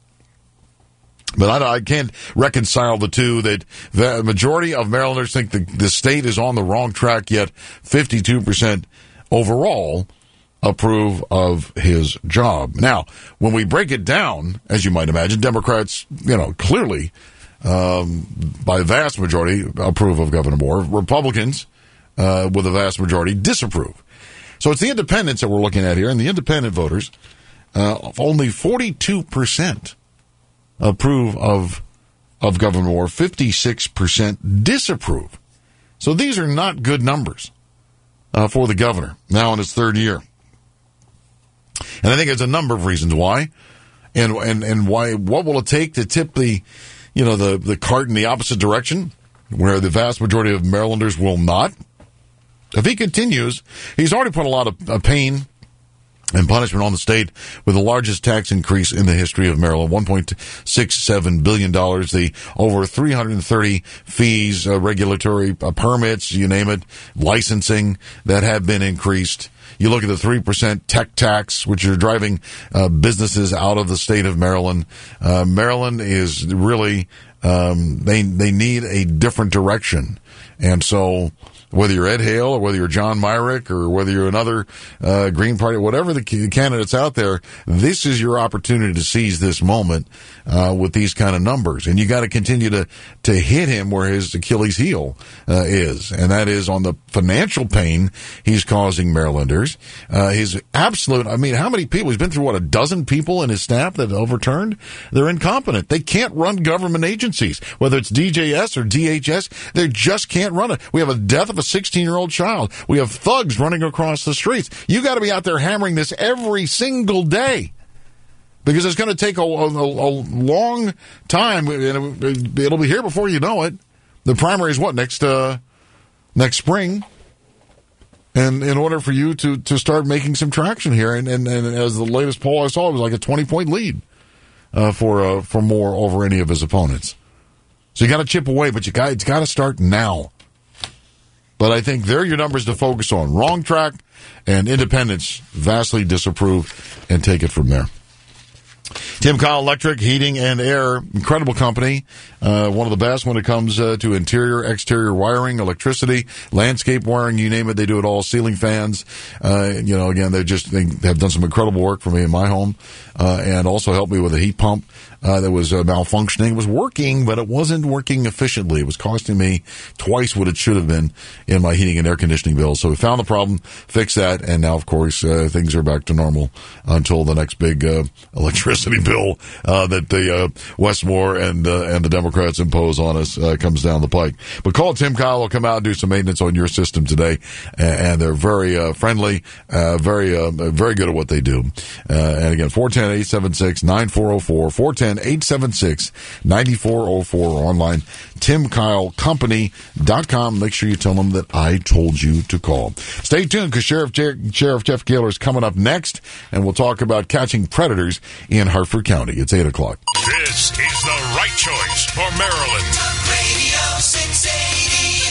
But I can't reconcile the two, that the majority of Marylanders think the state is on the wrong track, yet 52% overall approve of his job. Now, when we break it down, as you might imagine, Democrats, clearly, by a vast majority, approve of Governor Moore. Republicans, with a vast majority, disapprove. So it's the independents that we're looking at here, and the independent voters, only 42% approve of Governor Moore, 56% disapprove. So these are not good numbers for the governor, now in his third year. And I think there's a number of reasons why, and why. What will it take to tip the cart in the opposite direction, where the vast majority of Marylanders will not? If he continues, he's already put a lot of pain and punishment on the state with the largest tax increase in the history of Maryland, $1.67 billion, the over 330 fees, regulatory permits, you name it, licensing that have been increased. You look at the 3% tech tax, which are driving businesses out of the state of Maryland. Maryland is really, they need a different direction. And so whether you're Ed Hale or whether you're John Myrick or whether you're another Green Party, whatever the candidates out there, this is your opportunity to seize this moment with these kind of numbers. And you got to continue to hit him where his Achilles heel is, and that is on the financial pain he's causing Marylanders. His absolute, how many people? He's been through, a dozen people in his staff that overturned? They're incompetent. They can't run government agencies, whether it's DJS or DHS. They just can't run it. We have a death of a 16-year-old child. We have thugs running across the streets. You got to be out there hammering this every single day, because it's going to take a long time. It'll be here before you know it. The primary is next spring, and in order for you to start making some traction here, and as the latest poll I saw, it was like a 20-point lead for Moore over any of his opponents. So you got to chip away, but it's got to start now. But I think they're your numbers to focus on. Wrong track, and independents vastly disapprove, and take it from there. Tim Kyle Electric, Heating and Air, incredible company. One of the best when it comes to interior, exterior wiring, electricity, landscape wiring, you name it, they do it all. Ceiling fans. Again, they have done some incredible work for me in my home, and also helped me with a heat pump that was malfunctioning. It was working, but it wasn't working efficiently. It was costing me twice what it should have been in my heating and air conditioning bill. So we found the problem, fixed that, and now, of course, things are back to normal until the next big electricity bill that the Westmore and the Democrats impose on us comes down the pike. But call Tim Kyle. Will come out and do some maintenance on your system today, and they're very friendly, very good at what they do. And again, 410-876-9404, 410-876-9404, or online, TimKyleCompany.com. Make sure you tell them that I told you to call. Stay tuned, because Sheriff Jeff Gaylor is coming up next, and we'll talk about catching predators in Hartford County. It's 8 o'clock. This is the right choice for Maryland. Radio 680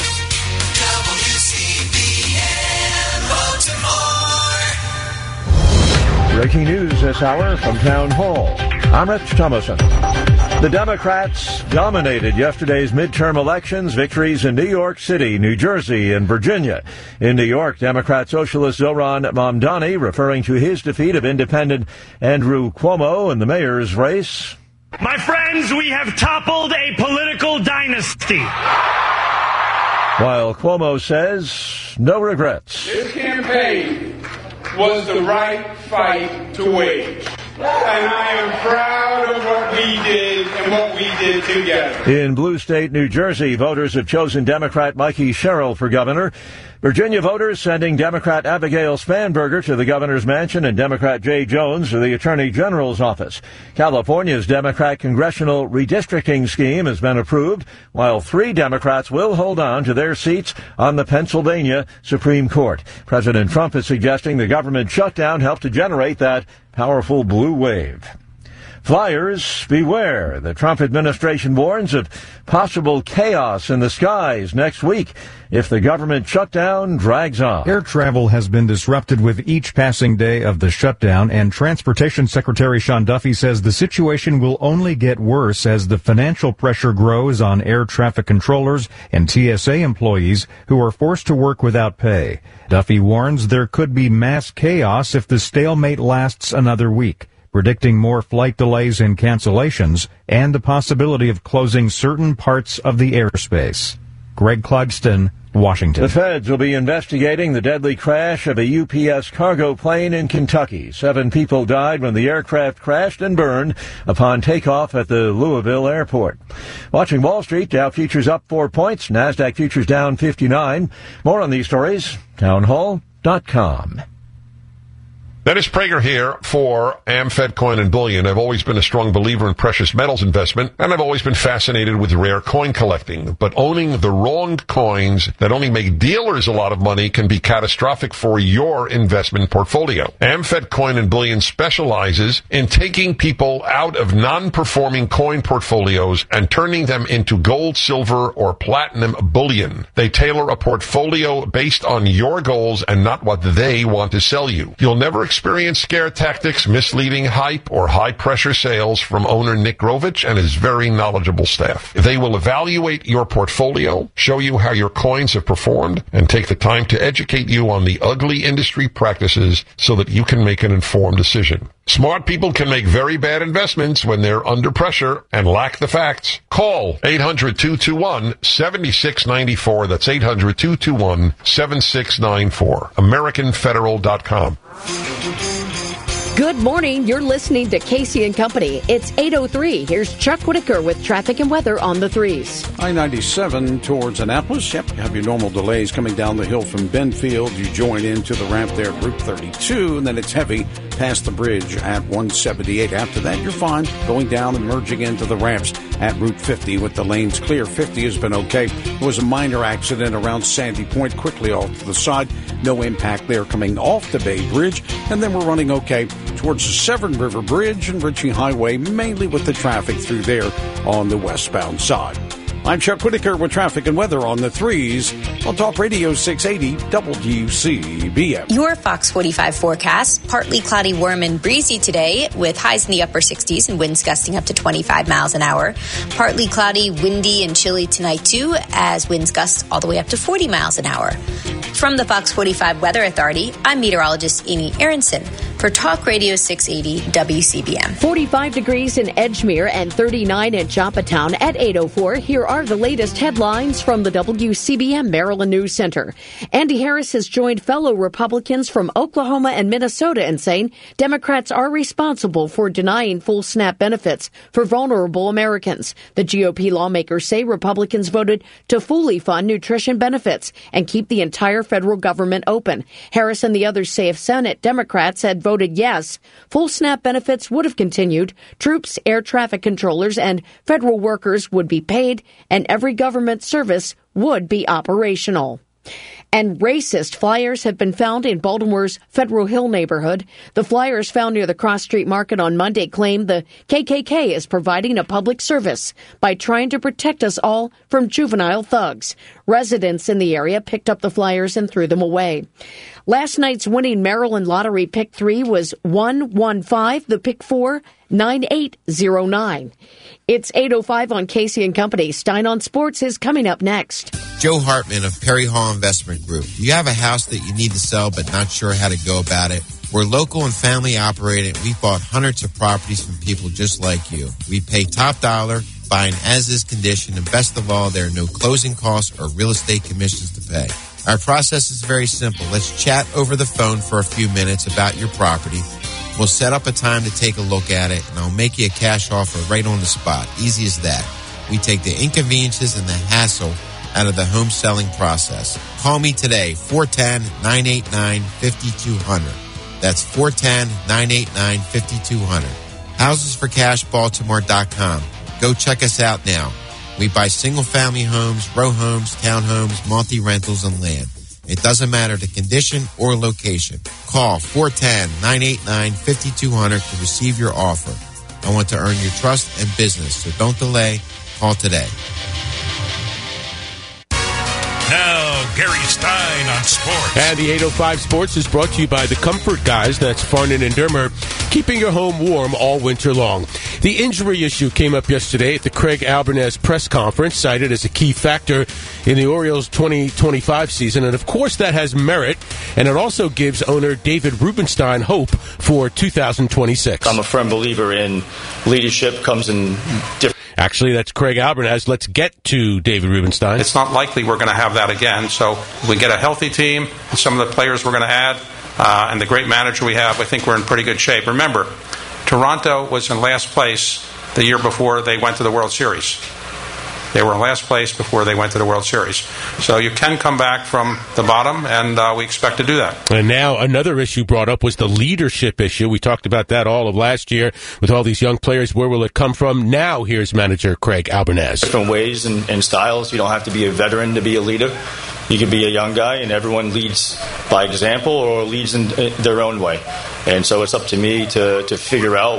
WCBN Baltimore. Breaking news this hour from Town Hall. I'm Rich Thomason. The Democrats dominated yesterday's midterm elections, victories in New York City, New Jersey, and Virginia. In New York, Democrat Socialist Zohran Mamdani, referring to his defeat of independent Andrew Cuomo in the mayor's race. My friends, we have toppled a political dynasty. While Cuomo says no regrets. This campaign was the right fight to wage. And I am proud of what we did and what we did together. In Blue State, New Jersey, voters have chosen Democrat Mikey Sherrill for governor. Virginia voters sending Democrat Abigail Spanberger to the governor's mansion and Democrat Jay Jones to the Attorney General's office. California's Democrat congressional redistricting scheme has been approved, while 3 Democrats will hold on to their seats on the Pennsylvania Supreme Court. President Trump is suggesting the government shutdown helped to generate that powerful blue wave. Flyers, beware. The Trump administration warns of possible chaos in the skies next week if the government shutdown drags on. Air travel has been disrupted with each passing day of the shutdown, and Transportation Secretary Sean Duffy says the situation will only get worse as the financial pressure grows on air traffic controllers and TSA employees who are forced to work without pay. Duffy warns there could be mass chaos if the stalemate lasts another week, predicting more flight delays and cancellations, and the possibility of closing certain parts of the airspace. Greg Clugston, Washington. The feds will be investigating the deadly crash of a UPS cargo plane in Kentucky. 7 people died when the aircraft crashed and burned upon takeoff at the Louisville airport. Watching Wall Street, Dow futures up 4 points, NASDAQ futures down 59. More on these stories, townhall.com. Dennis Prager here for AmFed Coin and Bullion. I've always been a strong believer in precious metals investment, and I've always been fascinated with rare coin collecting. But owning the wrong coins that only make dealers a lot of money can be catastrophic for your investment portfolio. AmFed Coin and Bullion specializes in taking people out of non-performing coin portfolios and turning them into gold, silver, or platinum bullion. They tailor a portfolio based on your goals and not what they want to sell you. You'll never experience scare tactics, misleading hype, or high-pressure sales from owner Nick Grovich and his very knowledgeable staff. They will evaluate your portfolio, show you how your coins have performed, and take the time to educate you on the ugly industry practices so that you can make an informed decision. Smart people can make very bad investments when they're under pressure and lack the facts. Call 800-221-7694. That's 800-221-7694. AmericanFederal.com. Good morning. You're listening to Casey and Company. It's 8:03. Here's Chuck Whitaker with traffic and weather on the 3s. I-97 towards Annapolis. Yep, you have your normal delays coming down the hill from Benfield. You join into the ramp there at Route 32, and then it's heavy past the bridge at 178. After that, you're fine going down and merging into the ramps at Route 50 with the lanes clear. 50 has been okay. There was a minor accident around Sandy Point, quickly off to the side. No impact there coming off the Bay Bridge. And then we're running okay towards the Severn River Bridge and Ritchie Highway, mainly with the traffic through there on the westbound side. I'm Chuck Whitaker with traffic and weather on the 3s on Talk Radio 680 WCBM. Your Fox 45 forecast, partly cloudy, warm, and breezy today with highs in the upper 60s and winds gusting up to 25 miles an hour. Partly cloudy, windy, and chilly tonight too, as winds gust all the way up to 40 miles an hour. From the Fox 45 Weather Authority, I'm meteorologist Amy Aronson for Talk Radio 680 WCBM. 45 degrees in Edgemere and 39 in Joppatown at 8:04. Here are the latest headlines from the WCBM Maryland News Center. Andy Harris has joined fellow Republicans from Oklahoma and Minnesota in saying Democrats are responsible for denying full SNAP benefits for vulnerable Americans. The GOP lawmakers say Republicans voted to fully fund nutrition benefits and keep the entire federal government open. Harris and the others say if Senate Democrats had voted yes, full SNAP benefits would have continued, troops, air traffic controllers, and federal workers would be paid, and every government service would be operational. And racist flyers have been found in Baltimore's Federal Hill neighborhood. The flyers found near the Cross Street Market on Monday claim the KKK is providing a public service by trying to protect us all from juvenile thugs. Residents in the area picked up the flyers and threw them away. Last night's winning Maryland Lottery Pick 3 was 115, the Pick 4, 9809. It's 8:05 on Casey and Company. Stein on Sports is coming up next. Joe Hartman of Perry Hall Investment Group. Do you have a house that you need to sell but not sure how to go about it? We're local and family operated. We bought hundreds of properties from people just like you. We pay top dollar, buy in as-is condition, and best of all, there are no closing costs or real estate commissions to pay. Our process is very simple. Let's chat over the phone for a few minutes about your property. We'll set up a time to take a look at it, and I'll make you a cash offer right on the spot. Easy as that. We take the inconveniences and the hassle out of the home selling process. Call me today, 410-989-5200. That's 410-989-5200. HousesForCashBaltimore.com. Go check us out now. We buy single-family homes, row homes, townhomes, multi-rentals, and land. It doesn't matter the condition or location. Call 410-989-5200 to receive your offer. I want to earn your trust and business, so don't delay. Call today. Now, Gary Stein on sports. And the 805 Sports is brought to you by the Comfort Guys, that's Farnan and Dermer, keeping your home warm all winter long. The injury issue came up yesterday at the Craig Albernaz press conference, cited as a key factor in the Orioles' 2025 season. And, of course, that has merit, and it also gives owner David Rubenstein hope for 2026. I'm a firm believer in leadership comes in different... Actually, that's Craig Albernaz. Let's get to David Rubenstein. It's not likely we're going to have that again. So we get a healthy team, and some of the players we're going to add, and the great manager we have, I think we're in pretty good shape. Remember, Toronto was in last place the year before they went to the World Series. They were in last place before they went to the World Series. So you can come back from the bottom, and we expect to do that. And now another issue brought up was the leadership issue. We talked about that all of last year with all these young players. Where will it come from? Now here's manager Craig Albernaz. Different ways and styles. You don't have to be a veteran to be a leader. You can be a young guy, and everyone leads by example or leads in their own way. And so it's up to me to figure out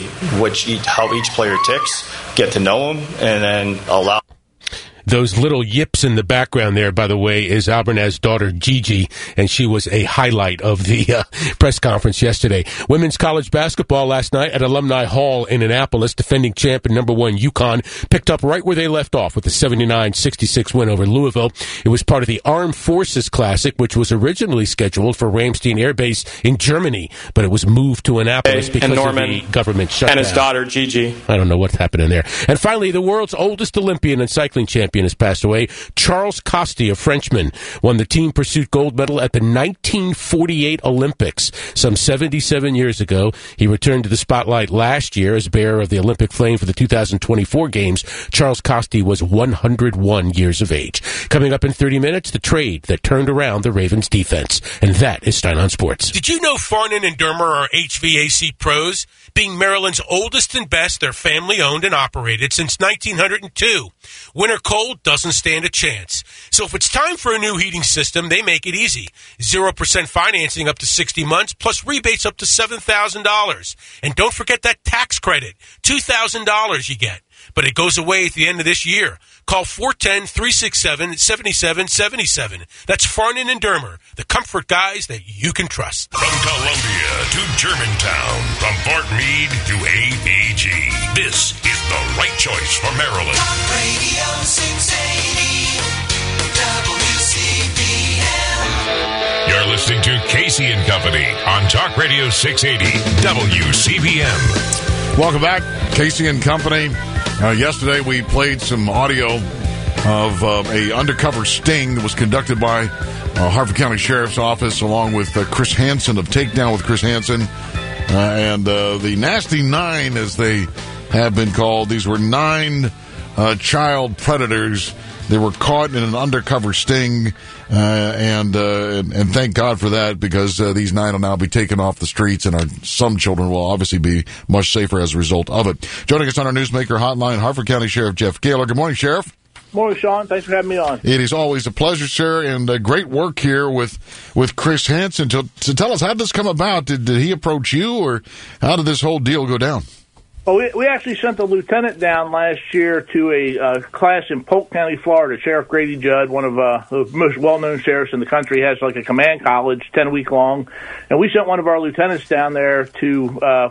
how each player ticks, get to know them, and then allow. Those little yips in the background there, by the way, is Albernaz's daughter, Gigi, and she was a highlight of the press conference yesterday. Women's college basketball last night at Alumni Hall in Annapolis. Defending champion number 1 UConn picked up right where they left off with the 79-66 win over Louisville. It was part of the Armed Forces Classic, which was originally scheduled for Ramstein Air Base in Germany, but it was moved to Annapolis because of the government shutdown. And his daughter, Gigi. I don't know what's happening there. And finally, the world's oldest Olympian and cycling champion has passed away. Charles Costi, a Frenchman, won the team pursuit gold medal at the 1948 Olympics. Some 77 years ago, he returned to the spotlight last year as bearer of the Olympic flame for the 2024 Games. Charles Costi was 101 years of age. Coming up in 30 minutes, the trade that turned around the Ravens' defense. And that is Stein on Sports. Did you know Farnan and Dermer are HVAC pros? Being Maryland's oldest and best, they're family-owned and operated since 1902. Winter cold doesn't stand a chance. So if it's time for a new heating system, they make it easy. 0% financing up to 60 months, plus rebates up to $7,000. And don't forget that tax credit, $2,000 you get. But it goes away at the end of this year. Call 410-367-7777. That's Farnan and Dermer, the comfort guys that you can trust. From Columbia to Germantown, from Fort Meade to APG, this is the right choice for Maryland. Talk Radio 680 WCBM. You're listening to Casey and Company on Talk Radio 680 WCBM. Welcome back, Casey and Company. Yesterday we played some audio of a undercover sting that was conducted by Harford County Sheriff's Office along with Chris Hansen of Takedown with Chris Hansen. And the Nasty Nine, as they have been called, these were 9 child predators. They were caught in an undercover sting, and thank God for that, because these 9 will now be taken off the streets, and some children will obviously be much safer as a result of it. Joining us on our Newsmaker Hotline, Harford County Sheriff Jeff Gaylor. Good morning, Sheriff. Morning, Sean. Thanks for having me on. It is always a pleasure, sir, and great work here with Chris Hansen. To tell us, how did this come about? Did he approach you, or how did this whole deal go down? Well, we actually sent a lieutenant down last year to a class in Polk County, Florida. Sheriff Grady Judd, one of the most well-known sheriffs in the country, has like a command college, 10-week long. And we sent one of our lieutenants down there to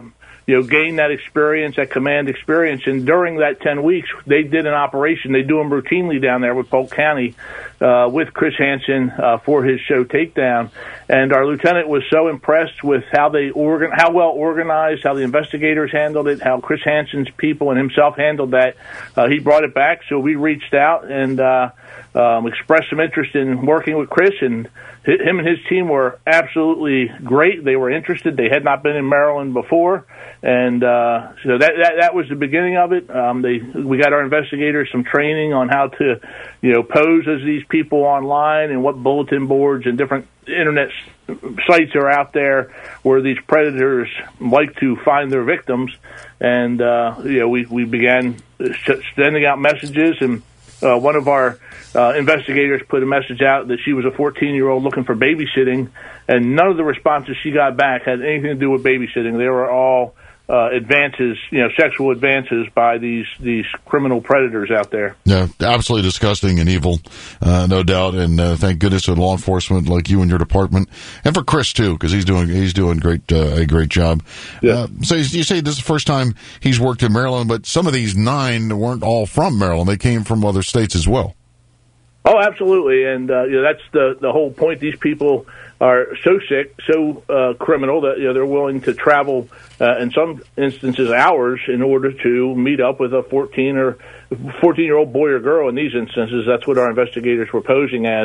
gain that experience, that command experience. And during that 10 weeks, they did an operation. They do them routinely down there with Polk County with Chris Hansen for his show Takedown. And our lieutenant was so impressed with how how well organized, how the investigators handled it, how Chris Hansen's people and himself handled that. He brought it back, so we reached out and expressed some interest in working with Chris, and him and his team were absolutely great. They were interested. They had not been in Maryland before, and so that was the beginning of it. We got our investigators some training on how to, pose as these people online and what bulletin boards and different internet sites are out there where these predators like to find their victims, and we began sending out messages, and one of our investigators put a message out that she was a 14-year-old looking for babysitting, and none of the responses she got back had anything to do with babysitting. They were all advances, sexual advances by these criminal predators out there. Yeah, absolutely disgusting and evil, no doubt. And thank goodness for law enforcement like you and your department, and for Chris too, because he's doing a great job. Yeah. So you say this is the first time he's worked in Maryland, but some of these 9 weren't all from Maryland; they came from other states as well. Oh, absolutely, and that's the whole point. These people are so sick, so criminal that they're willing to travel, in some instances, hours in order to meet up with a 14-year-old boy or girl. In these instances, that's what our investigators were posing as.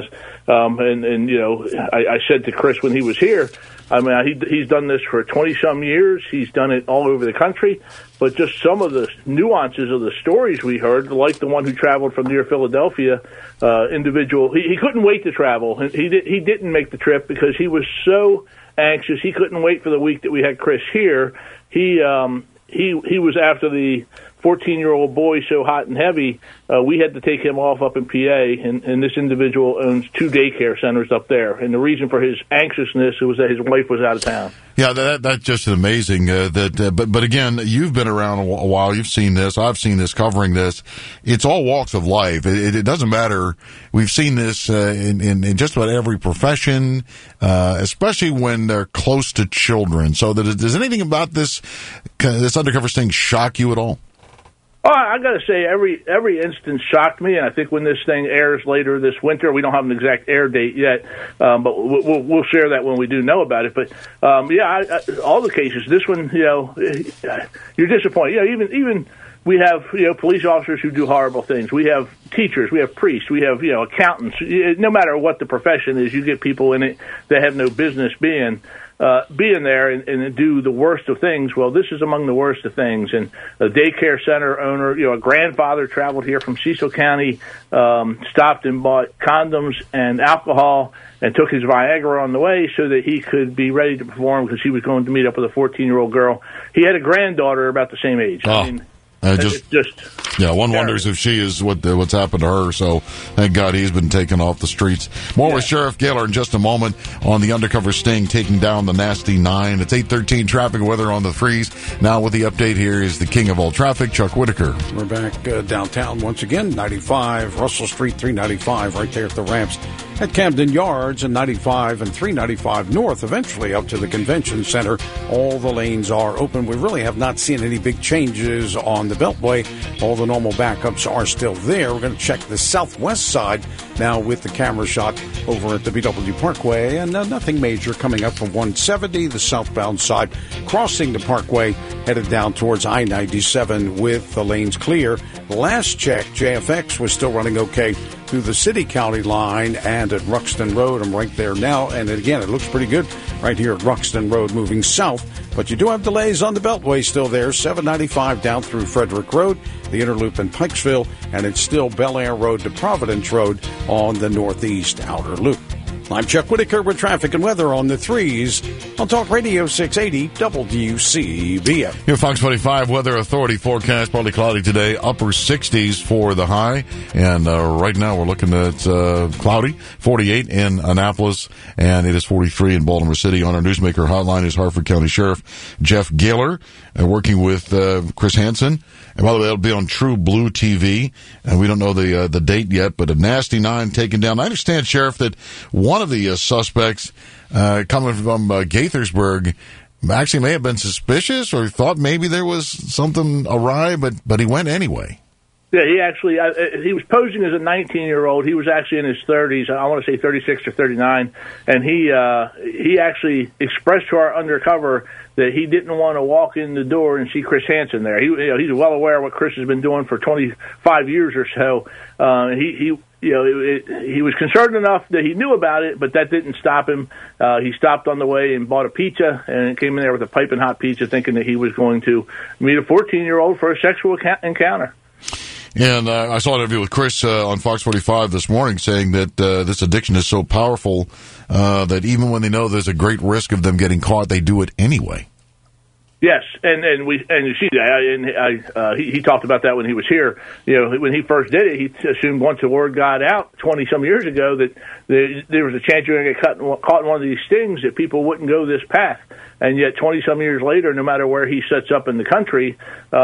I said to Chris when he was here, he's done this for 20-some years. He's done it all over the country. But just some of the nuances of the stories we heard, like the one who traveled from near Philadelphia, individual, he couldn't wait to travel. He didn't make the trip because he was so anxious. He couldn't wait for the week that we had Chris here. He was after the 14-year-old boy so hot and heavy, we had to take him off up in PA, and this individual owns 2 daycare centers up there. And the reason for his anxiousness was that his wife was out of town. Yeah, that's just amazing. But again, you've been around a while. You've seen this. I've seen this, covering this. It's all walks of life. It doesn't matter. We've seen this in just about every profession, especially when they're close to children. So does anything about this undercover sting shock you at all? Oh, I got to say, every instance shocked me, and I think when this thing airs later this winter, we don't have an exact air date yet, but we'll share that when we do know about it. But all the cases, this one, you're disappointed. Even we have police officers who do horrible things. We have teachers, we have priests, we have accountants. No matter what the profession is, you get people in it that have no business being there and do the worst of things. Well, this is among the worst of things. And a daycare center owner, a grandfather traveled here from Cecil County, stopped and bought condoms and alcohol and took his Viagra on the way so that he could be ready to perform because he was going to meet up with a 14-year-old girl. He had a granddaughter about the same age. Oh. One wonders if she is what's happened to her. So thank God he's been taken off the streets. More with Sheriff Gaylor in just a moment on the undercover sting taking down the nasty 9. It's 8:13 traffic and weather on the freeze. Now with the update, here is the king of all traffic, Chuck Whitaker. We're back downtown once again, 95 Russell Street, 395 right there at the ramps at Camden Yards, and 95 and 395 north, eventually up to the convention center. All the lanes are open. We really have not seen any big changes on the Beltway. All the normal backups are still there. We're going to check the southwest side now with the camera shot over at the BW Parkway, and nothing major coming up from 170, the southbound side, crossing the Parkway, headed down towards I-97 with the lanes clear. Last check, JFX was still running okay through the city-county line and at Ruxton Road. I'm right there now, and again, it looks pretty good right here at Ruxton Road moving south. But you do have delays on the Beltway still there, 795 down through Frederick Road, the Interloop in Pikesville, and it's still Bel Air Road to Providence Road on the northeast outer loop. I'm Chuck Whitaker with traffic and weather on the 3s on Talk Radio 680 WCBM. Your Fox 25 Weather Authority forecast, partly cloudy today, upper 60s for the high. And right now we're looking at cloudy, 48 in Annapolis, and it is 43 in Baltimore City. On our Newsmaker hotline is Harford County Sheriff Jeff Gaylor, working with Chris Hansen. And by the way, it'll be on True Blue TV, and we don't know the date yet, but a nasty 9 taken down. I understand, Sheriff, that one of the suspects coming from Gaithersburg actually may have been suspicious or thought maybe there was something awry, but he went anyway. Yeah, he actually he was posing as a 19-year-old. He was actually in his 30s. I want to say 36 or 39, and he actually expressed to our undercover that he didn't want to walk in the door and see Chris Hansen there. He's well aware of what Chris has been doing for 25 years or so. He was concerned enough that he knew about it, but that didn't stop him. He stopped on the way and bought a pizza and came in there with a piping hot pizza, thinking that he was going to meet a 14-year-old for a sexual encounter. And I saw an interview with Chris on Fox 45 this morning saying that this addiction is so powerful that even when they know there's a great risk of them getting caught, they do it anyway. Yes, and you see that, he talked about that when he was here. When he first did it, he assumed once the word got out 20-some years ago that there was a chance you were going to get caught in one of these stings that people wouldn't go this path. And yet 20-some years later, no matter where he sets up in the country,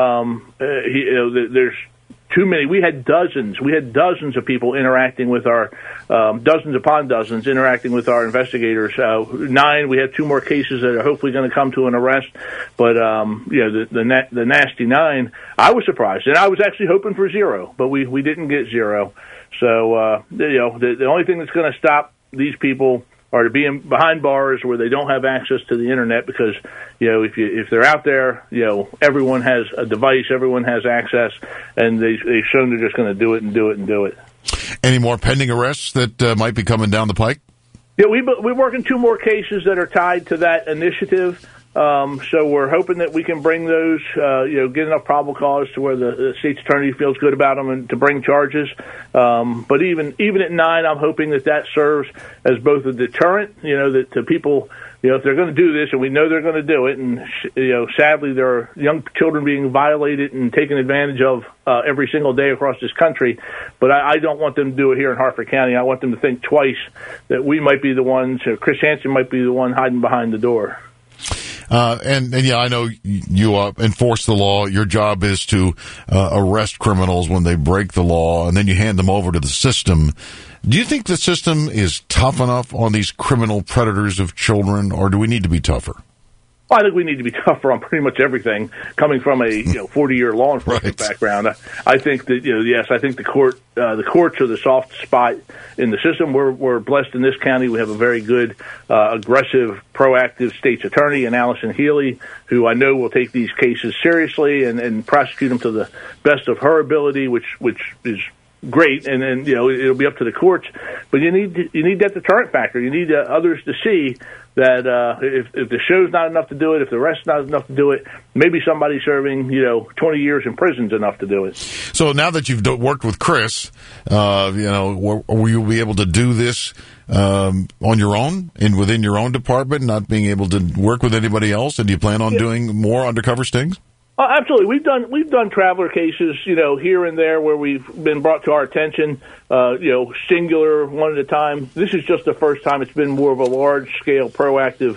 there's too many. We had dozens of people interacting with our, dozens upon dozens interacting with our investigators. 9, we have 2 more cases that are hopefully going to come to an arrest. But, the nasty 9, I was surprised. And I was actually hoping for 0, but we didn't get 0. So, the only thing that's going to stop these people are to be behind bars where they don't have access to the internet, because if they're out there, everyone has a device, everyone has access, and they've shown they're just going to do it. Any more pending arrests that might be coming down the pike? Yeah, we're working 2 more cases that are tied to that initiative. So we're hoping that we can bring those, get enough probable cause to where the state's attorney feels good about them and to bring charges. But even at 9, I'm hoping that serves as both a deterrent, that to people, if they're going to do this, and we know they're going to do it, and sadly there are young children being violated and taken advantage of every single day across this country. But I don't want them to do it here in Harford County. I want them to think twice that we might be the ones, or Chris Hansen might be the one hiding behind the door. And I know you enforce the law. Your job is to arrest criminals when they break the law, and then you hand them over to the system. Do you think the system is tough enough on these criminal predators of children, or do we need to be tougher? Well, I think we need to be tougher on pretty much everything. Coming from a 40-year law enforcement background, I think that yes, I think the courts are the soft spot in the system. We're blessed in this county. We have a very good, aggressive, proactive state's attorney, and Allison Healy, who I know will take these cases seriously and prosecute them to the best of her ability, which is great, and then it'll be up to the courts. But you need that deterrent factor. You need others to see that if the show's not enough to do it, if the arrest's not enough to do it, maybe somebody serving 20 years in prison's enough to do it. So now that you've worked with Chris, will you be able to do this on your own and within your own department, not being able to work with anybody else? And do you plan on doing more undercover stings? Absolutely. We've done traveler cases, here and there where we've been brought to our attention, singular, one at a time. This is just the first time it's been more of a large-scale, proactive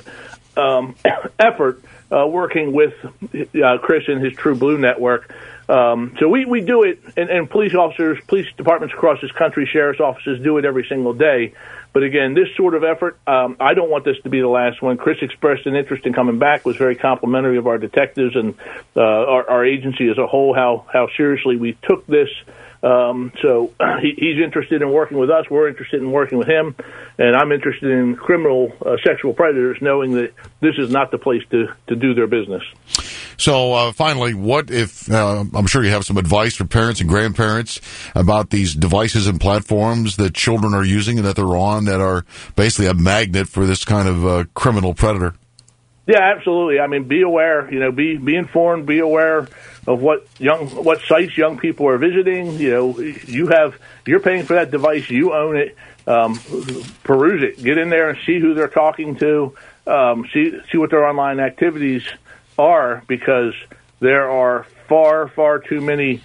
effort working with Chris and his True Blue network. So we do it, and police departments across this country, sheriff's offices do it every single day. But again, this sort of effort, I don't want this to be the last one. Chris expressed an interest in coming back, was very complimentary of our detectives and our agency as a whole, how seriously we took this. So he's interested in working with us. We're interested in working with him. And I'm interested in criminal sexual predators knowing that this is not the place to do their business. So finally, what if, I'm sure you have some advice for parents and grandparents about these devices and platforms that children are using and that they're on that are basically a magnet for this kind of criminal predator? Yeah, absolutely. I mean, be aware, be informed, be aware of what sites young people are visiting. You're paying for that device, you own it. Peruse it, get in there and see who they're talking to, see what their online activities are, because there are far too many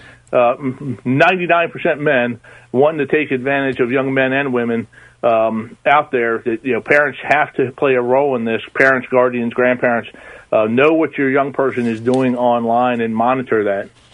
99% men wanting to take advantage of young men and women out there. That parents have to play a role in this. Parents, guardians, grandparents, know what your young person is doing online and monitor that.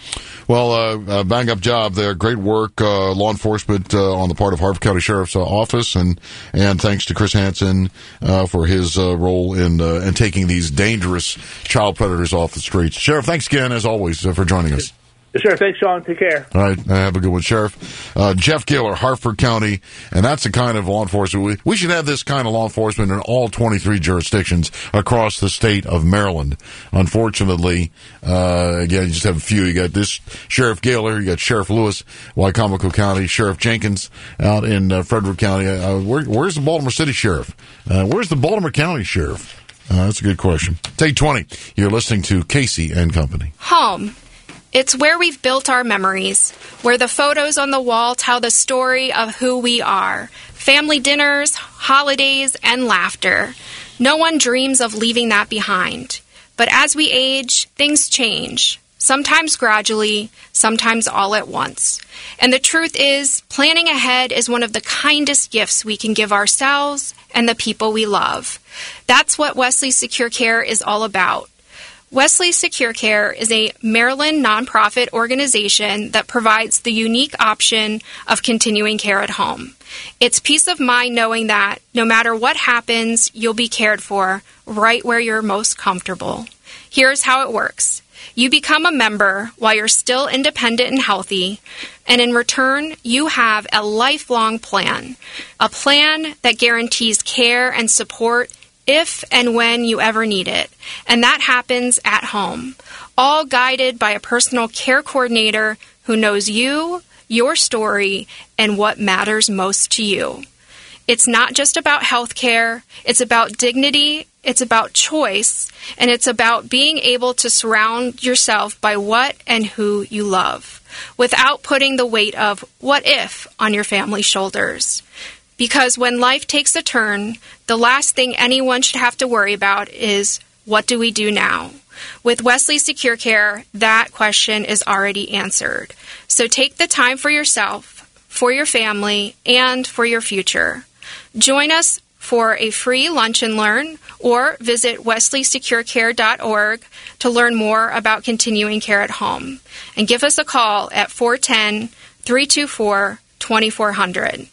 Well, bang up job there. Great work, law enforcement on the part of Harford County Sheriff's Office, and thanks to Chris Hansen for his role in taking these dangerous child predators off the streets. Sheriff, thanks again, as always, for joining us. Yes, sir. Thanks, Sean. Take care. All right. Have a good one, Sheriff. Jeff Gaylor, Harford County, and that's the kind of law enforcement. We should have this kind of law enforcement in all 23 jurisdictions across the state of Maryland. Unfortunately, again, you just have a few. You got this Sheriff Gaylor, you got Sheriff Lewis, Wycomico County, Sheriff Jenkins out in Frederick County. Where's the Baltimore City Sheriff? Where's the Baltimore County Sheriff? That's a good question. Take 20. You're listening to Casey and Company. Home. It's where we've built our memories, where the photos on the wall tell the story of who we are. Family dinners, holidays, and laughter. No one dreams of leaving that behind. But as we age, things change. Sometimes gradually, sometimes all at once. And the truth is, planning ahead is one of the kindest gifts we can give ourselves and the people we love. That's what Wesley Secure Care is all about. Wesley Secure Care is a Maryland nonprofit organization that provides the unique option of continuing care at home. It's peace of mind knowing that no matter what happens, you'll be cared for right where you're most comfortable. Here's how it works. You become a member while you're still independent and healthy, and in return, you have a lifelong plan, a plan that guarantees care and support if and when you ever need it. And that happens at home, all guided by a personal care coordinator who knows you, your story, and what matters most to you. It's not just about health care, it's about dignity, it's about choice, and it's about being able to surround yourself by what and who you love, without putting the weight of what if on your family's shoulders. Because when life takes a turn, the last thing anyone should have to worry about is, what do we do now? With Wesley Secure Care, that question is already answered. So take the time for yourself, for your family, and for your future. Join us for a free lunch and learn, or visit wesleysecurecare.org to learn more about continuing care at home. And give us a call at 410-324-2400.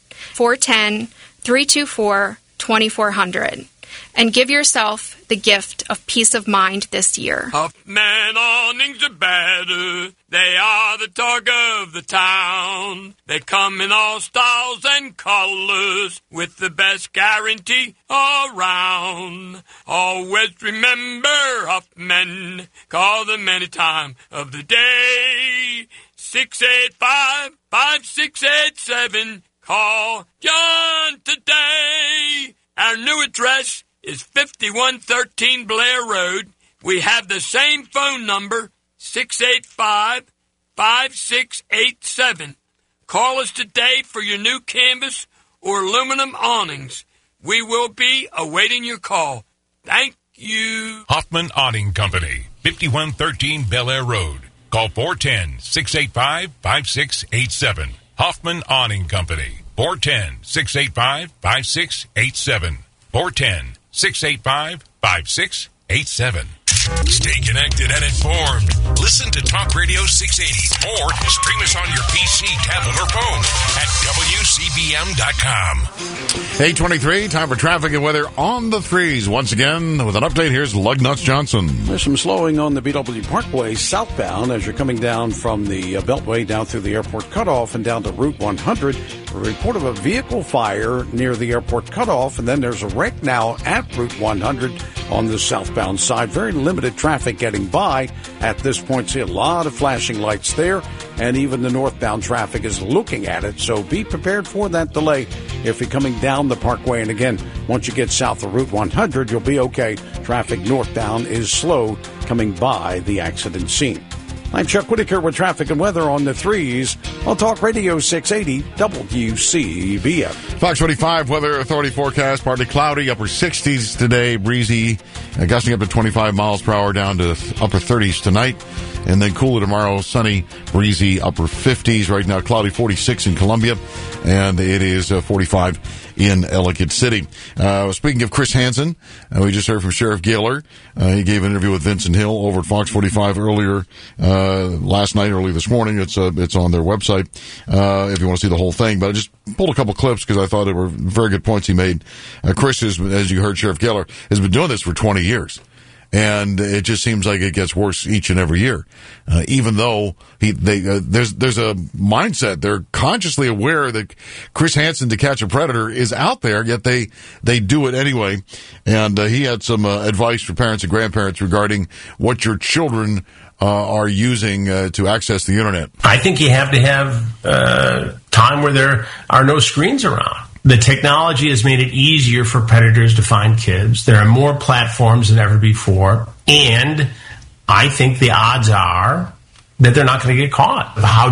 410-324-2400. And give yourself the gift of peace of mind this year. Huffman awnings are better. They are the talk of the town. They come in all styles and colors with the best guarantee around. Always remember Huffman. Call them any time of the day. 685-5687. Call John today. Our new address is 5113 Blair Road. We have the same phone number, 685-5687. Call us today for your new canvas or aluminum awnings. We will be awaiting your call. Thank you. Hoffman Awning Company, 5113 Bel Air Road. Call 410-685-5687. Hoffman Awning Company, 410-685-5687. 410-685-5687. Stay connected and informed. Listen to Talk Radio 680 or stream us on your PC, tablet, or phone at WCBM.com. 8:23, time for traffic and weather on the threes. Once again, with an update, here's Lugnuts Johnson. There's some slowing on the BW Parkway southbound as you're coming down from the Beltway down through the airport cutoff and down to Route 100. A report of a vehicle fire near the airport cutoff, and then there's a wreck now at Route 100 on the southbound side. Very limited traffic getting by at this point. See a lot of flashing lights there, and even the northbound traffic is looking at it, so be prepared for that delay if you're coming down the parkway. And again, once you get south of Route 100, you'll be okay. Traffic northbound is slow coming by the accident scene. I'm Chuck Whitaker with traffic and weather on the threes on Talk Radio 680 WCBM. Fox 25 Weather Authority forecast, partly cloudy, upper 60s today, breezy, gusting up to 25 miles per hour, down to upper 30s tonight, and then cooler tomorrow, sunny, breezy, upper 50s. Right now, cloudy, 46 in Columbia, and it is 45 in Ellicott City. Speaking of Chris Hansen, we just heard from Sheriff Gaylor. He gave an interview with Vincent Hill over at Fox 45 earlier last night, early this morning. It's on their website if you want to see the whole thing. But I just pulled a couple clips because I thought they were very good points he made. Chris, as you heard, Sheriff Gaylor has been doing this for 20 years. And it just seems like it gets worse each and every year. Even though there's a mindset, they're consciously aware that Chris Hansen to Catch a Predator is out there, yet they do it anyway. And he had some advice for parents and grandparents regarding what your children are using to access the internet. I think you have to have time where there are no screens around. The technology has made it easier for predators to find kids. There are more platforms than ever before. And I think the odds are that they're not going to get caught. How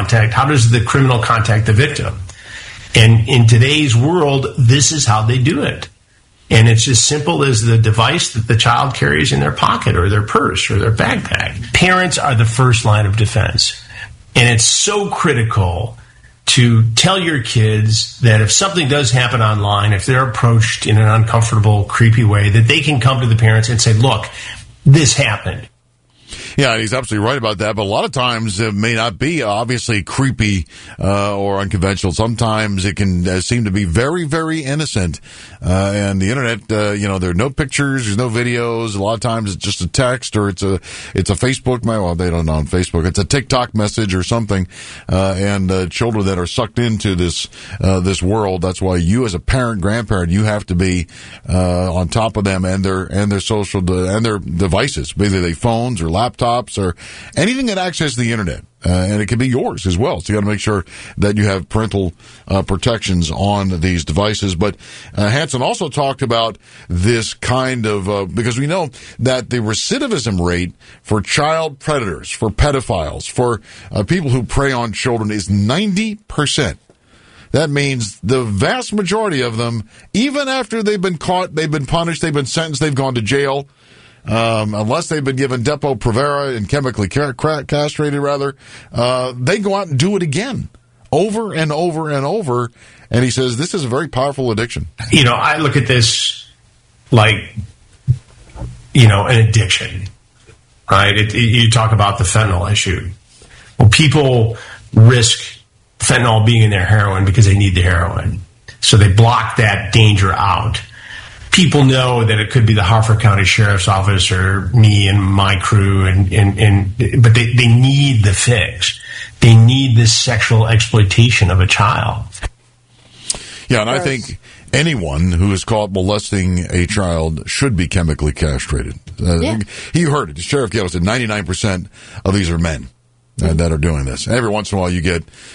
does the criminal contact the victim? And in today's world, this is how they do it. And it's as simple as the device that the child carries in their pocket or their purse or their backpack. Parents are the first line of defense. And it's so critical to tell your kids that if something does happen online, if they're approached in an uncomfortable, creepy way, that they can come to the parents and say, look, this happened. Yeah, he's absolutely right about that. But a lot of times it may not be obviously creepy or unconventional. Sometimes it can seem to be very, very innocent. And the internet, there are no pictures, there's no videos. A lot of times it's just a text or it's a Facebook. Well, they don't know on Facebook. It's a TikTok message or something. And children that are sucked into this world. That's why you, as a parent, grandparent, you have to be on top of them and their social and their devices, whether they phones or laptops or anything that accesses the internet. And it can be yours as well. So you got to make sure that you have parental protections on these devices. But Hansen also talked about this kind of, because we know that the recidivism rate for child predators, for pedophiles, for people who prey on children is 90%. That means the vast majority of them, even after they've been caught, they've been punished, they've been sentenced, they've gone to jail, unless they've been given Depo-Provera and chemically castrated, they go out and do it again, over and over and over. And he says this is a very powerful addiction. I look at this like, an addiction, right? You talk about the fentanyl issue. Well, people risk fentanyl being in their heroin because they need the heroin. So they block that danger out. People know that it could be the Harford County Sheriff's Office or me and my crew, but they need the fix. They need this sexual exploitation of a child. Yeah, and I think anyone who is caught molesting a child should be chemically castrated. You heard it. Sheriff Gaylor said 99% of these are men that are doing this. Every once in a while, you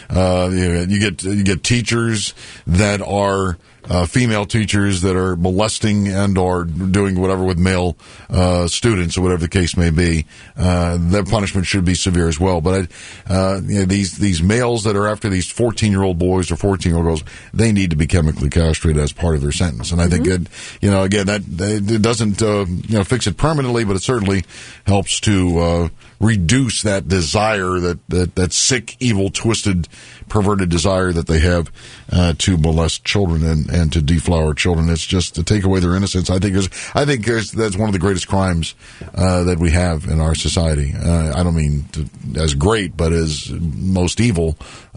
get teachers that are female teachers that are molesting and or doing whatever with male students or whatever the case may be. Their punishment should be severe as well. But these males that are after these 14-year-old boys or 14-year-old girls, they need to be chemically castrated as part of their sentence. And I think again that it doesn't fix it permanently, but it certainly helps to reduce that desire, that sick, evil, twisted, perverted desire that they have to molest children and to deflower children. It's just to take away their innocence. I think that's one of the greatest crimes that we have in our society. I don't mean as great, but as most evil,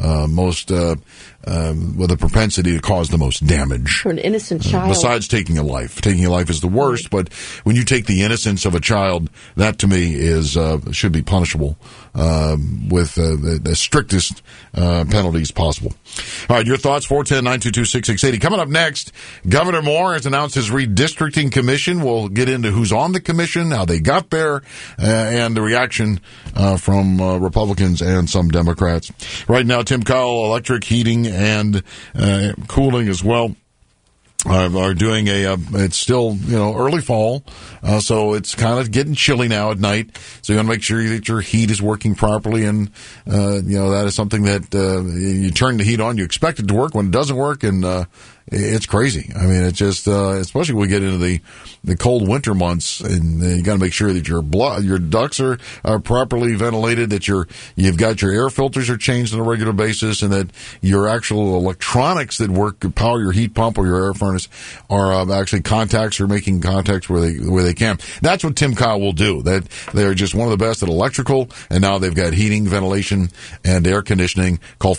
with a propensity to cause the most damage. For an innocent child. Besides taking a life. Taking a life is the worst, but when you take the innocence of a child, that to me should be punishable with the strictest penalties possible. All right, your thoughts, 410-922-6680. Coming up next, Governor Moore has announced his redistricting commission. We'll get into who's on the commission, how they got there, and the reaction from Republicans and some Democrats. Right now, Tim Kyle, Electric Heating and Cooling as well, are doing it's still, early fall, so it's kind of getting chilly now at night, so you want to make sure that your heat is working properly, and, that is something that, you turn the heat on, you expect it to work. When it doesn't work, and, it's crazy. I mean, it's just, especially when we get into the cold winter months, and you got to make sure that your ducts are properly ventilated, that you've got your air filters are changed on a regular basis, and that your actual electronics that power your heat pump or your air furnace are actually contacts or making contacts where they can. That's what Tim Kyle will do. That they're just one of the best at electrical, and now they've got heating, ventilation, and air conditioning. Call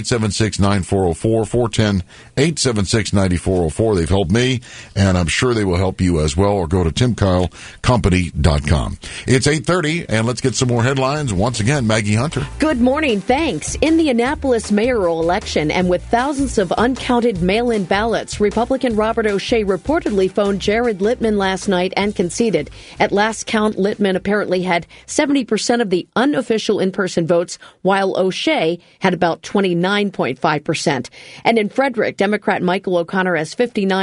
410-876-9404, 410-876-9404. They've helped me, and I'm sure they will help you as well, or go to timkylecompany.com. It's 8:30, and let's get some more headlines. Once again, Maggie Hunter. Good morning. Thanks. In the Annapolis mayoral election, and with thousands of uncounted mail-in ballots, Republican Robert O'Shea reportedly phoned Jared Littman last night and conceded. At last count, Littman apparently had 70% of the unofficial in-person votes, while O'Shea had about 29.5%. And in Frederick, Democrat Michael O'Connor has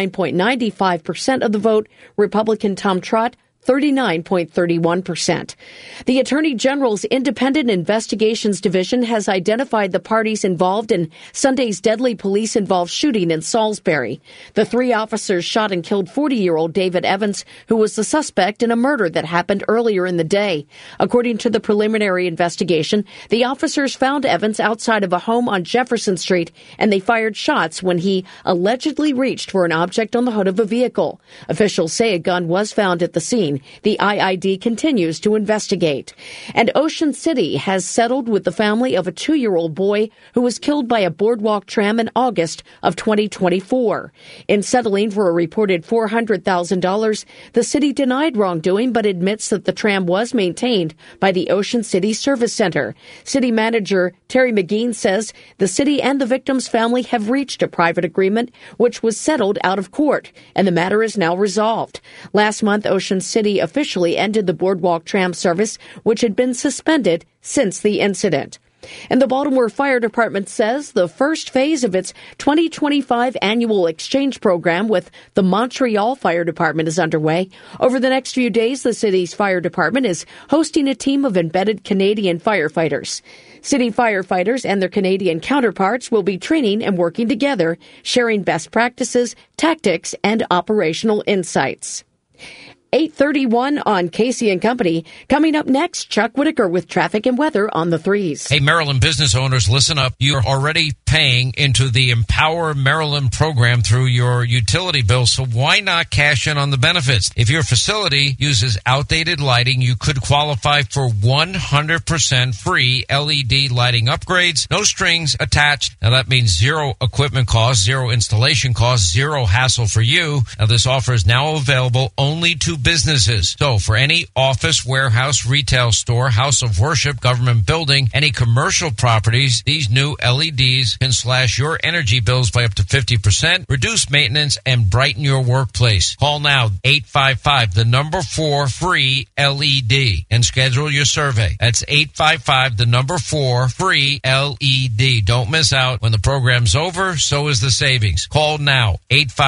59.95% of the vote, Republican Tom Trott 39.31%. The Attorney General's Independent Investigations Division has identified the parties involved in Sunday's deadly police-involved shooting in Salisbury. The three officers shot and killed 40-year-old David Evans, who was the suspect in a murder that happened earlier in the day. According to the preliminary investigation, the officers found Evans outside of a home on Jefferson Street, and they fired shots when he allegedly reached for an object on the hood of a vehicle. Officials say a gun was found at the scene. The IID continues to investigate. And Ocean City has settled with the family of a 2-year-old boy who was killed by a boardwalk tram in August of 2024. In settling for a reported $400,000, the city denied wrongdoing but admits that the tram was maintained by the Ocean City Service Center. City manager Terry McGean says the city and the victim's family have reached a private agreement which was settled out of court, and the matter is now resolved. Last month, Ocean City officially ended the boardwalk tram service, which had been suspended since the incident. And the Baltimore Fire Department says the first phase of its 2025 annual exchange program with the Montreal Fire Department is underway. Over the next few days, the city's fire department is hosting a team of embedded Canadian firefighters. City firefighters and their Canadian counterparts will be training and working together, sharing best practices, tactics, and operational insights. 8:31 on Casey and Company. Coming up next, Chuck Whitaker with traffic and weather on the threes. Hey, Maryland business owners, listen up. You're already paying into the Empower Maryland program through your utility bill, so why not cash in on the benefits? If your facility uses outdated lighting, you could qualify for 100% free LED lighting upgrades, no strings attached. Now, that means zero equipment costs, zero installation costs, zero hassle for you. Now, this offer is now available only to businesses. So for any office, warehouse, retail store, house of worship, government building, any commercial properties, these new LEDs can slash your energy bills by up to 50%, reduce maintenance, and brighten your workplace. Call now, 855-4 free LED, and schedule your survey. That's 855-4 free LED. Don't miss out. When the program's over, so is the savings. Call now,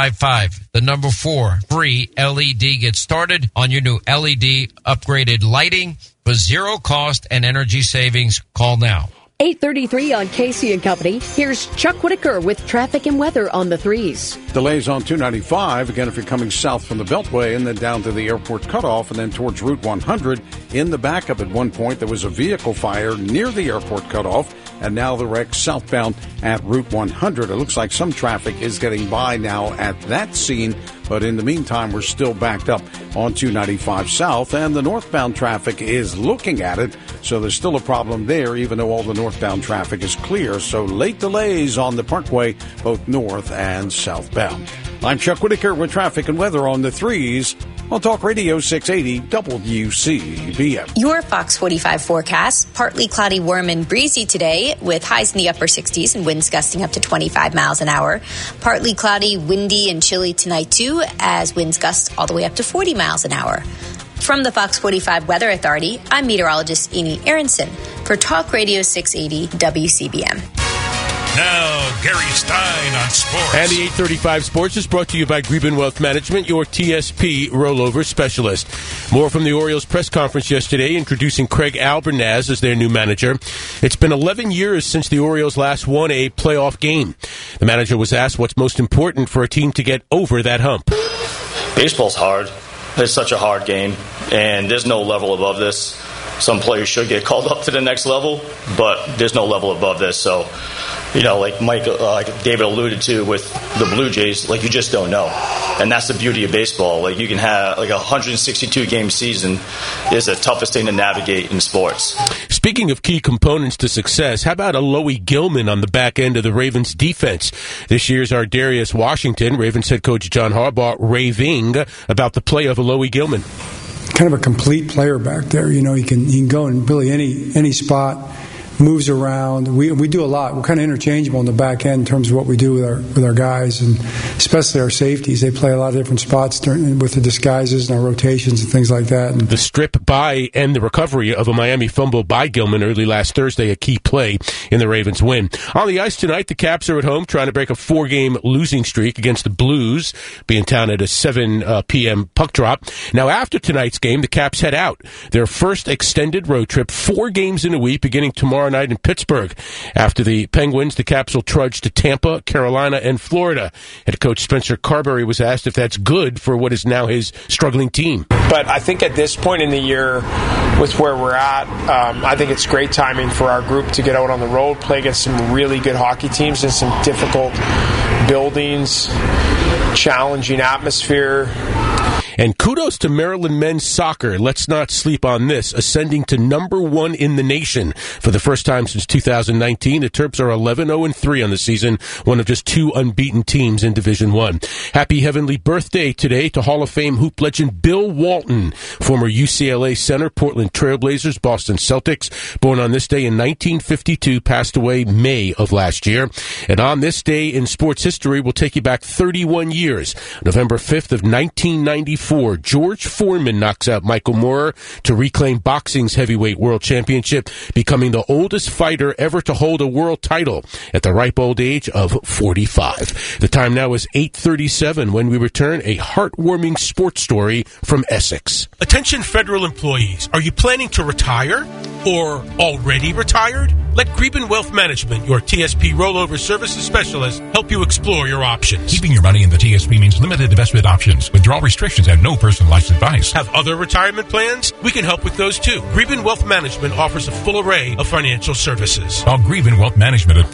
855-4 free LED. Get started on your new LED upgraded lighting for zero cost and energy savings. Call now. 8:33 on Casey and Company. Here's Chuck Whitaker with traffic and weather on the threes. Delays on 295, again, if you're coming south from the Beltway and then down to the airport cutoff and then towards Route 100. In the backup at one point, there was a vehicle fire near the airport cutoff, and now the wreck southbound at Route 100. It looks like some traffic is getting by now at that scene, but in the meantime, we're still backed up on 295 south, and the northbound traffic is looking at it, so there's still a problem there, even though all the northbound traffic is clear. So late delays on the Parkway, both north and southbound. I'm Chuck Whitaker with traffic and weather on the threes on Talk Radio 680 WCBM. Your Fox 45 forecast, partly cloudy, warm, and breezy today with highs in the upper 60s and winds gusting up to 25 miles an hour. Partly cloudy, windy, and chilly tonight too, as winds gust all the way up to 40 miles an hour. From the Fox 45 Weather Authority, I'm meteorologist Amy Aronson for Talk Radio 680 WCBM. Now, Gary Stein on sports. And the 835 Sports is brought to you by Greben Wealth Management, your TSP rollover specialist. More from the Orioles press conference yesterday, introducing Craig Albernaz as their new manager. It's been 11 years since the Orioles last won a playoff game. The manager was asked what's most important for a team to get over that hump. Baseball's hard. It's such a hard game, and there's no level above this. Some players should get called up to the next level, but there's no level above this. So, like like David alluded to with the Blue Jays, you just don't know. And that's the beauty of baseball. You can have a 162-game season is the toughest thing to navigate in sports. Speaking of key components to success, how about Alohi Gilman on the back end of the Ravens defense? This year's Ardarius Washington, Ravens head coach John Harbaugh, raving about the play of Alohi Gilman. Kind of a complete player back there. He can go in really any spot, moves around. We do a lot. We're kind of interchangeable on the back end in terms of what we do with our guys, and especially our safeties. They play a lot of different spots with the disguises and our rotations and things like that. And the strip by and the recovery of a Miami fumble by Gilman early last Thursday, a key play in the Ravens' win. On the ice tonight, the Caps are at home trying to break a 4-game losing streak against the Blues, being in town at a 7 p.m. puck drop. Now, after tonight's game, the Caps head out. Their first extended road trip, 4 games in a week, beginning tomorrow night in Pittsburgh. After the Penguins, the Caps will trudge to Tampa, Carolina, and Florida. Head coach Spencer Carberry was asked if that's good for what is now his struggling team. But I think at this point in the year, with where we're at, I think it's great timing for our group to get out on the road, play against some really good hockey teams in some difficult buildings, challenging atmosphere. And kudos to Maryland men's soccer. Let's not sleep on this. Ascending to number 1 in the nation for the first time since 2019. The Terps are 11-0-3 on the season, one of just 2 unbeaten teams in Division I. Happy heavenly birthday today to Hall of Fame hoop legend Bill Walton, former UCLA center, Portland Trailblazers, Boston Celtics. Born on this day in 1952, passed away May of last year. And on this day in sports history, we'll take you back 31 years. November 5th of 1994. George Foreman knocks out Michael Moorer to reclaim boxing's heavyweight world championship, becoming the oldest fighter ever to hold a world title at the ripe old age of 45. The time now is 8:37 when we return a heartwarming sports story from Essex. Attention federal employees, are you planning to retire or already retired? Let Greben Wealth Management, your TSP rollover services specialist, help you explore your options. Keeping your money in the TSP means limited investment options, withdrawal restrictions, and no personalized advice. Have other retirement plans? We can help with those too. Greben Wealth Management offers a full array of financial services. Call Greben Wealth Management at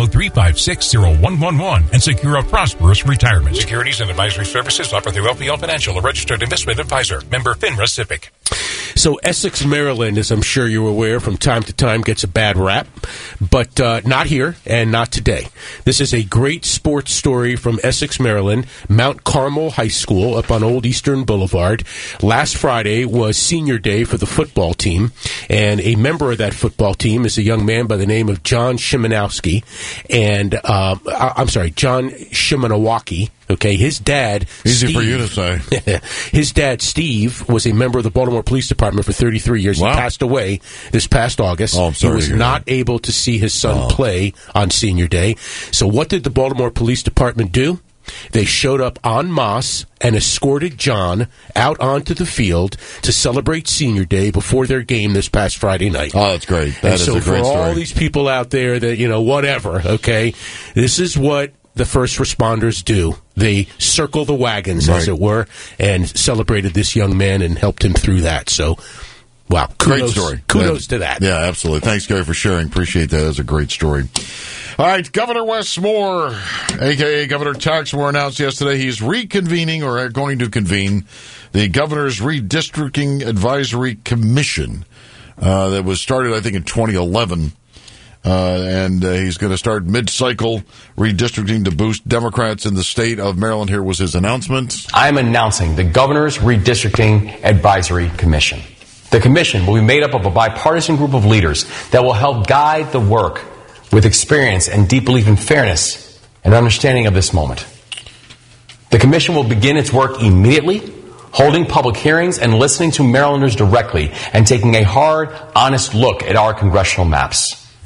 410-356-0111 and secure a prosperous retirement. Securities and advisory services offered through LPL Financial, a registered investment advisor. Member FINRA SIPC. So Essex, Maryland, as I'm sure you're aware, from time to time gets a bad rap, but not here and not today. This is a great sports story from Essex, Maryland, Mount Carmel High School up on Old Eastern Boulevard. Last Friday was senior day for the football team, and a member of that football team is a young man by the name of John Szymanowski, and John Szymanowski. Okay, his dad, Easy Steve, for you to say. His dad, Steve, was a member of the Baltimore Police Department for 33 years. Wow. He passed away this past August. Oh, I'm sorry. He was not able to see his son play on senior day. So what did the Baltimore Police Department do? They showed up en masse and escorted John out onto the field to celebrate senior day before their game this past Friday night. Oh, that's great. That is a great story. So for all these people out there that, whatever, okay, this is what the first responders do. They circle the wagons, as it were, and celebrated this young man and helped him through that. So, wow. Great story. Kudos to that. Yeah, absolutely. Thanks, Gary, for sharing. Appreciate that. That's a great story. All right, Governor Wes Moore, a.k.a. Governor Tex Moore, announced yesterday he's reconvening or going to convene the Governor's Redistricting Advisory Commission that was started, I think, in 2011. And he's going to start mid-cycle redistricting to boost Democrats in the state of Maryland. Here was his announcement. I'm announcing the Governor's Redistricting Advisory Commission. The commission will be made up of a bipartisan group of leaders that will help guide the work with experience and deep belief in fairness and understanding of this moment. The commission will begin its work immediately, holding public hearings and listening to Marylanders directly and taking a hard, honest look at our congressional maps.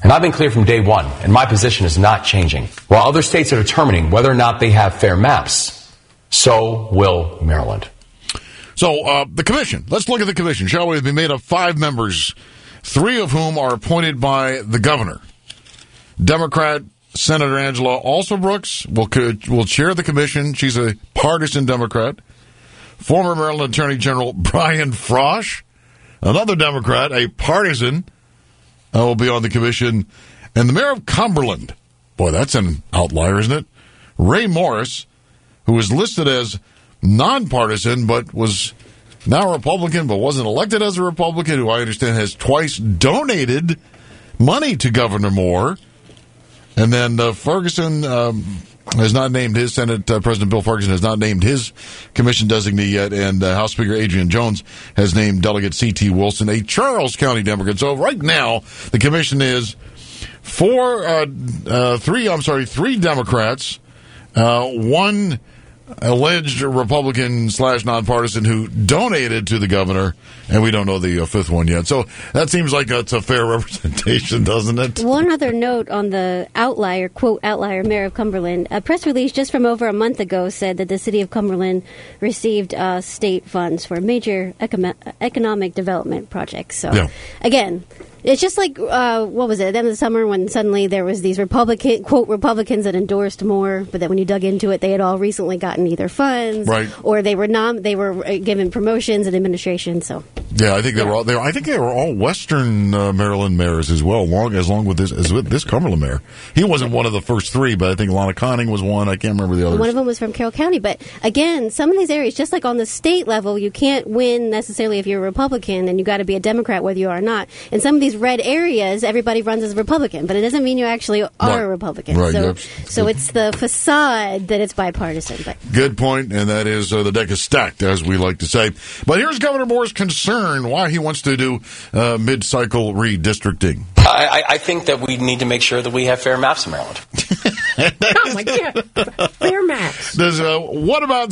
And I've been clear from day one, and my position is not changing. While other states are determining whether or not they have fair maps, so will Maryland. So, the commission. Let's look at the commission, shall we? It's been made of 5 members, 3 of whom are appointed by the governor. Democrat Senator Angela Alsobrooks will chair the commission. She's a partisan Democrat. Former Maryland Attorney General Brian Frosch, another Democrat, a partisan, will be on the commission. And the mayor of Cumberland, boy, that's an outlier, isn't it? Ray Morris, who was listed as nonpartisan, but was now a Republican, but wasn't elected as a Republican, who I understand has twice donated money to Governor Moore. And then Ferguson has not named his President Bill Ferguson has not named his commission designee yet, and House Speaker Adrian Jones has named Delegate C.T. Wilson, a Charles County Democrat. So right now, the commission is 3 Democrats, 1 alleged Republican / nonpartisan who donated to the governor, and we don't know the 5th one yet. So that seems like it's a fair representation, doesn't it? One other note on the outlier, quote, outlier, Mayor of Cumberland. A press release just from over a month ago said that the city of Cumberland received state funds for major economic development projects. So, again, it's just like, what was it, at the end of the summer when suddenly there was these Republicans that endorsed Moore, but that when you dug into it, they had all recently gotten either funds, or they were given promotions and administration. So yeah, I think they were all there. I think they were all Western Maryland mayors as well, along with this Cumberland mayor. He wasn't one of the first 3, but I think Lana Conning was one. I can't remember the others. One of them was from Carroll County. But again, some of these areas, just like on the state level, you can't win necessarily if you're a Republican, and you got to be a Democrat whether you are or not. In some of these red areas, everybody runs as a Republican, but it doesn't mean you actually are a Republican. Right. So it's the facade that it's bipartisan. But good point, and that is the deck is stacked, as we like to say. But here's Governor Moore's concern, why he wants to do mid-cycle redistricting. I think that we need to make sure that we have fair maps in Maryland. Oh, my God. Fair maps. What about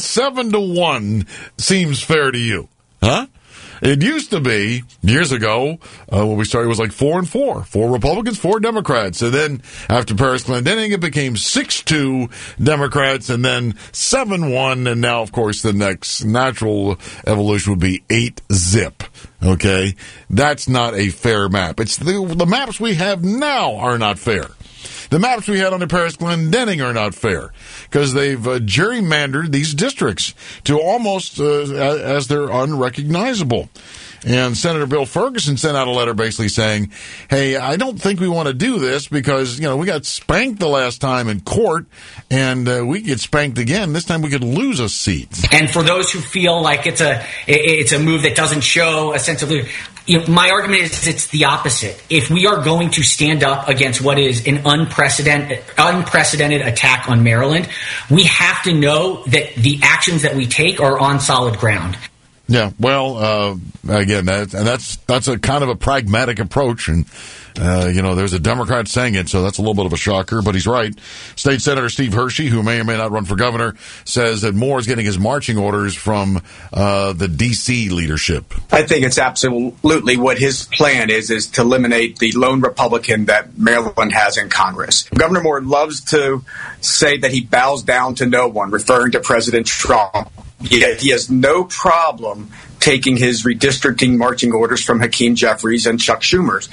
7-1 seems fair to you? Huh? It used to be, years ago, when we started, it was like 4-4. 4 Republicans, 4 Democrats. And then after Paris Glendenning, it became 6-2 Democrats, and then 7-1. And now, of course, the next natural evolution would be 8-zip. Okay? That's not a fair map. It's the maps we have now are not fair. The maps we had under Paris Glendenning are not fair because they've gerrymandered these districts to almost as they're unrecognizable. And Senator Bill Ferguson sent out a letter basically saying, hey, I don't think we want to do this because, we got spanked the last time in court, and we get spanked again. This time we could lose a seat. And for those who feel like it's a move that doesn't show a sense of leadership, my argument is it's the opposite. If we are going to stand up against what is an unprecedented attack on Maryland, we have to know that the actions that we take are on solid ground. Yeah, well, again, that's a kind of a pragmatic approach, and there's a Democrat saying it, so that's a little bit of a shocker, but he's right. State Senator Steve Hershey, who may or may not run for governor, says that Moore is getting his marching orders from the D.C. leadership. I think it's absolutely what his plan is to eliminate the lone Republican that Maryland has in Congress. Governor Moore loves to say that he bows down to no one, referring to President Trump. Yet he has no problem taking his redistricting marching orders from Hakeem Jeffries and Chuck Schumer's.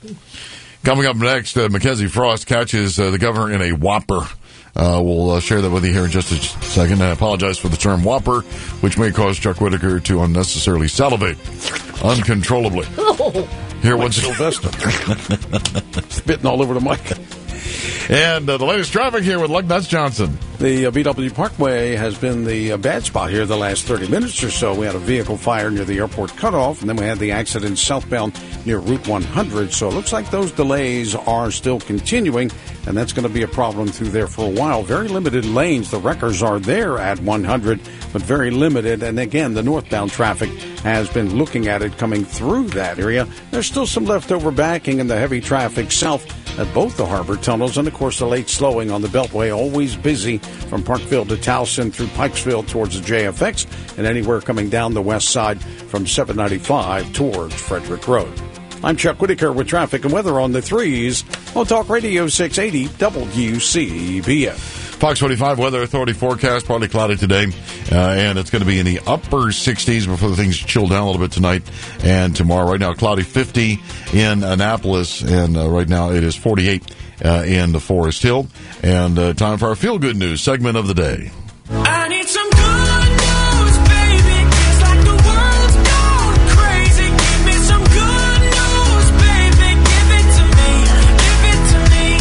Coming up next, Mackenzie Frost catches the governor in a whopper. We'll share that with you here in just a second. I apologize for the term whopper, which may cause Chuck Whitaker to unnecessarily salivate uncontrollably. Here, what's Sylvester spitting all over the mic. And the latest traffic here with Lugnuts Johnson. The BW Parkway has been the bad spot here the last 30 minutes or so. We had a vehicle fire near the airport cutoff, and then we had the accident southbound near Route 100. So it looks like those delays are still continuing, and that's going to be a problem through there for a while. Very limited lanes. The wreckers are there at 100, but very limited. And again, the northbound traffic has been looking at it coming through that area. There's still some leftover backing in the heavy traffic south at both the harbor tunnels, and of course the late slowing on the Beltway, always busy from Parkville to Towson through Pikesville towards the JFX, and anywhere coming down the west side from 795 towards Frederick Road. I'm Chuck Whitaker with traffic and weather on the 3s on Talk Radio 680 WCBM. Fox 45 Weather Authority forecast, partly cloudy today, and it's going to be in the upper 60s before the things chill down a little bit tonight and tomorrow. Right now, cloudy 50 in Annapolis, and right now it is 48 in the Forest Hill. And time for our Feel Good News segment of the day. I need some good news, baby. It's like the world's gone crazy. Give me some good news, baby. Give it to me. Give it to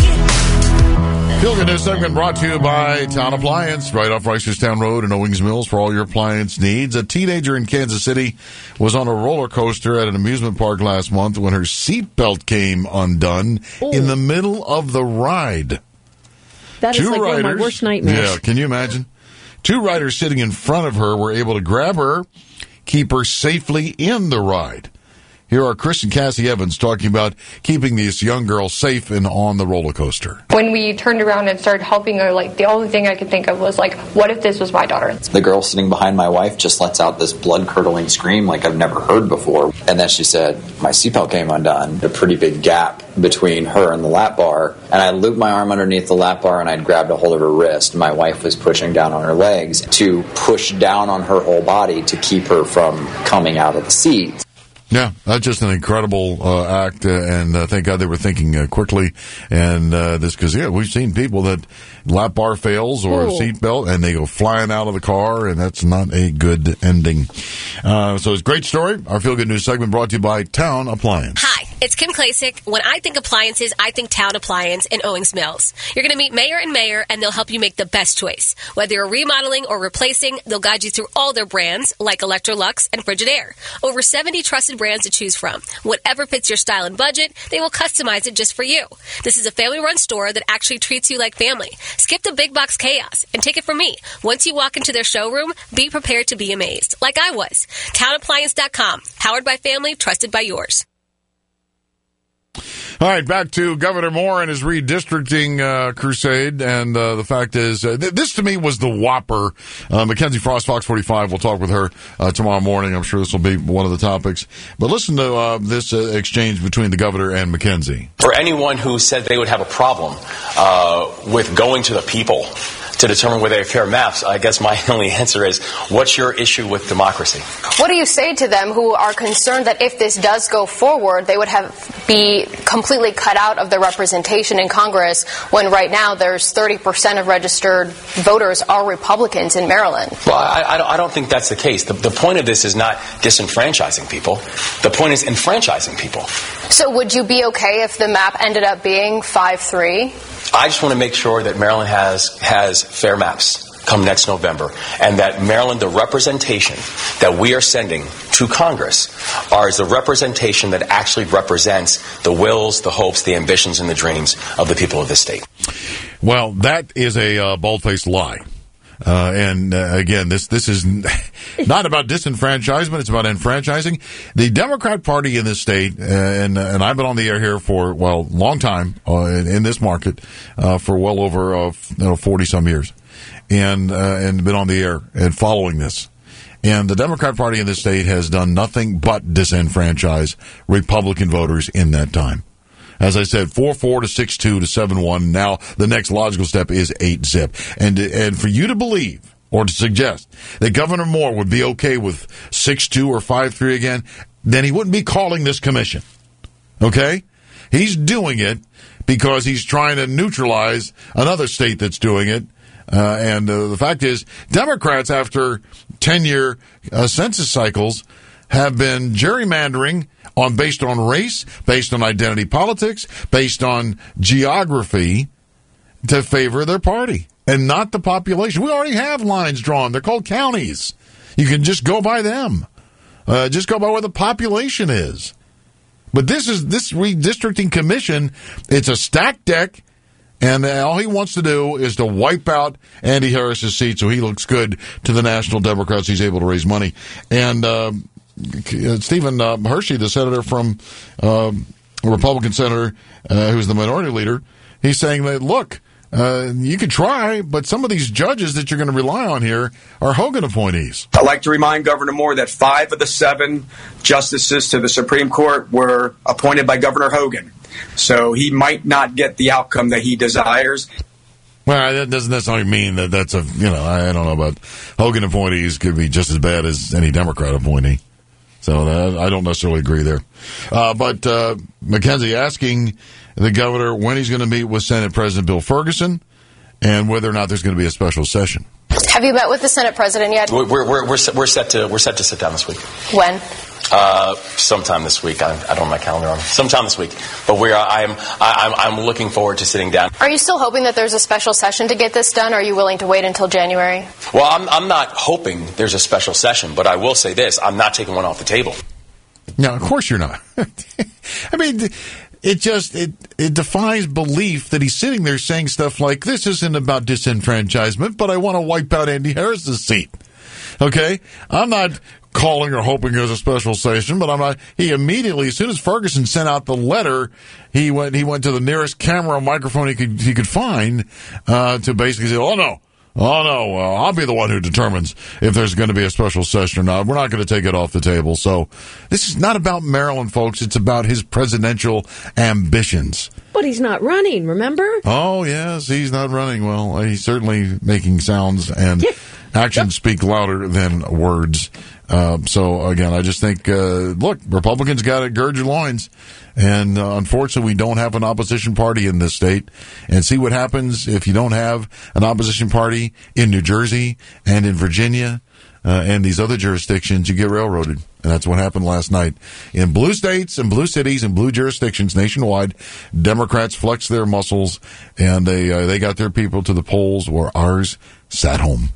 me. Feel Good News segment brought to you by Town Appliance, right off Reisterstown Road in Owings Mills for all your appliance needs. A teenager in Kansas City was on a roller coaster at an amusement park last month when her seatbelt came undone in the middle of the ride. That is like one of my worst nightmares. Yeah, can you imagine? Two riders sitting in front of her were able to grab her, keep her safely in the ride. Here are Chris and Cassie Evans talking about keeping this young girl safe and on the roller coaster. When we turned around and started helping her, like, the only thing I could think of was, like, what if this was my daughter? The girl sitting behind my wife just lets out this blood-curdling scream like I've never heard before. And then she said, my seatbelt came undone. A pretty big gap between her and the lap bar. And I looped my arm underneath the lap bar and I'd grabbed a hold of her wrist. My wife was pushing down on her legs to push down on her whole body to keep her from coming out of the seat. Yeah, that's just an incredible act, and thank God they were thinking quickly. And this, because we've seen people that lap bar fails or seatbelt, and they go flying out of the car, and that's not a good ending. So it's a great story. Our Feel Good News segment brought to you by Town Appliance. Hi, it's Kim Klasick. When I think appliances, I think Town Appliance in Owings Mills. You're going to meet Mayor and Mayor, and they'll help you make the best choice. Whether you're remodeling or replacing, they'll guide you through all their brands, like Electrolux and Frigidaire. Over 70 trusted brands to choose from. Whatever fits your style and budget, they will customize it just for you. This is a family-run store that actually treats you like family. Skip the big box chaos and take it from me. Once you walk into their showroom, be prepared to be amazed, like I was. TownAppliance.com. Powered by family, trusted by yours. All right, back to Governor Moore and his redistricting crusade. And the fact is, this to me was the whopper. Mackenzie Frost, Fox 45, we'll talk with her tomorrow morning. I'm sure this will be one of the topics. But listen to this exchange between the governor and Mackenzie. For anyone who said they would have a problem with going to the people to determine whether they have fair maps, I guess my only answer is, what's your issue with democracy? What do you say to them who are concerned that if this does go forward, they would be completely cut out of the representation in Congress when right now there's 30% of registered voters are Republicans in Maryland? Well, I don't think that's the case. The point of this is not disenfranchising people. The point is enfranchising people. So would you be okay if the map ended up being 5-3? I just want to make sure that Maryland has fair maps come next November, and that Maryland, the representation that we are sending to Congress, is the representation that actually represents the wills, the hopes, the ambitions, and the dreams of the people of this state. Well, that is a bold-faced lie. Again, this is not about disenfranchisement. It's about enfranchising. The Democrat Party in this state, and I've been on the air here for, a long time in this market for well over 40-some years, and been on the air and following this. And the Democrat Party in this state has done nothing but disenfranchise Republican voters in that time. As I said, 4-4 to 6-2 to 7-1. Now the next logical step is 8-zip. And for you to believe or to suggest that Governor Moore would be okay with 6-2 or 5-3 again, then he wouldn't be calling this commission. Okay? He's doing it because he's trying to neutralize another state that's doing it. The fact is, Democrats, after 10-year census cycles, have been gerrymandering based on race, based on identity politics, based on geography to favor their party and not the population. We already have lines drawn. They're called counties. You can just go by them. Just go by where the population is. But this redistricting commission, it's a stacked deck, and all he wants to do is to wipe out Andy Harris's seat so he looks good to the National Democrats. He's able to raise money. And Stephen Hershey, the senator from a Republican senator who's the minority leader, he's saying that, look, you could try, but some of these judges that you're going to rely on here are Hogan appointees. I'd like to remind Governor Moore that 5 of the 7 justices to the Supreme Court were appointed by Governor Hogan. So he might not get the outcome that he desires. Well, that doesn't necessarily mean that that's I don't know about Hogan appointees could be just as bad as any Democrat appointee. So I don't necessarily agree there. But Mackenzie asking the governor when he's going to meet with Senate President Bill Ferguson and whether or not there's going to be a special session. Have you met with the Senate President yet? We're set to sit down this week. When? Sometime this week. I don't have my calendar on. Sometime this week. But I'm looking forward to sitting down. Are you still hoping that there's a special session to get this done, or are you willing to wait until January? Well, I'm not hoping there's a special session, but I will say this: I'm not taking one off the table. No, of course you're not. I mean, it defies belief that he's sitting there saying stuff like, this isn't about disenfranchisement, but I want to wipe out Andy Harris's seat. Okay? I'm not calling or hoping there's a special session, but I'm not. He immediately, as soon as Ferguson sent out the letter, he went to the nearest camera microphone he could find to basically say, oh no, I'll be the one who determines if there's going to be a special session or not. We're not going to take it off the table. So this is not about Maryland, folks. It's about his presidential ambitions. But he's not running, remember? Oh, yes, he's not running. Well, he's certainly making sounds, and actions speak louder than words. So, again, I just think, look, Republicans got to gird your loins. And unfortunately, we don't have an opposition party in this state. And see what happens if you don't have an opposition party in New Jersey and in Virginia and these other jurisdictions. You get railroaded. And that's what happened last night. In blue states and blue cities and blue jurisdictions nationwide, Democrats flexed their muscles, and they got their people to the polls where ours sat home.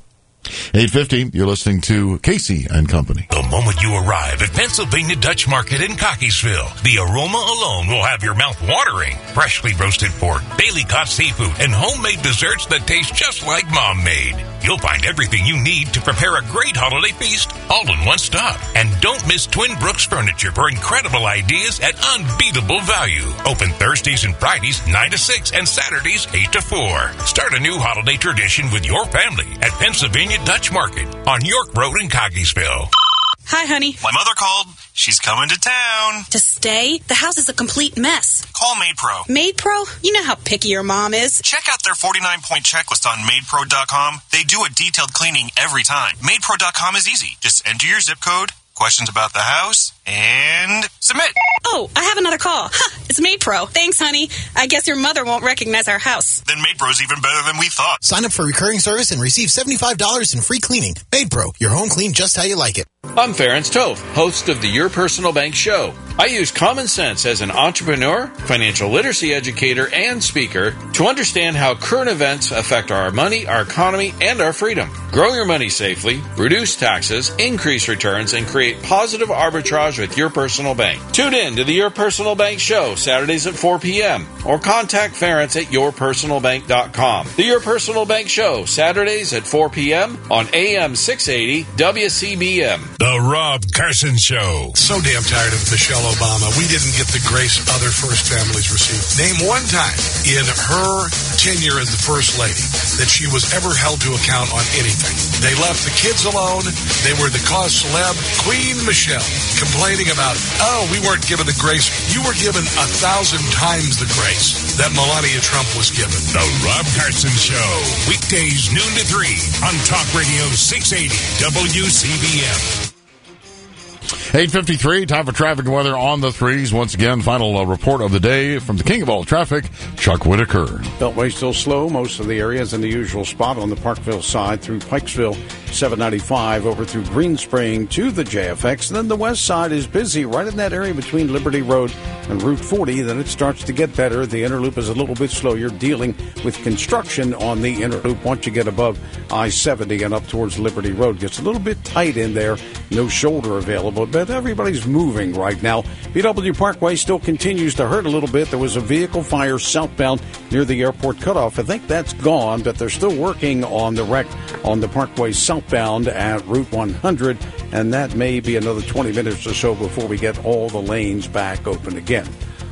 8:50, you're listening to Casey and Company. The moment you arrive at Pennsylvania Dutch Market in Cockeysville, the aroma alone will have your mouth watering. Freshly roasted pork, daily caught seafood, and homemade desserts that taste just like Mom made. You'll find everything you need to prepare a great holiday feast all in one stop. And don't miss Twin Brooks Furniture for incredible ideas at unbeatable value. Open Thursdays and Fridays 9 to 6 and Saturdays 8 to 4. Start a new holiday tradition with your family at Pennsylvania Dutch Market on York Road in Cockeysville. Hi, honey. My mother called. She's coming to town. To stay? The house is a complete mess. Call MaidPro. MaidPro? You know how picky your mom is. Check out their 49-point checklist on MaidPro.com. They do a detailed cleaning every time. MaidPro.com is easy. Just enter your zip code, questions about the house, and submit. Oh, I have another call. It's MaidPro. Thanks, honey. I guess your mother won't recognize our house. Then MaidPro's even better than we thought. Sign up for recurring service and receive $75 in free cleaning. MaidPro, your home clean just how you like it. I'm Ferenc Tove, host of the Your Personal Bank Show. I use common sense as an entrepreneur, financial literacy educator, and speaker to understand how current events affect our money, our economy, and our freedom. Grow your money safely, reduce taxes, increase returns, and create positive arbitrage with Your Personal Bank. Tune in to the Your Personal Bank Show, Saturdays at 4 p.m. or contact Ferenc at yourpersonalbank.com. The Your Personal Bank Show, Saturdays at 4 p.m. on AM 680 WCBM. The Rob Carson Show. So damn tired of Michelle Obama. We didn't get the grace other first families received. Name one time in her tenure as the first lady that she was ever held to account on anything. They left the kids alone. They were the cause celeb. Queen Michelle complaining about, oh, we weren't given the grace. You were given 1,000 times the grace that Melania Trump was given. The Rob Carson Show. Weekdays noon to 3 on Talk Radio 680 WCBM. 8:53, time for traffic and weather on the threes. Once again, final report of the day from the king of all traffic, Chuck Whitaker. Beltway still slow. Most of the areas in the usual spot on the Parkville side through Pikesville, 795 over through Green Spring to the JFX. Then the west side is busy right in that area between Liberty Road and Route 40. Then it starts to get better. The inner loop is a little bit slow. You're dealing with construction on the inner loop once you get above I-70 and up towards Liberty Road. Gets a little bit tight in there. No shoulder available, but everybody's moving right now. BW Parkway still continues to hurt a little bit. There was a vehicle fire southbound near the airport cutoff. I think that's gone, but they're still working on the wreck on the Parkway southbound at Route 100, and that may be another 20 minutes or so before we get all the lanes back open again.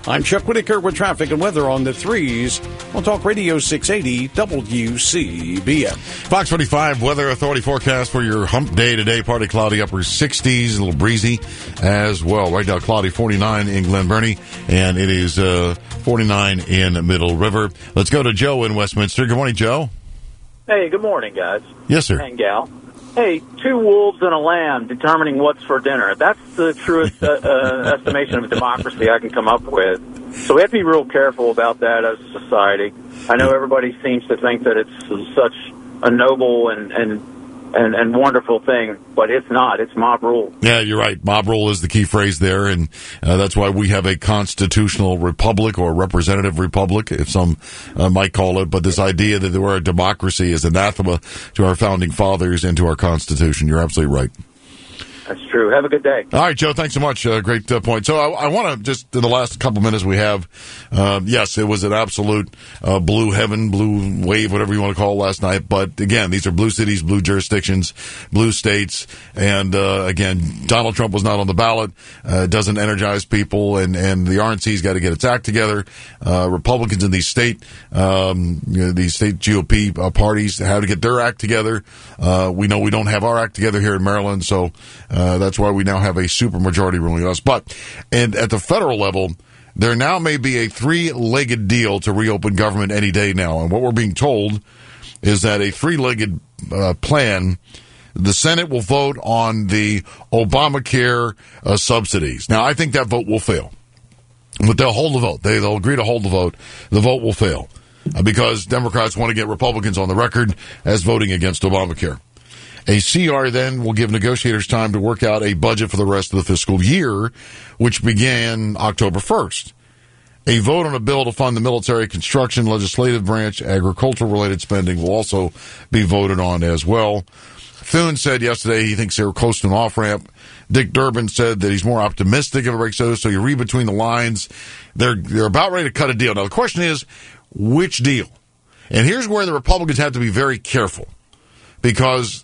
I'm Chuck Whitaker with traffic and weather on the 3s. We'll talk Radio 680 WCBM. Fox 45 Weather Authority forecast for your hump day today. Partly cloudy, upper 60s, a little breezy as well. Right now, cloudy 49 in Glen Burnie, and it is 49 in Middle River. Let's go to Joe in Westminster. Good morning, Joe. Hey, good morning, guys. Yes, sir. And gal. Hey, 2 wolves and a lamb determining what's for dinner. That's the truest estimation of democracy I can come up with. So we have to be real careful about that as a society. I know everybody seems to think that it's such a noble and wonderful thing, but it's not. It's mob rule. Yeah, you're right. Mob rule is the key phrase there, and that's why we have a constitutional republic or representative republic, if some might call it. But this idea that we're a democracy is anathema to our founding fathers and to our Constitution. You're absolutely right. That's true. Have a good day. All right, Joe, thanks so much. Great point. So I want to just, in the last couple minutes we have, yes, it was an absolute blue heaven, blue wave, whatever you want to call it last night. But again, these are blue cities, blue jurisdictions, blue states. And again, Donald Trump was not on the ballot. Doesn't energize people. And the RNC's got to get its act together. Republicans in these state GOP parties have to get their act together. We know we don't have our act together here in Maryland. So, that's why we now have a supermajority ruling us. But and at the federal level, there now may be a 3-legged deal to reopen government any day now. And what we're being told is that a 3-legged plan, the Senate will vote on the Obamacare subsidies. Now, I think that vote will fail. But they'll hold the vote. They'll agree to hold the vote. The vote will fail because Democrats want to get Republicans on the record as voting against Obamacare. A CR then will give negotiators time to work out a budget for the rest of the fiscal year, which began October 1st. A vote on a bill to fund the military, construction, legislative branch, agricultural-related spending will also be voted on as well. Thune said yesterday he thinks they're close to an off-ramp. Dick Durbin said that he's more optimistic of a break. So you read between the lines. They're about ready to cut a deal. Now, the question is, which deal? And here's where the Republicans have to be very careful. Because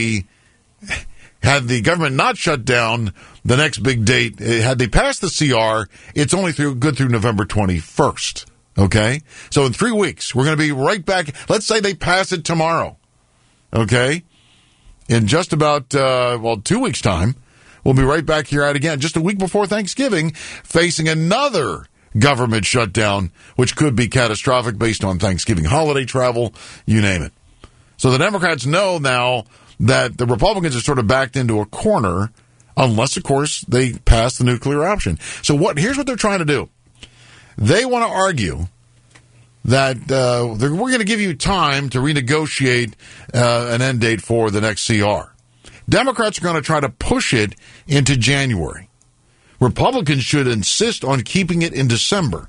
had the government not shut down the next big date, had they passed the CR, it's only good through November 21st. Okay? So in 3 weeks, we're going to be right back. Let's say they pass it tomorrow. Okay? In just about, 2 weeks' time, we'll be right back here at again, just a week before Thanksgiving, facing another government shutdown, which could be catastrophic based on Thanksgiving holiday travel, you name it. So the Democrats know now that the Republicans are sort of backed into a corner, unless, of course, they pass the nuclear option. So here's what they're trying to do. They want to argue that we're going to give you time to renegotiate an end date for the next CR. Democrats are going to try to push it into January. Republicans should insist on keeping it in December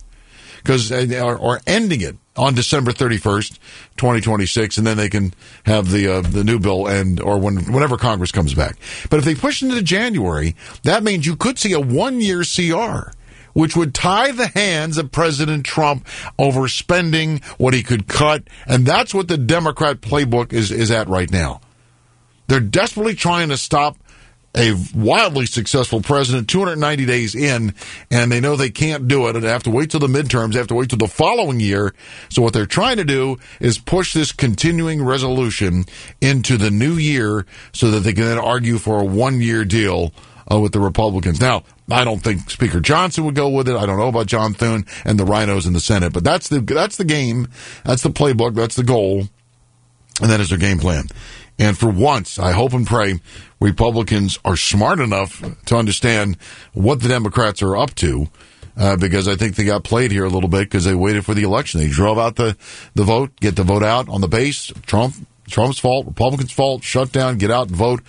or ending it on December 31st, 2026, and then they can have the new bill whenever Congress comes back. But if they push into January, that means you could see a 1-year CR, which would tie the hands of President Trump over spending what he could cut, and that's what the Democrat playbook is at right now. They're desperately trying to stop a wildly successful president 290 days in, and they know they can't do it, and they have to wait till the midterms, they have to wait till the following year. So what they're trying to do is push this continuing resolution into the new year so that they can then argue for a 1-year deal with the Republicans. Now, I don't think Speaker Johnson would go with it. I don't know about John Thune and the rhinos in the Senate, but that's the game, that's the playbook, that's the goal, and that is their game plan. And for once, I hope and pray Republicans are smart enough to understand what the Democrats are up to, because I think they got played here a little bit because they waited for the election. They drove out the vote, get the vote out on the base. Trump's fault, Republicans' fault, shut down, get out and vote.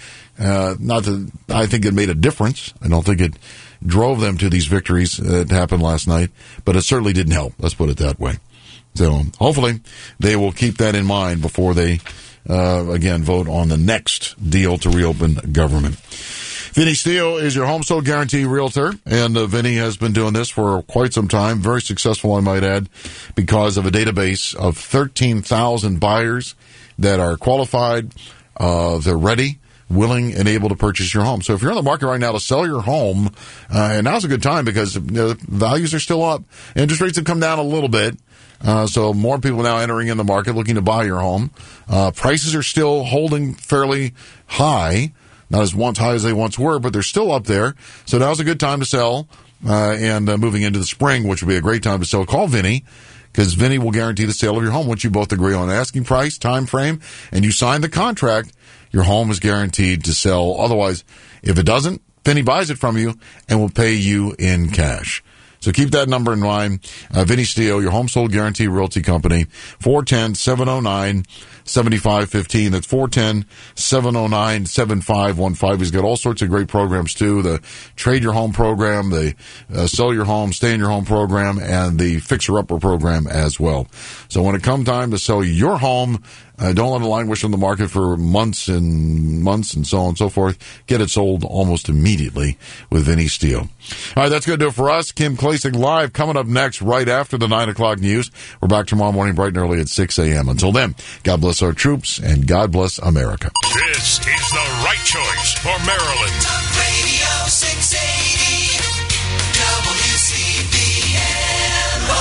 I think it made a difference. I don't think it drove them to these victories that happened last night, but it certainly didn't help. Let's put it that way. So hopefully they will keep that in mind before they again, vote on the next deal to reopen government. Vinny Steele is your home sold guarantee realtor, and Vinny has been doing this for quite some time. Very successful, I might add, because of a database of 13,000 buyers that are qualified. They're ready. willing and able to purchase your home. So if you're in the market right now to sell your home, and now's a good time because values are still up. Interest rates have come down a little bit. So more people now entering in the market looking to buy your home. Prices are still holding fairly high. Not as high as they once were, but they're still up there. So now's a good time to sell. And moving into the spring, which would be a great time to sell. Call Vinny, because Vinny will guarantee the sale of your home once you both agree on asking price, time frame, and you sign the contract. Your home is guaranteed to sell. Otherwise, if it doesn't, Vinny buys it from you and will pay you in cash. So keep that number in mind. Vinny Steele, your home sold guarantee realty company, 410-709-7515. That's 410-709-7515. He's got all sorts of great programs, too. The Trade Your Home program, the Sell Your Home, Stay in Your Home program, and the Fixer Upper program as well. So when it comes time to sell your home, don't let it languish on the market for months and so on and so forth. Get it sold almost immediately with Vinny Steele. All right, that's going to do it for us. Kim Klacik live coming up next right after the 9 o'clock news. We're back tomorrow morning bright and early at 6 a.m. Until then, God bless our troops and God bless America. This is the right choice for Maryland.